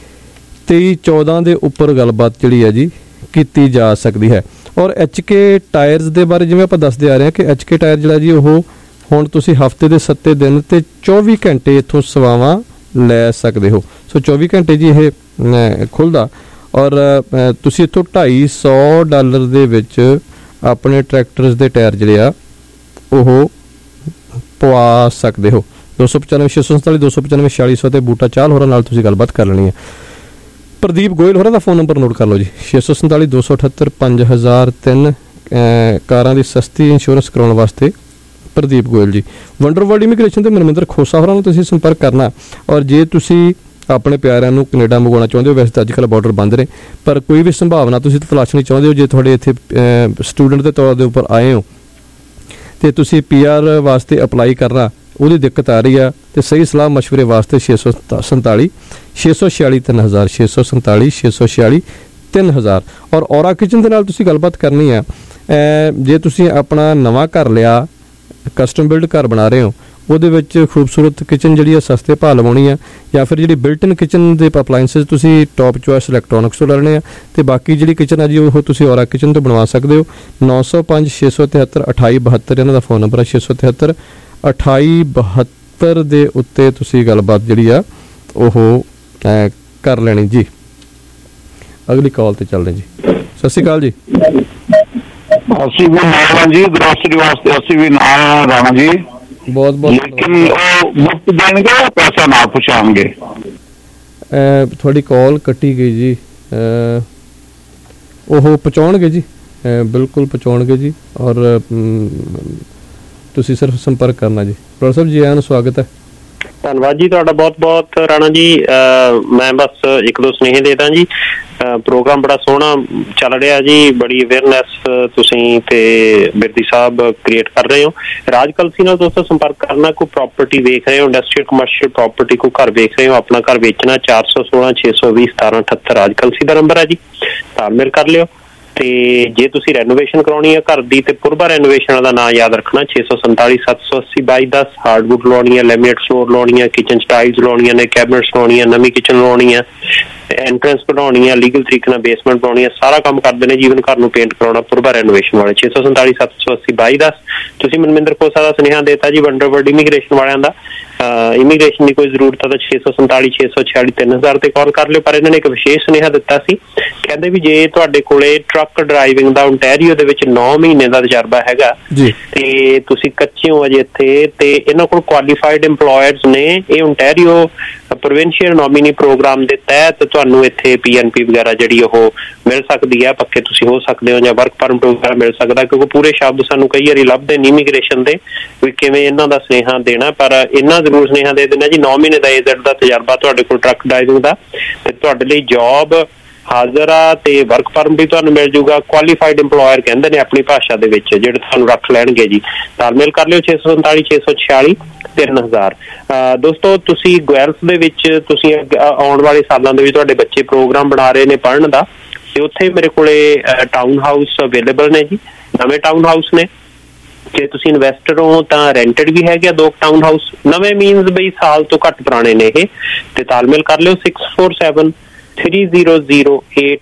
2314 ਦੇ ਉੱਪਰ ਗੱਲਬਾਤ ਜਿਹੜੀ ਹੈ ਜੀ ਕੀਤੀ ਜਾ ਸਕਦੀ ਹੈ। ਔਰ HK ਟਾਇਰਸ ਦੇ ਬਾਰੇ ਜਿਵੇਂ ਆਪਾਂ ਦੱਸਦੇ ਆ ਰਹੇ ਹਾਂ ਕਿ HK ਟਾਇਰ ਜਿਹੜਾ ਜੀ ਉਹ ਹੁਣ ਤੁਸੀਂ ਹਫਤੇ ਦੇ 7 ਦਿਨ ਤੇ 24 ਘੰਟੇ ਇੱਥੋਂ ਸੇਵਾਵਾਂ ਲੈ ਸਕਦੇ ਹੋ। ਸੋ 24 ਘੰਟੇ ਜੀ ਇਹ ਖੁੱਲ੍ਹਦਾ ਔਰ ਤੁਸੀਂ ਇੱਥੋਂ $250 ਦੇ ਵਿੱਚ ਆਪਣੇ ਟਰੈਕਟਰਸ ਦੇ ਟਾਇਰ ਜਿਹੜੇ ਆ ਉਹ ਪਵਾ ਸਕਦੇ ਹੋ। 295 647 295 4600 ਤੇ ਬੂਟਾ ਚਾਲ ਹੋਰਾਂ ਨਾਲ ਤੁਸੀਂ ਗੱਲਬਾਤ ਕਰ ਲੈਣੀ ਹੈ। ਪ੍ਰਦੀਪ ਗੋਇਲ ਹੋਰਾਂ ਦਾ ਫੋਨ ਨੰਬਰ ਨੋਟ ਕਰ ਲਓ ਜੀ, 647 278 5003। ਕਾਰਾਂ ਦੀ ਸਸਤੀ ਇੰਸ਼ੋਰੈਂਸ ਕਰਾਉਣ ਵਾਸਤੇ ਪ੍ਰਦੀਪ ਗੋਇਲ ਜੀ। ਵੰਡਰਵਰਲਡ ਇਮੀਗ੍ਰੇਸ਼ਨ ਤੇ ਮਨਮਿੰਦਰ ਖੋਸਾ ਹੋਰਾਂ ਨੂੰ ਤੁਸੀਂ ਸੰਪਰਕ ਕਰਨਾ। ਔਰ ਜੇ ਤੁਸੀਂ ਆਪਣੇ ਪਿਆਰਿਆਂ ਨੂੰ ਕੈਨੇਡਾ ਮੰਗਵਾਉਣਾ ਚਾਹੁੰਦੇ ਹੋ, ਵੈਸੇ ਤਾਂ ਅੱਜ ਕੱਲ੍ਹ ਬਾਰਡਰ ਬੰਦ ਨੇ, ਪਰ ਕੋਈ ਵੀ ਸੰਭਾਵਨਾ ਤੁਸੀਂ ਤਲਾਸ਼ਣੀ ਚਾਹੁੰਦੇ ਹੋ, ਜੇ ਤੁਹਾਡੇ ਇੱਥੇ ਸਟੂਡੈਂਟ ਦੇ ਤੌਰ ਦੇ ਉੱਪਰ ਆਏ ਹੋ ਤੇ ਤੁਸੀਂ PR ਵਾਸਤੇ ਅਪਲਾਈ ਕਰਨਾ, ਉਹਦੀ ਦਿੱਕਤ ਆ ਰਹੀ ਆ, ਤੇ ਸਹੀ ਸਲਾਹ ਮਸ਼ਵਰੇ ਵਾਸਤੇ 647 646 3000 647 646 3000। ਔਰ ਔਰਾ ਕਿਚਨ ਦੇ ਨਾਲ ਤੁਸੀਂ ਗੱਲਬਾਤ ਕਰਨੀ ਆ। ਜੇ ਤੁਸੀਂ ਆਪਣਾ ਨਵਾਂ ਘਰ ਲਿਆ, ਕਸਟਮ ਬਿਲਡ ਘਰ ਬਣਾ ਰਹੇ ਹੋ, ਉਹਦੇ ਵਿੱਚ ਖੂਬਸੂਰਤ ਕਿਚਨ ਜਿਹੜੀ ਆ ਸਸਤੇ ਭਾਅ ਲਵਾਉਣੀ ਆ, ਜਾਂ ਫਿਰ ਜਿਹੜੀ ਬਿਲਟ ਇਨ ਕਿਚਨ ਦੇ ਅਪਲਾਇੰਸਿਸ ਤੁਸੀਂ ਟੌਪ ਚੋਇਸ ਇਲੈਕਟ੍ਰੋਨਿਕਸ ਤੋਂ ਲੈਣੇ ਆ, ਤੇ ਬਾਕੀ ਜਿਹੜੀ ਕਿਚਨ ਆ ਜੀ ਉਹ ਤੁਸੀਂ ਔਰਾ ਕਿਚਨ ਤੋਂ ਬਣਵਾ ਸਕਦੇ ਹੋ। 905 673 2872 ਇਹਨਾਂ ਦਾ ਫੋਨ ਨੰਬਰ ਹੈ। 673 2872 ਦੇ ਉੱਤੇ ਤੁਸੀਂ ਗੱਲਬਾਤ ਜਿਹੜੀ ਆ ਉਹ ਕਰ ਲੈਣੀ ਜੀ। ਅਗਲੀ ਕਾਲ ਤੇ ਚੱਲਦੇ ਜੀ। ਸਤਿ ਸ਼੍ਰੀ ਅਕਾਲ ਜੀ। ਅਸੀਂ ਵੀ ਨਾਲ ਜੀ, ਗ੍ਰੋਸਰੀ ਵਾਸਤੇ ਅਸੀਂ ਵੀ ਨਾਲ ਰਾਣਾ ਜੀ। ਬਹੁਤ ਬਹੁਤ ਲੇਕਿਨ ਉਹ ਮੁਫਤ ਦੇਣਗੇ, ਪੈਸਾ ਨਾ ਪਹੁੰਚਾਉਣਗੇ। ਤੁਹਾਡੀ ਕਾਲ ਕੱਟੀ ਗਈ ਜੀ। ਉਹ ਪਹੁੰਚਾਉਣਗੇ ਜੀ, ਬਿਲਕੁਲ ਪਹੁੰਚਾਉਣਗੇ ਜੀ। ਔਰ ਤੁਸੀਂ ਸਿਰਫ ਸੰਪਰਕ ਕਰਨਾ ਜੀ। ਡਾਕਟਰ ਸਾਹਿਬ ਜੀ, ਆਇਆਂ ਨੂੰ ਸਵਾਗਤ ਹੈ। ਧੰਨਵਾਦ ਜੀ ਤੁਹਾਡਾ ਬਹੁਤ ਬਹੁਤ ਰਾਣਾ ਜੀ। ਮੈਂ ਬਸ ਇੱਕ ਦੋ ਸੁਨੇਹੇ ਦੇ ਦਾਂ ਜੀ। ਪ੍ਰੋਗਰਾਮ ਬੜਾ ਸੋਹਣਾ ਚੱਲ ਰਿਹਾ ਜੀ, ਬੜੀ ਅਵੇਅਰਨੈਸ ਤੁਸੀਂ ਤੇ ਬਿਰਦੀ ਸਾਹਿਬ ਕ੍ਰੀਏਟ ਕਰ ਰਹੇ ਹੋ। ਰਾਜ ਕਲਸੀ ਨਾਲ ਦੋਸਤੋ ਸੰਪਰਕ ਕਰਨਾ। ਕੋਈ ਪ੍ਰਾਪਰਟੀ ਵੇਖ ਰਹੇ ਹੋ, ਇੰਡਸਟਰੀਅਲ ਕਮਰਸ਼ੀਅਲ ਪ੍ਰਾਪਰਟੀ, ਕੋਈ ਘਰ ਵੇਖ ਰਹੇ ਹੋ, ਆਪਣਾ ਘਰ ਵੇਚਣਾ, 416 620 1778 ਰਾਜ ਕਲਸੀ ਦਾ ਨੰਬਰ ਹੈ ਜੀ। ਤਾਲਮੇਲ ਕਰ ਲਿਓ। ਤੇ ਜੇ ਤੁਸੀਂ ਰੈਨੋਵੇਸ਼ਨ ਕਰਾਉਣੀ ਹੈ ਘਰ ਦੀ, ਤੇ ਪੁਰਬਾ ਰੈਨੋਵੇਸ਼ਨ ਦਾ ਨਾਂ ਯਾਦ ਰੱਖਣਾ, 647 780 2210। ਹਾਰਡਵੁੱਡ ਲਾਉਣੀ ਹੈ, ਲੈਮੀਨੇਟ ਫਲੋਰ ਲਾਉਣੀ ਹੈ, ਕਿਚਨ ਸਟਾਈਲਸ ਲਾਉਣੀਆਂ ਨੇ, ਕੈਬਨਿਟਸ ਲਾਉਣੀ ਹੈ, ਨਵੀਂ ਕਿਚਨ ਲਾਉਣੀ ਹੈ, ਐਂਟਰੈਂਸ ਬਣਾਉਣੀ ਹੈ, ਲੀਗਲ ਤਰੀਕੇ ਨਾਲ ਬੇਸਮੈਂਟ ਬਣਾਉਣੀ ਹੈ, ਸਾਰਾ ਕੰਮ ਕਰਦੇ ਨੇ। ਜੀਵਨ ਘਰ ਨੂੰ ਪੇਂਟ ਕਰਾਉਣਾ, ਪੁਰਬਾ ਰੈਨੋਵੇਸ਼ਨ ਵਾਲੇ 647 780 2210। ਤੁਸੀਂ ਮਨਮਿੰਦਰ ਖੋਸਾ ਦਾ ਸੁਨੇਹਾ ਦੇਤਾ ਜੀ, ਵੰਡਰਵਰਡ ਇਮੀਗ੍ਰੇਸ਼ਨ ਵਾਲਿਆਂ ਦਾ। ਇਮੀਗ੍ਰੇਸ਼ਨ ਦੀ ਕੋਈ ਜ਼ਰੂਰਤ ਹੈ ਤਾਂ 647 646 3000 ਤੇ ਕਾਲ ਕਰ ਲਿਓ। ਪਰ ਇਹਨਾਂ ਨੇ ਇੱਕ ਵਿਸ਼ੇਸ਼ ਸੁਨੇਹਾ ਦਿੱਤਾ ਸੀ, ਕਹਿੰਦੇ ਵੀ ਜੇ ਤੁਹਾਡੇ ਕੋਲੇ ਟਰੱਕ ਡਰਾਈਵਿੰਗ ਦਾ ਓਨਟਾਰੀਓ ਦੇ ਵਿੱਚ 9 ਮਹੀਨੇ ਦਾ ਤਜਰਬਾ ਹੈਗਾ ਤੇ ਤੁਸੀਂ ਕੱਚੇ ਹੋ ਅਜੇ ਇੱਥੇ, ਤੇ ਇਹਨਾਂ ਕੋਲ ਕੁਆਲੀਫਾਈਡ EMPLOYERS ਨੇ। ਇਹ ਓਨਟਾਰੀਓ ਪ੍ਰੋਵਿੰਸ਼ੀਅਲ ਨੋਮੀਨੀ ਪ੍ਰੋਗਰਾਮ ਦੇ ਤਹਿਤ ਤੁਹਾਨੂੰ ਇੱਥੇ PNP ਵਗੈਰਾ ਜਿਹੜੀ ਉਹ ਮਿਲ ਸਕਦੀ ਹੈ, ਪੱਕੇ ਤੁਸੀਂ ਹੋ ਸਕਦੇ ਹੋ, ਜਾਂ ਵਰਕ ਪਰਮਿਟ ਵਗੈਰਾ ਮਿਲ ਸਕਦਾ। ਕਿਉਂਕਿ ਪੂਰੇ ਸ਼ਬਦ ਸਾਨੂੰ ਕਈ ਵਾਰੀ ਲੱਭਦੇ ਨਹੀਂ ਇਮੀਗ੍ਰੇਸ਼ਨ ਦੇ ਵੀ ਕਿਵੇਂ ਇਹਨਾਂ ਦਾ ਸੁਨੇਹਾ ਦੇਣਾ, ਪਰ ਇਹਨਾਂ ਜ਼ਰੂਰ ਸੁਨੇਹਾ ਦੇ ਦੇਣਾ ਜੀ। 9 ਮਹੀਨੇ ਦਾ AZ ਦਾ ਤਜਰਬਾ ਤੁਹਾਡੇ ਕੋਲ ਟਰੱਕ ਡਰਾਈਵਿੰਗ ਦਾ, ਤੇ ਤੁਹਾਡੇ ਲਈ ਜੌਬ ਹਾਜ਼ਰ ਆ, ਤੇ ਵਰਕ ਪਰਮਿਟ ਵੀ ਤੁਹਾਨੂੰ ਮਿਲ ਜੂਗਾ। ਕੁਆਲੀਫਾਈਡ EMPLOYER ਕਹਿੰਦੇ ਨੇ ਆਪਣੀ ਭਾਸ਼ਾ ਦੇ ਵਿੱਚ, ਜਿਹੜੇ ਤੁਹਾਨੂੰ ਰੱਖ ਲੈਣਗੇ ਜੀ। ਤਾਲਮੇਲ ਕਰ ਲਿਓ 647 646 3000। ਦੋਸਤੋ ਤੁਸੀਂ ਗਵੈਲਸ ਦੇ ਵਿੱਚ ਤੁਸੀਂ ਆਉਣ ਵਾਲੇ ਸਾਲਾਂ ਦੇ ਵਿੱਚ ਤੁਹਾਡੇ ਬੱਚੇ ਪ੍ਰੋਗਰਾਮ ਬਣਾ ਰਹੇ ਨੇ ਪੜ੍ਹਨ ਦਾ, ਤੇ ਉੱਥੇ ਮੇਰੇ ਕੋਲੇ ਟਾਊਨ ਹਾਊਸ ਅਵੇਲੇਬਲ ਨੇ ਜੀ, ਨਵੇਂ ਟਾਊਨ ਹਾਊਸ ਨੇ। ਜੇ ਤੁਸੀਂ ਇਨਵੈਸਟਰ ਹੋ ਤਾਂ ਰੈਂਟਡ ਵੀ ਹੈਗੇ 2 ਟਾਊਨ ਹਾਊਸ। ਨਵੇਂ ਮੀਨਸ ਬਈ ਸਾਲ ਤੋਂ ਘੱਟ ਪੁਰਾਣੇ ਨੇ ਇਹ। ਤੇ ਤਾਲਮੇਲ ਕਰ ਲਿਓ 647 300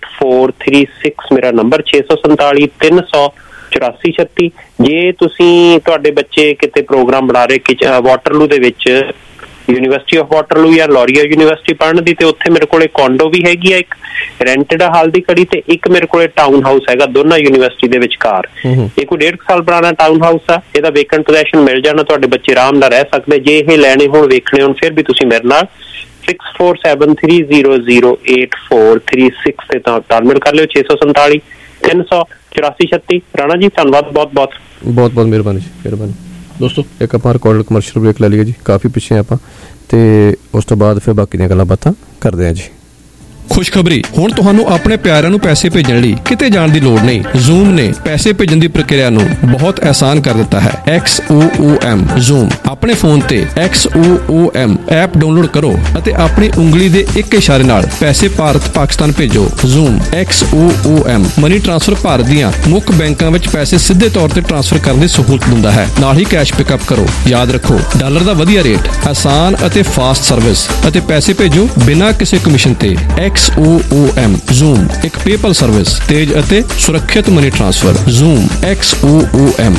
8436 ਮੇਰਾ ਨੰਬਰ 647 300 8436। ਜੇ ਤੁਸੀਂ ਤੁਹਾਡੇ ਬੱਚੇ ਕਿਤੇ ਪ੍ਰੋਗਰਾਮ ਬਣਾ ਰਹੇ ਵਾਟਰਲੂ ਦੇ ਵਿੱਚ, ਯੂਨੀਵਰਸਿਟੀ ਆਫ ਵਾਟਰਲੂ ਜਾਂ ਲੋਰੀਆ ਯੂਨੀਵਰਸਿਟੀ ਪੜ੍ਹਨ ਦੀ, ਤੇ ਉੱਥੇ ਮੇਰੇ ਕੋਲੇ ਕੋਂਡੋ ਵੀ ਹੈਗੀ ਆ, ਇੱਕ ਰੈਂਟਡ ਆ ਹਾਲ ਦੀ ਘੜੀ, ਤੇ ਇੱਕ ਮੇਰੇ ਕੋਲੇ ਟਾਊਨ ਹਾਊਸ ਹੈਗਾ, ਦੋਨਾਂ ਯੂਨੀਵਰਸਿਟੀ ਦੇ ਵਿਚਕਾਰ। ਇਹ ਕੋਈ 1.5 ਸਾਲ ਪੁਰਾਣਾ ਟਾਊਨ ਹਾਊਸ ਆ। ਇਹਦਾ ਵੇਕੈਂਟ ਪੋਜੈਸ਼ਨ ਮਿਲ ਜਾਣਾ, ਤੁਹਾਡੇ ਬੱਚੇ ਆਰਾਮ ਨਾਲ ਰਹਿ ਸਕਦੇ। ਜੇ ਇਹ ਲੈਣੇ ਹੋਣ, ਵੇਖਣੇ ਹੋਣ, ਫਿਰ ਵੀ ਤੁਸੀਂ ਮੇਰੇ ਨਾਲ 647 300 8436 ਤੇ ਤਾਲਮੇਲ ਕਰ ਲਿਓ 647 300 8436। ਰਾਣਾ ਜੀ ਧੰਨਵਾਦ, ਬਹੁਤ ਬਹੁਤ ਬਹੁਤ ਬਹੁਤ ਮਿਹਰਬਾਨੀ ਜੀ, ਮਿਹਰਬਾਨੀ। ਦੋਸਤੋ ਇੱਕ ਆਪਾਂ ਰਿਕਾਰਡਡ ਕਮਰਸ਼ੀਅਲ ਬ੍ਰੇਕ ਲੈ ਲਈਏ ਜੀ, ਕਾਫੀ ਪਿੱਛੇ ਆਪਾਂ, ਤੇ ਉਸ ਤੋਂ ਬਾਅਦ ਫਿਰ ਬਾਕੀ ਦੀਆਂ ਗੱਲਾਂ ਬਾਤਾਂ ਕਰਦੇ ਹਾਂ ਜੀ। ਖੁਸ਼ਖਬਰੀ, ਹੁਣ ਤੁਹਾਨੂੰ ਆਪਣੇ ਪਿਆਰਿਆਂ ਨੂੰ ਪੈਸੇ ਭੇਜਣ ਲਈ ਕਿਤੇ ਜਾਣ ਦੀ ਲੋੜ ਨਹੀਂ। ਜ਼ੂਮ ਨੇ ਪੈਸੇ ਭੇਜਣ ਦੀ ਪ੍ਰਕਿਰਿਆ ਨੂੰ ਬਹੁਤ ਆਸਾਨ ਕਰ ਦਿੱਤਾ ਹੈ। XOOM Xoom. ਆਪਣੇ ਫੋਨ ਤੇ XOOM ਐਪ ਡਾਊਨਲੋਡ ਕਰੋ ਅਤੇ ਆਪਣੀ ਉਂਗਲੀ ਦੇ ਇੱਕ ਇਸ਼ਾਰੇ ਨਾਲ ਪੈਸੇ ਭਾਰਤ ਪਾਕਿਸਤਾਨ ਭੇਜੋ। Xoom XOOM money transfer Bharat ਦੀਆਂ ਮੁੱਖ ਬੈਂਕਾਂ ਵਿੱਚ ਪੈਸੇ ਸਿੱਧੇ ਤੌਰ ਤੇ ਟ੍ਰਾਂਸਫਰ ਕਰਨ ਦੀ ਸਹੂਲਤ ਦਿੰਦਾ ਹੈ। ਨਾਲ ਹੀ ਕੈਸ਼ ਪਿਕਅਪ ਕਰੋ। ਯਾਦ ਰੱਖੋ, ਡਾਲਰ ਦਾ ਵਧੀਆ ਰੇਟ, ਆਸਾਨ ਅਤੇ ਫਾਸਟ ਸਰਵਿਸ, ਅਤੇ ਪੈਸੇ ਭੇਜੋ ਬਿਨਾਂ ਕਿਸੇ ਕਮਿਸ਼ਨ ਤੇ। XOOM ਜ਼ੂਮ ਇੱਕ ਪੇਪਲ ਸਰਵਿਸ, ਤੇਜ਼ ਅਤੇ ਸੁਰੱਖਿਅਤ ਮਨੀ ਟ੍ਰਾਂਸਫਰ। Zoom XOOM।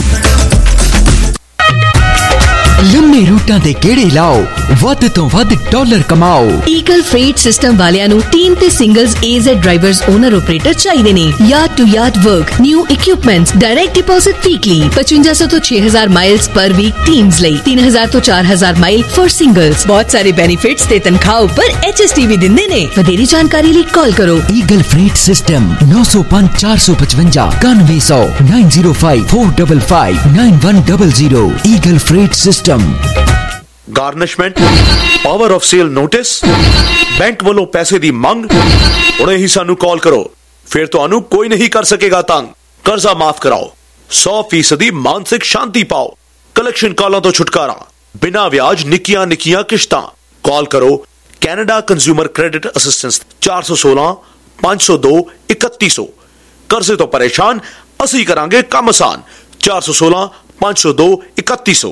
ਲੰਮੇ ਰੂਟਾਂ ਦੇ ਗੇੜੇ ਲਾਓ, ਵੱਧ ਤੋਂ ਵੱਧ ਡਾਲਰ ਕਮਾਓ। ਈਗਲ ਫreight ਸਿਸਟਮ ਵਾਲਿਆਂ ਨੂੰ ਟੀਮ ਤੇ singles AZ drivers owner operator ਚਾਹੀਦੇ ਨੇ। Yard to yard work, new equipments, direct deposit weekly, 5500 ਤੋਂ 6000 ਮਾਈਲਸ ਪਰ ਵੀਕ ਟੀਮਸ ਲਈ, 3000 ਤੋਂ 4000 ਮਾਈਲ ਫॉर ਸਿੰਗਲਸ। ਬਹੁਤ ਸਾਰੇ ਬੈਨੀਫਿਟਸ ਤੇ ਤਨਖਾਹ ਉੱਪਰ HST ਵੀ ਦਿੰਦੇ ਨੇ। ਵਧੇਰੀ ਜਾਣਕਾਰੀ ਲਈ ਕਾਲ ਕਰੋ। Eagle freight system 905 455 9100 905 455 9100। Eagle freight system. Garnishment, power of sale notice, bank ਵੱਲੋਂ ਪੈਸੇ ਦੀ ਮੰਗ, ਹੁਣੇ ਹੀ ਸਾਨੂੰ ਕਾਲ ਕਰੋ, ਫਿਰ ਤੁਹਾਨੂੰ ਕੋਈ ਨਹੀਂ ਕਰ ਸਕੇਗਾ ਤੰਗ। ਕਰਜ਼ਾ ਮਾਫ ਕਰਾਓ, 100% ਮਾਨਸਿਕ ਸ਼ਾਂਤੀ ਪਾਓ, ਕਲੈਕਸ਼ਨ ਕਾਲਾਂ ਤੋਂ ਛੁਟਕਾਰਾ, ਬਿਨਾਂ ਵਿਆਜ ਨਿੱਕੀਆਂ ਨਿੱਕੀਆਂ ਕਿਸ਼ਤਾਂ। ਕਾਲ ਕਰੋ ਕੈਨੇਡਾ ਕੰਜ਼ਿਊਮਰ ਕ੍ਰੈਡਿਟ ਅਸਿਸਟੈਂਸ 416 502 3100। ਕਰਜ਼ੇ ਤੋਂ ਪਰੇਸ਼ਾਨ, ਅਸੀਂ ਕਰਾਂਗੇ ਕੰਮ ਆਸਾਨ। 416 502 3100।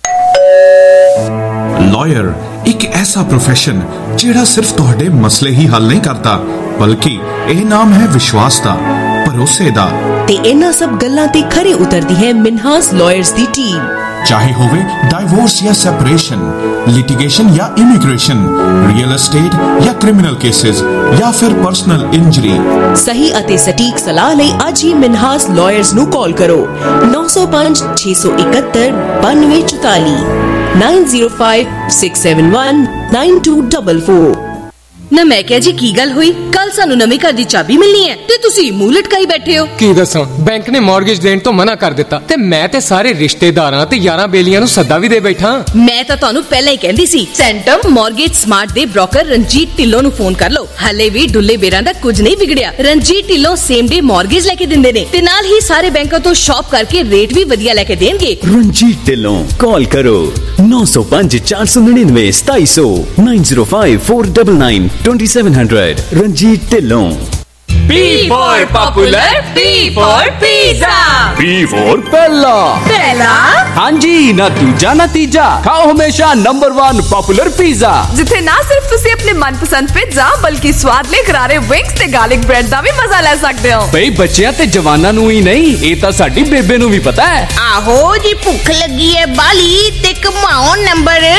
ਲਾਇਰ ਇੱਕ ਐਸਾ ਪ੍ਰੋਫੈਸ਼ਨ ਜਿਹੜਾ ਸਿਰਫ ਤੁਹਾਡੇ ਮਸਲੇ ਹੀ ਹੱਲ ਨਹੀਂ ਕਰਦਾ, ਬਲਕਿ ਇਹ ਨਾਮ ਹੈ ਵਿਸ਼ਵਾਸ ਦਾ, ਭਰੋਸੇ ਦਾ। ਤੇ ਇਹਨਾਂ ਸਭ ਗੱਲਾਂ ਤੇ ਖਰੇ ਉਤਰਦੀ ਹੈ ਮਿਨਹਾਸ ਲਾਇਰਸ ਦੀ ਟੀਮ। ਚਾਹੇ ਹੋਵੇ ਡਾਈਵੋਰਸ ਜਾਂ ਸੈਪਰੇਸ਼ਨ, ਲਿਟੀਗੇਸ਼ਨ ਜਾਂ ਇਮੀਗ੍ਰੇਸ਼ਨ, ਰੀਅਲ एस्टेट ਜਾਂ ਕ੍ਰਿਮੀਨਲ ਕੇसेस ਜਾਂ ਫਿਰ ਪਰਸਨਲ ਇੰਜਰੀ। ਸਹੀ ਅਤੇ ਸਟੀਕ ਸਲਾਹ ਲਈ ਅੱਜ ਹੀ ਮਿਨਹਾਸ ਲਾਇਰਸ ਨੂੰ ਕਾਲ ਕਰੋ 905 671 9244 905671 9244। ਨਾ ਮੈਂ ਕਿਹਾ ਜੀ ਕੀ ਗੱਲ ਹੋਈ? ਕੱਲ ਸਾਨੂੰ ਨਵੇਂ ਘਰ ਦੀ ਚਾਬੀ ਮਿਲਣੀ ਹੈ ਤੇ ਤੁਸੀਂ ਮੂੰਹ ਲਟਕਾਈ ਬੈਠੇ ਹੋ। ਕੀ ਦੱਸਾਂ, ਬੈਂਕ ਨੇ ਮਾਰਗੇਜ ਦੇਣ ਤੋਂ ਮਨਾ ਕਰ ਦਿੱਤਾ ਤੇ ਮੈਂ ਤੇ ਸਾਰੇ ਰਿਸ਼ਤੇਦਾਰਾਂ ਤੇ ਯਾਰਾਂ ਬੇਲੀਆਂ ਨੂੰ ਸੱਦਾ ਵੀ ਦੇ ਬੈਠਾ। ਮੈਂ ਤਾਂ ਤੁਹਾਨੂੰ ਪਹਿਲਾਂ ਹੀ ਕਹਿੰਦੀ ਸੀ, ਸੈਂਟਮ ਮਾਰਗੇਜ ਸਮਾਰਟ ਦੇ ਬ੍ਰੋਕਰ ਰਣਜੀਤ ਢਿੱਲੋਂ ਨੂੰ ਫੋਨ ਕਰ ਲਓ। ਹਲੇ ਵੀ ਡੁੱਲੇ ਬੇਰਾਂ ਦਾ ਕੁਝ ਨਹੀਂ ਵਿਗੜਿਆ। Ranjit Dhillon same day mortgage ਲੈ ਕੇ ਦਿੰਦੇ ਨੇ ਤੇ ਨਾਲ ਹੀ ਸਾਰੇ ਬੈਂਕਾਂ ਤੋਂ ਸ਼ਾਪ ਕਰਕੇ ਰੇਟ ਵੀ ਵਧੀਆ ਲੈ ਕੇ ਦੇਣਗੇ। ਰਣਜੀਤ ਢਿੱਲੋਂ, ਕਾਲ ਕਰੋ 905 499 2700 905 499 2700। Ranjit Dhillon. P for popular, P for pizza, P for पहला। पहला? हाँ जी, नतीजा नतीजा खाओ हमेशा नंबर 1 पॉपुलर पिज़्ज़ा, जिथे ना सिर्फ तुसी अपने मनपसंद पिज़्ज़ा बल्कि स्वाद ले करारे विंग्स ते गार्लिक ब्रेड दा भी मजा ले सकते हो। भाई बच्चियां ते जवानां नूं ही नहीं, ये तां साडी बेबे नूं भी पता है। आहो जी, भुख लगी है बाली ते कमाओ नंबर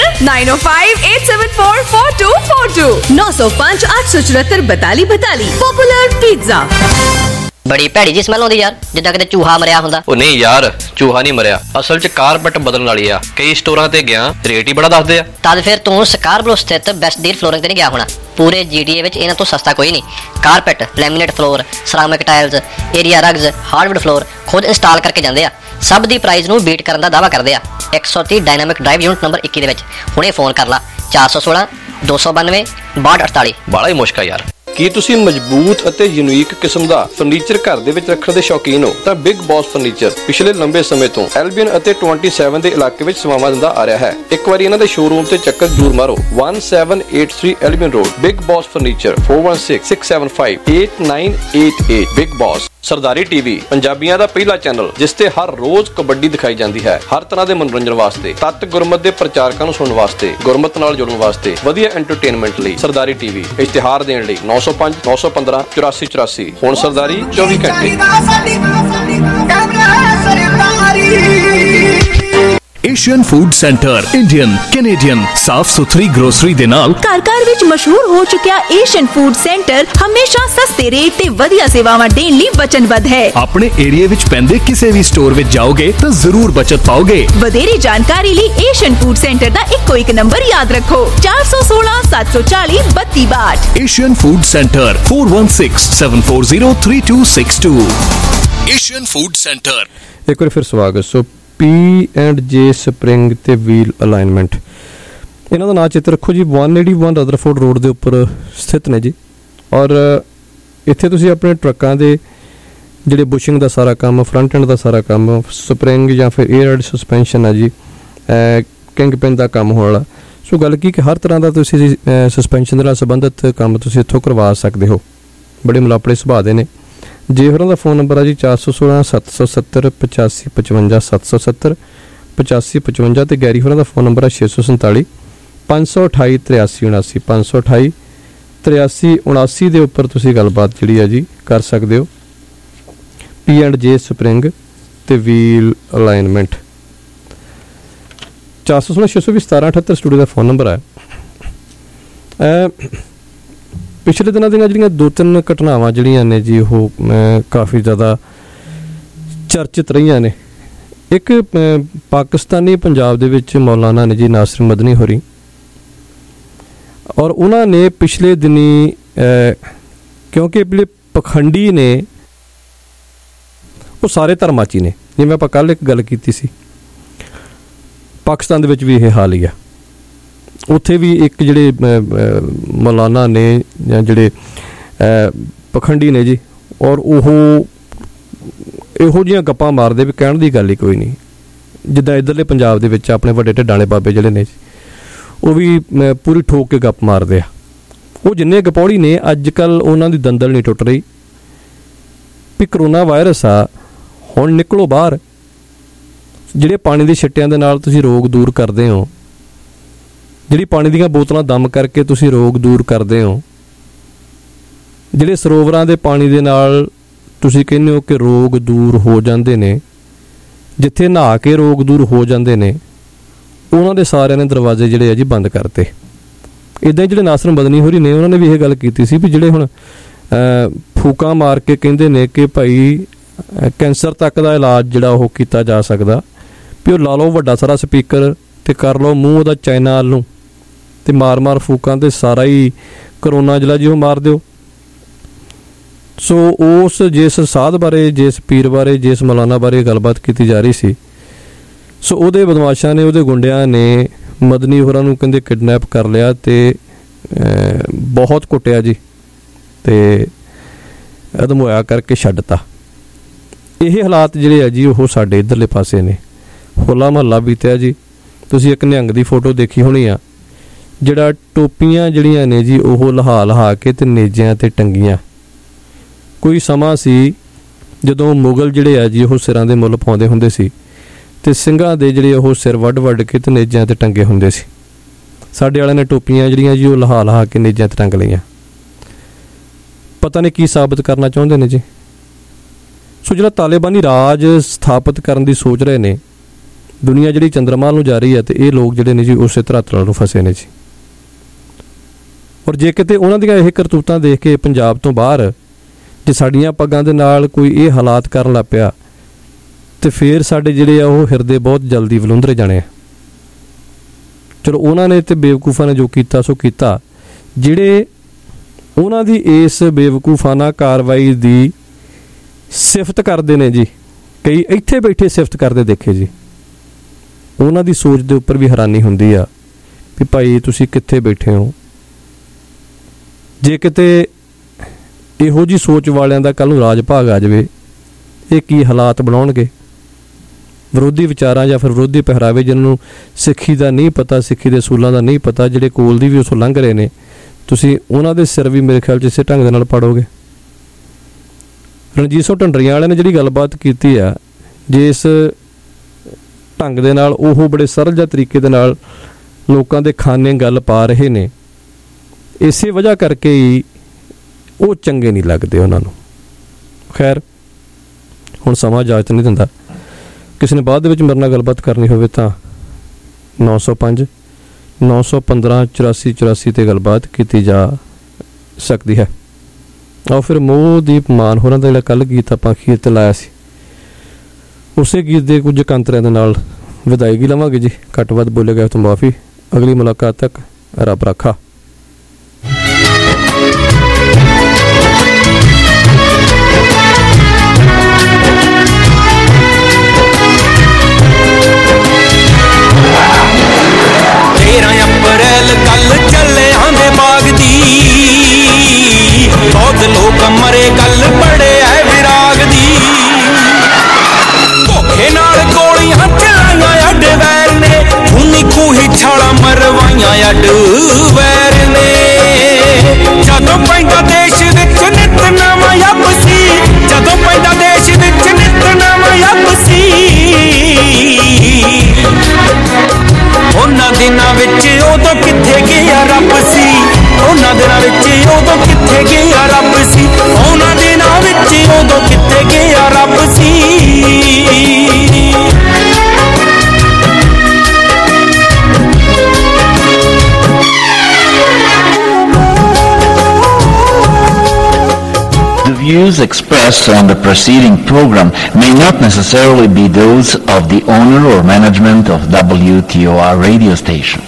9058744242 905 874 4242। Popular pizza. ਬੜੀ ਭੈੜੀ ਜੀ ਸਮੈਲ ਆਉਂਦੀ ਯਾਰ, ਜਿੱਦਾਂ ਕਿਤੇ ਚੂਹਾ ਮਰਿਆ ਹੁੰਦਾ। ਉਹ ਨਹੀਂ ਯਾਰ, ਚੂਹਾ ਨਹੀਂ ਮਰਿਆ, ਅਸਲ 'ਚ ਕਾਰਪੈਟ ਬਦਲਣ ਵਾਲੀ ਆ। ਕਈ ਸਟੋਰਾਂ ਤੇ ਗਿਆ, ਰੇਟ ਹੀ ਬੜਾ ਦੱਸਦੇ ਆ। ਤਦ ਫਿਰ ਤੂੰ ਸਕਾਰਬਰੋ ਸਥਿਤ ਬੈਸਟ ਡੀਲ ਫਲੋਰਿੰਗ ਤੇ ਨਹੀਂ ਗਿਆ ਹੋਣਾ। ਪੂਰੇ GTA ਵਿੱਚ ਇਹਨਾਂ ਤੋਂ ਸਸਤਾ ਕੋਈ ਨਹੀਂ। Carpet, laminate floor, ceramic tiles, area rugs, hardwood floor ਖੁਦ ਇੰਸਟਾਲ ਕਰਕੇ ਜਾਂਦੇ ਆ। ਸਭ ਦੀ ਪ੍ਰਾਈਸ ਨੂੰ ਬੀਟ ਕਰਨ ਦਾ ਦਾਅਵਾ ਕਰਦੇ ਆ। 130 ਡਾਇਨਾਮਿਕ ਡਰਾਈਵ ਯੂਨਿਟ ਨੰਬਰ 21 ਦੇ ਵਿੱਚ ਹੁਣੇ ਫੋਨ ਕਰ ਲਾ 416 292 6248। ਬੜਾ ਹੀ ਮੁਸ਼ਕਲ ਯਾਰ। ਕੀ ਤੁਸੀਂ ਮਜ਼ਬੂਤ ਅਤੇ ਯੂਨੀਕ ਕਿਸਮ ਦਾ ਫਰਨੀਚਰ ਘਰ ਦੇ ਵਿੱਚ ਰੱਖਣ ਦੇ ਸ਼ੌਕੀਨ ਹੋ? ਤਾਂ ਬਿਗ ਬੌਸ ਫਰਨੀਚਰ ਪਿਛਲੇ ਲੰਬੇ ਸਮੇਂ ਤੋਂ ਐਲਬੀਅਨ ਅਤੇ 27 ਦੇ ਇਲਾਕੇ ਵਿੱਚ ਸੇਵਾਵਾਂ ਦਿੰਦਾ ਆ ਰਿਹਾ ਹੈ। ਇੱਕ ਵਾਰੀ ਇਹਨਾਂ ਦੇ ਸ਼ੋਰੂਮ ਤੇ ਚੱਕਰ ਜ਼ਰੂਰ ਮਾਰੋ। 1783 Albion Road, Big Boss furniture 4166758988। Big Boss. Sardari TV, ਪੰਜਾਬੀਆਂ ਦਾ ਪਹਿਲਾ ਚੈਨਲ ਜਿਸ ਤੇ ਹਰ ਰੋਜ਼ ਕਬੱਡੀ ਦਿਖਾਈ ਜਾਂਦੀ ਹੈ। ਹਰ ਤਰ੍ਹਾਂ ਦੇ ਮਨੋਰੰਜਨ ਵਾਸਤੇ, ਤੱਤ ਗੁਰਮਤ ਦੇ ਪ੍ਰਚਾਰਕਾਂ ਨੂੰ ਸੁਣਨ ਵਾਸਤੇ, ਗੁਰਮਤ ਨਾਲ ਜੁੜਨ ਵਾਸਤੇ, ਵਧੀਆ ਐਂਟਰਟੇਨਮੈਂਟ ਲਈ ਸਰਦਾਰੀ ਟੀਵੀ। ਇਸ਼ਤਿਹਾਰ ਦੇਣ ਲਈ 905 915 8484। ਹੁਣ ਸਰਦਾਰੀ 24 ਘੰਟੇ। Asian food centre, Indian, Canadian ਸਾਫ਼ ਸੁਥਰੀ ਗਰੋਸਰੀ ਦੇ ਨਾਲ ਘਰ-ਘਰ ਵਿੱਚ ਮਸ਼ਹੂਰ ਹੋ ਚੁੱਕਿਆ ਏਸ਼ੀਅਨ ਫੂਡ ਸੈਂਟਰ ਹਮੇਸ਼ਾ ਸਸਤੇ ਰੇਟ ਤੇ ਵਧੀਆ ਸੇਵਾਵਾਂ ਦੇਣ ਲਈ ਵਚਨਬੱਧ ਹੈ। ਆਪਣੇ ਏਰੀਆ ਵਿੱਚ ਪੈਂਦੇ ਕਿਸੇ ਵੀ ਸਟੋਰ ਵਿੱਚ ਜਾਓਗੇ ਤਾਂ ਜ਼ਰੂਰ ਬਚਤ ਪਾਓਗੇ। ਵਧੇਰੇ ਜਾਣਕਾਰੀ ਲਈ ਏਸ਼ੀਅਨ ਫੂਡ ਸੈਂਟਰ ਦਾ ਇੱਕੋ ਇੱਕ ਨੰਬਰ ਯਾਦ ਰੱਖੋ 416 740 3262। Asian food centre 4167403262। Asian food centre. ਇੱਕ ਵਾਰ ਫਿਰ ਸਵਾਗਤ। ਸੋ P&J ਸਪਰਿੰਗ ਤੇ ਵੀਲ ਅਲਾਈਨਮੈਂਟ, ਇਹਨਾਂ ਦਾ ਨਾਂ ਚਿੱਤ ਰੱਖੋ ਜੀ। 181 ਰਦਰਫੋਰਡ ਰੋਡ ਦੇ ਉੱਪਰ ਸਥਿਤ ਨੇ ਜੀ। ਔਰ ਇੱਥੇ ਤੁਸੀਂ ਆਪਣੇ ਟਰੱਕਾਂ ਦੇ ਜਿਹੜੇ ਬੁਸ਼ਿੰਗ ਦਾ ਸਾਰਾ ਕੰਮ, ਫਰੰਟ ਐਂਡ ਦਾ ਸਾਰਾ ਕੰਮ, ਸਪਰਿੰਗ ਜਾਂ ਫਿਰ ਏਅਰ ਸਸਪੈਂਸ਼ਨ ਹੈ ਜੀ, ਕਿੰਗ ਪਿਨ ਦਾ ਕੰਮ ਹੋਣ ਵਾਲਾ। ਸੋ ਗੱਲ ਕੀ ਕਿ ਹਰ ਤਰ੍ਹਾਂ ਦਾ ਤੁਸੀਂ ਸਸਪੈਂਸ਼ਨ ਦੇ ਨਾਲ ਸੰਬੰਧਿਤ ਕੰਮ ਤੁਸੀਂ ਇੱਥੋਂ ਕਰਵਾ ਸਕਦੇ ਹੋ। ਬੜੇ ਮੁਲਾਪੜੇ ਸੁਭਾਅ ਦੇ ਨੇ। ਜੇ ਹੋਰਾਂ ਦਾ ਫੋਨ ਨੰਬਰ ਆ ਜੀ 416 770 8555 770 8555 ਤੇ ਗੈਰੀ ਹੋਰਾਂ ਦਾ ਫੋਨ ਨੰਬਰ ਆ 647 528 8379 528 8379 ਦੇ ਉੱਪਰ ਤੁਸੀਂ ਗੱਲਬਾਤ ਜਿਹੜੀ ਆ ਜੀ ਕਰ ਸਕਦੇ ਹੋ। P&J ਸਪਰਿੰਗ ਤੇ ਵੀਲ ਅਲਾਈਨਮੈਂਟ। 416 620 1778 ਸਟੂਡੀਓ ਦਾ ਫੋਨ ਨੰਬਰ ਹੈ। ਪਿਛਲੇ ਦਿਨਾਂ ਦੀਆਂ ਜਿਹੜੀਆਂ 2-3 ਘਟਨਾਵਾਂ ਜਿਹੜੀਆਂ ਨੇ ਜੀ ਉਹ ਕਾਫੀ ਜ਼ਿਆਦਾ ਚਰਚਿਤ ਰਹੀਆਂ ਨੇ। ਇੱਕ ਪਾਕਿਸਤਾਨੀ ਪੰਜਾਬ ਦੇ ਵਿੱਚ ਮੌਲਾਨਾ ਨੇ ਜੀ ਨਾਸਿਰ ਮਦਨੀ ਹੋਰੀ, ਔਰ ਉਹਨਾਂ ਨੇ ਪਿਛਲੇ ਦਿਨੀ ਕਿਉਂਕਿ ਜਿਹੜੇ ਪਖੰਡੀ ਨੇ ਉਹ ਸਾਰੇ ਧਰਮਾਂ 'ਚ ਹੀ ਨੇ। ਜਿਵੇਂ ਆਪਾਂ ਕੱਲ੍ਹ ਇੱਕ ਗੱਲ ਕੀਤੀ ਸੀ, ਪਾਕਿਸਤਾਨ ਦੇ ਵਿੱਚ ਵੀ ਇਹ ਹਾਲ ਹੀ ਆ। ਉੱਥੇ ਵੀ ਇੱਕ ਜਿਹੜੇ ਮੌਲਾਨਾ ਨੇ ਜਾਂ ਜਿਹੜੇ ਪਖੰਡੀ ਨੇ ਜੀ, ਔਰ ਉਹ ਇਹੋ ਜਿਹੀਆਂ ਗੱਪਾਂ ਮਾਰਦੇ ਵੀ ਕਹਿਣ ਦੀ ਗੱਲ ਹੀ ਕੋਈ ਨਹੀਂ। ਜਿੱਦਾਂ ਇੱਧਰਲੇ ਪੰਜਾਬ ਦੇ ਵਿੱਚ ਆਪਣੇ ਵੱਡੇ ਢਿੱਡਾਂ ਵਾਲੇ ਬਾਬੇ ਜਿਹੜੇ ਨੇ ਉਹ ਵੀ ਪੂਰੀ ਠੋਕ ਕੇ ਗੱਪ ਮਾਰਦੇ ਆ। ਉਹ ਜਿੰਨੇ ਗਪੌੜੀ ਨੇ ਅੱਜ ਕੱਲ੍ਹ ਉਹਨਾਂ ਦੀ ਦੰਦਲ ਨਹੀਂ ਟੁੱਟ ਰਹੀ ਵੀ ਕਰੋਨਾ ਵਾਇਰਸ ਆ, ਹੁਣ ਨਿਕਲੋ ਬਾਹਰ। ਜਿਹੜੇ ਪਾਣੀ ਦੇ ਛਿੱਟਿਆਂ ਦੇ ਨਾਲ ਤੁਸੀਂ ਰੋਗ ਦੂਰ ਕਰਦੇ ਹੋ, ਜਿਹੜੀ ਪਾਣੀ ਦੀਆਂ ਬੋਤਲਾਂ ਦਮ ਕਰਕੇ ਤੁਸੀਂ ਰੋਗ ਦੂਰ ਕਰਦੇ ਹੋ, ਜਿਹੜੇ ਸਰੋਵਰਾਂ ਦੇ ਪਾਣੀ ਦੇ ਨਾਲ ਤੁਸੀਂ ਕਹਿੰਦੇ ਹੋ ਕਿ ਰੋਗ ਦੂਰ ਹੋ ਜਾਂਦੇ ਨੇ, ਜਿੱਥੇ ਨਹਾ ਕੇ ਰੋਗ ਦੂਰ ਹੋ ਜਾਂਦੇ ਨੇ ਉਹਨਾਂ ਦੇ ਸਾਰਿਆਂ ਨੇ ਦਰਵਾਜ਼ੇ ਜਿਹੜੇ ਆ ਜੀ ਬੰਦ ਕਰਤੇ। ਇੱਦਾਂ ਹੀ ਜਿਹੜੇ ਨਾਸਰ ਮਦਨੀ ਹੋਰੀ ਨੇ ਉਹਨਾਂ ਨੇ ਵੀ ਇਹ ਗੱਲ ਕੀਤੀ ਸੀ ਵੀ ਜਿਹੜੇ ਹੁਣ ਫੂਕਾਂ ਮਾਰ ਕੇ ਕਹਿੰਦੇ ਨੇ ਕਿ ਭਾਈ ਕੈਂਸਰ ਤੱਕ ਦਾ ਇਲਾਜ ਜਿਹੜਾ ਉਹ ਕੀਤਾ ਜਾ ਸਕਦਾ, ਵੀ ਉਹ ਲਾ ਲਓ ਵੱਡਾ ਸਾਰਾ ਸਪੀਕਰ ਤੇ ਕਰ ਲਓ ਮੂੰਹ ਉਹਦਾ ਚਾਈਨਾ ਵੱਲ ਨੂੰ ਤੇ ਮਾਰ ਫੂਕਾਂ ਤੇ ਸਾਰਾ ਹੀ ਕਰੋਨਾ ਜਿਹੜਾ ਜੀ ਉਹ ਮਾਰ ਦਿਓ। ਸੋ ਉਸ ਜਿਸ ਸਾਧ ਬਾਰੇ, ਜਿਸ ਪੀਰ ਬਾਰੇ, ਜਿਸ ਮੌਲਾਨਾ ਬਾਰੇ ਗੱਲਬਾਤ ਕੀਤੀ ਜਾ ਰਹੀ ਸੀ, ਸੋ ਉਹਦੇ ਬਦਮਾਸ਼ਾਂ ਨੇ, ਉਹਦੇ ਗੁੰਡਿਆਂ ਨੇ ਮਦਨੀ ਹੋਰਾਂ ਨੂੰ ਕਹਿੰਦੇ ਕਿਡਨੈਪ ਕਰ ਲਿਆ ਤੇ ਬਹੁਤ ਕੁੱਟਿਆ ਜੀ ਤੇ ਅਧਮੋਇਆ ਕਰਕੇ ਛੱਡਤਾ। ਇਹ ਹਾਲਾਤ ਜਿਹੜੇ ਆ ਜੀ ਉਹ ਸਾਡੇ ਇੱਧਰਲੇ ਪਾਸੇ ਨੇ। ਹੋਲਾ ਮਹੱਲਾ ਬੀਤਿਆ ਜੀ, ਤੁਸੀਂ ਇੱਕ ਨਿਹੰਗ ਦੀ ਫੋਟੋ ਦੇਖੀ ਹੋਣੀ ਆ, ਜਿਹੜਾ ਟੋਪੀਆਂ ਜਿਹੜੀਆਂ ਨੇ ਜੀ ਉਹ ਲਹਾ ਕੇ ਤੇ ਨੇਜਿਆਂ ਤੇ ਟੰਗੀਆਂ। ਕੋਈ ਸਮਾਂ ਸੀ ਜਦੋਂ ਮੁਗਲ ਜਿਹੜੇ ਆ ਜੀ ਉਹ ਸਿਰਾਂ ਦੇ ਮੁੱਲ ਪਾਉਂਦੇ ਹੁੰਦੇ ਸੀ ਤੇ ਸਿੰਘਾਂ ਦੇ ਜਿਹੜੇ ਉਹ ਸਿਰ ਵੱਢ ਕੇ ਤੇ ਨੇਜਿਆਂ ਤੇ ਟੰਗੇ ਹੁੰਦੇ ਸੀ। ਸਾਡੇ ਵਾਲਿਆਂ ਨੇ ਟੋਪੀਆਂ ਜਿਹੜੀਆਂ ਜੀ ਉਹ ਲਹਾ ਕੇ ਨੇਜਿਆਂ ਤੇ ਟੰਗ ਲਈਆਂ। ਪਤਾ ਨਹੀਂ ਕੀ ਸਾਬਤ ਕਰਨਾ ਚਾਹੁੰਦੇ ਨੇ ਜੀ। ਸੋ ਜਿਹੜਾ ਤਾਲਿਬਾਨੀ ਰਾਜ ਸਥਾਪਿਤ ਕਰਨ ਦੀ ਸੋਚ ਰਹੇ ਨੇ, ਦੁਨੀਆ ਜਿਹੜੀ ਚੰਦਰਮਾ ਨੂੰ ਜਾ ਰਹੀ ਹੈ ਤੇ ਇਹ ਲੋਕ ਜਿਹੜੇ ਨੇ ਜੀ ਉਸੇ ਧਰਾਤਲ ਨੂੰ ਫਸੇ ਨੇ ਜੀ। ਔਰ ਜੇ ਕਿਤੇ ਉਹਨਾਂ ਦੀਆਂ ਇਹ ਕਰਤੂਤਾਂ ਦੇਖ ਕੇ ਪੰਜਾਬ ਤੋਂ ਬਾਹਰ ਜੇ ਸਾਡੀਆਂ ਪੱਗਾਂ ਦੇ ਨਾਲ ਕੋਈ ਇਹ ਹਾਲਾਤ ਕਰਨ ਲੱਗ ਪਿਆ ਤੇ ਫਿਰ ਸਾਡੇ ਜਿਹੜੇ ਆ ਉਹ ਹਿਰਦੇ ਬਹੁਤ ਜਲਦੀ ਵਲੁੰਦਰੇ ਜਾਣੇ ਆ। ਚਲੋ ਉਹਨਾਂ ਨੇ ਤੇ ਬੇਵਕੂਫਾਂ ਨੇ ਜੋ ਕੀਤਾ ਸੋ ਕੀਤਾ। ਜਿਹੜੇ ਉਹਨਾਂ ਦੀ ਇਸ ਬੇਵਕੂਫਾਨਾ ਕਾਰਵਾਈ ਦੀ ਸਿਫਤ ਕਰਦੇ ਨੇ ਜੀ, ਕਈ ਇੱਥੇ ਬੈਠੇ ਸਿਫਤ ਕਰਦੇ ਦੇਖੇ ਜੀ, ਉਹਨਾਂ ਦੀ ਸੋਚ ਦੇ ਉੱਪਰ ਵੀ ਹੈਰਾਨੀ ਹੁੰਦੀ ਆ ਵੀ ਭਾਈ ਤੁਸੀਂ ਕਿੱਥੇ ਬੈਠੇ ਹੋ। ਜੇ ਕਿਤੇ ਇਹੋ ਜਿਹੀ ਸੋਚ ਵਾਲਿਆਂ ਦਾ ਕੱਲ੍ਹ ਨੂੰ ਰਾਜ ਭਾਗ ਆ ਜਾਵੇ, ਇਹ ਕੀ ਹਾਲਾਤ ਬਣਾਉਣਗੇ। ਵਿਰੋਧੀ ਵਿਚਾਰਾਂ ਜਾਂ ਫਿਰ ਵਿਰੋਧੀ ਪਹਿਰਾਵੇ ਜਿਹਨਾਂ ਨੂੰ ਸਿੱਖੀ ਦਾ ਨਹੀਂ ਪਤਾ, ਸਿੱਖੀ ਦੇ ਅਸੂਲਾਂ ਦਾ ਨਹੀਂ ਪਤਾ, ਜਿਹੜੇ ਕੋਲ ਦੀ ਵੀ ਉਸੋਂ ਲੰਘ ਰਹੇ ਨੇ, ਤੁਸੀਂ ਉਹਨਾਂ ਦੇ ਸਿਰ ਵੀ ਮੇਰੇ ਖਿਆਲ 'ਚ ਇਸੇ ਢੰਗ ਦੇ ਨਾਲ ਪਾੜੋਗੇ। ਰਣਜੀਤ ਸਿੰਘ ਢੰਡਰੀਆਂ ਵਾਲਿਆਂ ਨੇ ਜਿਹੜੀ ਗੱਲਬਾਤ ਕੀਤੀ ਆ, ਜਿਸ ਢੰਗ ਦੇ ਨਾਲ ਉਹ ਬੜੇ ਸਰਲ ਜਿਹੇ ਤਰੀਕੇ ਦੇ ਨਾਲ ਲੋਕਾਂ ਦੇ ਖਾਨੇ ਗੱਲ ਪਾ ਰਹੇ ਨੇ, ਇਸੇ ਵਜ੍ਹਾ ਕਰਕੇ ਹੀ ਉਹ ਚੰਗੇ ਨਹੀਂ ਲੱਗਦੇ ਉਹਨਾਂ ਨੂੰ। ਖੈਰ ਹੁਣ ਸਮਾਂ ਇਜਾਜ਼ਤ ਨਹੀਂ ਦਿੰਦਾ। ਕਿਸੇ ਨੇ ਬਾਅਦ ਦੇ ਵਿੱਚ ਮੇਰੇ ਨਾਲ ਗੱਲਬਾਤ ਕਰਨੀ ਹੋਵੇ ਤਾਂ 905 915 84 ਤੇ ਗੱਲਬਾਤ ਕੀਤੀ ਜਾ ਸਕਦੀ ਹੈ। ਆਓ ਫਿਰ ਮੋਹਦੀਪ ਮਾਨ ਹੋਰਾਂ ਦਾ ਜਿਹੜਾ ਕੱਲ੍ਹ ਗੀਤ ਆਪਾਂ ਅਖੀਰ 'ਤੇ ਲਾਇਆ ਸੀ, ਉਸੇ ਗੀਤ ਦੇ ਕੁਝ ਕੰਤਰਿਆਂ ਦੇ ਨਾਲ ਵਿਦਾਇਗੀ ਲਵਾਂਗੇ ਜੀ। ਘੱਟ ਵੱਧ ਬੋਲੇ ਗਏ ਤਾਂ ਮਾਫੀ। ਅਗਲੀ ਮੁਲਾਕਾਤ ਤੱਕ ਰੱਬ ਰਾਖਾ। ਅਪ੍ਰੈਲ ਕੱਲ ਚੱਲੇ ਆਂਦੇ ਬਾਗ ਦੀ, ਬਹੁਤ ਲੋਕ ਮਰੇ ਗੱਲ ਬੜੇ ਐ ਵਿਰਾਗ ਦੀ। ਧੋਖੇ ਨਾਲ ਗੋਲੀਆਂ ਚਲਾਈਆਂ ਅੱਡ ਵੈਰ ਨੇ, ਖੂਨੀ ਖੂਹੀ ਛਾਲਾਂ ਮਰਵਾਈਆਂ ਅੱਡ ਵੈਰ ਨੇ। ਜਦੋਂ ਪੈਂਦਾ ਦੇਸ਼ ਵਿੱਚ ਨਿਤ ਨਵਾਂ ਯੱਬ ਸੀ, ਜਦੋਂ ਪੈਂਦਾ ਦੇਸ਼ ਵਿੱਚ ਨਿਤ ਨਵਾਂ ਯੱਬ ਸੀ। ਉਹਨਾਂ ਦਿਨਾਂ ਵਿੱਚ ਉਦੋਂ ਕਿੱਥੇ ਗਿਆ ਰੱਬ ਸੀ, ਉਹਨਾਂ ਦਿਨਾਂ ਵਿੱਚ ਉਦੋਂ ਕਿੱਥੇ ਗਿਆ ਰੱਬ ਸੀ, ਉਹਨਾਂ ਦਿਨਾਂ ਵਿੱਚ ਉਦੋਂ ਕਿੱਥੇ ਗਿਆ ਰੱਬ ਸੀ। The views expressed on the preceding program may not necessarily be those of the owner or management of WTOR radio station.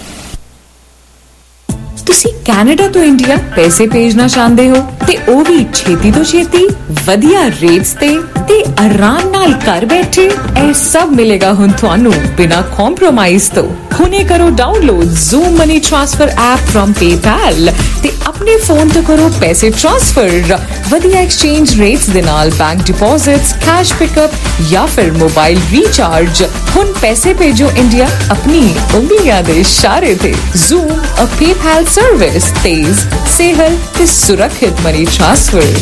ਤੁਸੀਂ ਕੈਨੇਡਾ ਤੋਂ ਇੰਡੀਆ ਪੈਸੇ ਭੇਜਣਾ ਚਾਹੁੰਦੇ ਹੋ ਤੇ ਉਹ ਵੀ ਛੇਤੀ ਤੋਂ ਛੇਤੀ, ਵਧੀਆ ਰੇਟਸ ਤੇ ਆਰਾਮ ਨਾਲ ਘਰ ਬੈਠੇ। ਇਹ ਸਭ ਮਿਲੇਗਾ ਹੁਣ ਤੁਹਾਨੂੰ ਬਿਨਾਂ ਕੰਪਰੋਮਾਈਜ਼ ਤੋਂ। ਹੁਣੇ ਕਰੋ download Zoom money transfer app from PayPal ਤੇ ਆਪਣੇ ਫੋਨ ਤੋਂ ਕਰੋ ਪੈਸੇ ਟ੍ਰਾਂਸਫਰ। ਵਧੀਆ ਐਕਸਚੇਂਜ ਰੇਟਸ ਦੇ ਨਾਲ ਬੈਂਕ ਡਿਪੋਜ਼ਿਟਸ, ਕੈਸ਼ ਪਿਕਅਪ ਜਾਂ ਫਿਰ ਮੋਬਾਈਲ ਰੀਚਾਰਜ। ਹੁਣ ਪੈਸੇ ਭੇਜੋ ਇੰਡੀਆ ਆਪਣੀ ਉਂਗਲੀਆਂ ਦੇ ਇਸ਼ਾਰੇ ਤੇ। ਜ਼ੂਮ ਅ PayPal सर्विस, तेज, सेहल ते सुरक्षित मनी ट्रांसफर।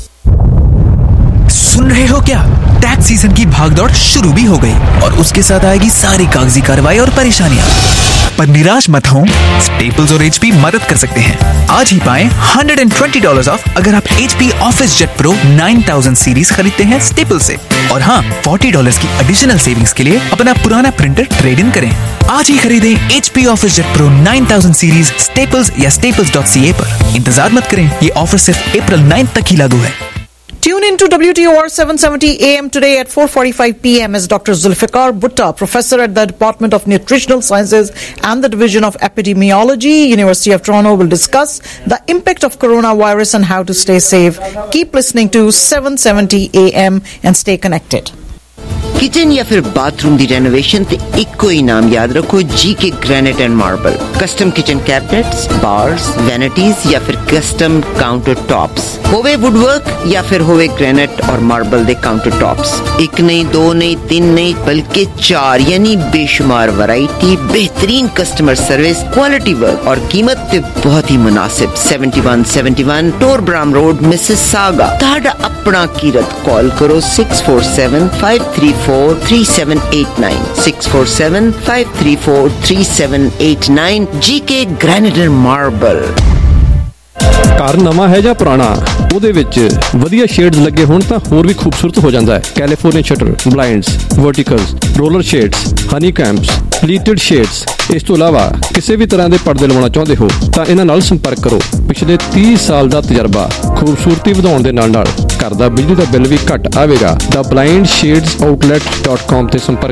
सुन रहे हो क्या? टैक्स सीजन की भागदौड़ शुरू भी हो गई और उसके साथ आएगी सारी कागजी कार्रवाई और परेशानियां। पर निराश मत हो, स्टेपल्स और HP मदद कर सकते हैं। आज ही पाएं $120 ऑफ अगर आप HP Office Jet Pro 9000 series खरीदते हैं स्टेपल्स से। और हाँ, $40 की एडिशनल सेविंग्स के लिए अपना पुराना प्रिंटर ट्रेड इन करें। आज ही खरीदें HP Office Jet Pro 9000 series Staples या staples.ca पर। इंतजार मत करें, ये ऑफर सिर्फ अप्रैल 9 तक ही लागू है। Tune in to WTOR 770 AM today at 4:45 PM as Dr. Zulfikar Bhutta, professor at the Department of Nutritional Sciences and the Division of Epidemiology, University of Toronto, will discuss the impact of coronavirus and how to stay safe. Keep listening to 770 AM and stay connected. Kitchen या फिर bathroom दी renovation ते इको ही नाम याद रखो, GK granite and marble. Custom kitchen cabinets, bars, vanities या फिर कस्टम काउंटर टॉप्स, होवे वुडवर्क या फिर होवे ग्रेनाइट और मार्बल दे काउंटर टॉप्स। एक नहीं, दो नहीं, तीन नहीं, बल्कि 4 यानी बेशुमार वैरायटी, बेहतरीन कस्टमर सर्विस, क्वालिटी वर्क और कीमत ते बहुत ही मुनासिब। 7171 टोरब्राम रोड, मिसिसागा। ताड़ा अपना कीरत कॉल करो 647-534-3789 647-534-3789 GK ग्रेनाइट एंड मार्बल। ਘਰ ਨਵਾਂ ਹੈ ਜਾਂ ਪੁਰਾਣਾ, ਉਹਦੇ ਵਿੱਚ ਵਧੀਆ ਸ਼ੇਡਸ ਲੱਗੇ ਹੋਣ ਤਾਂ ਹੋਰ ਵੀ ਖੂਬਸੂਰਤ ਹੋ ਜਾਂਦਾ ਹੈ। California shutter, blinds, verticals, roller shades, honeycombs, pleated shades. ਇਸ ਤੋਂ ਇਲਾਵਾ ਕਿਸੇ ਵੀ ਤਰ੍ਹਾਂ ਦੇ ਪਰਦੇ ਲਵਾਉਣਾ ਚਾਹੁੰਦੇ ਹੋ ਤਾਂ ਇਹਨਾਂ ਨਾਲ ਸੰਪਰਕ ਕਰੋ। ਪਿਛਲੇ 30 ਸਾਲ ਦਾ ਤਜਰਬਾ, ਖੂਬਸੂਰਤੀ ਵਧਾਉਣ ਦੇ ਨਾਲ ਘਰ ਦਾ ਬਿਜਲੀ ਦਾ ਬਿੱਲ ਵੀ ਘੱਟ ਆਵੇਗਾ। ਦਾ blindshadesoutlet.com ਤੇ ਸੰਪਰਕ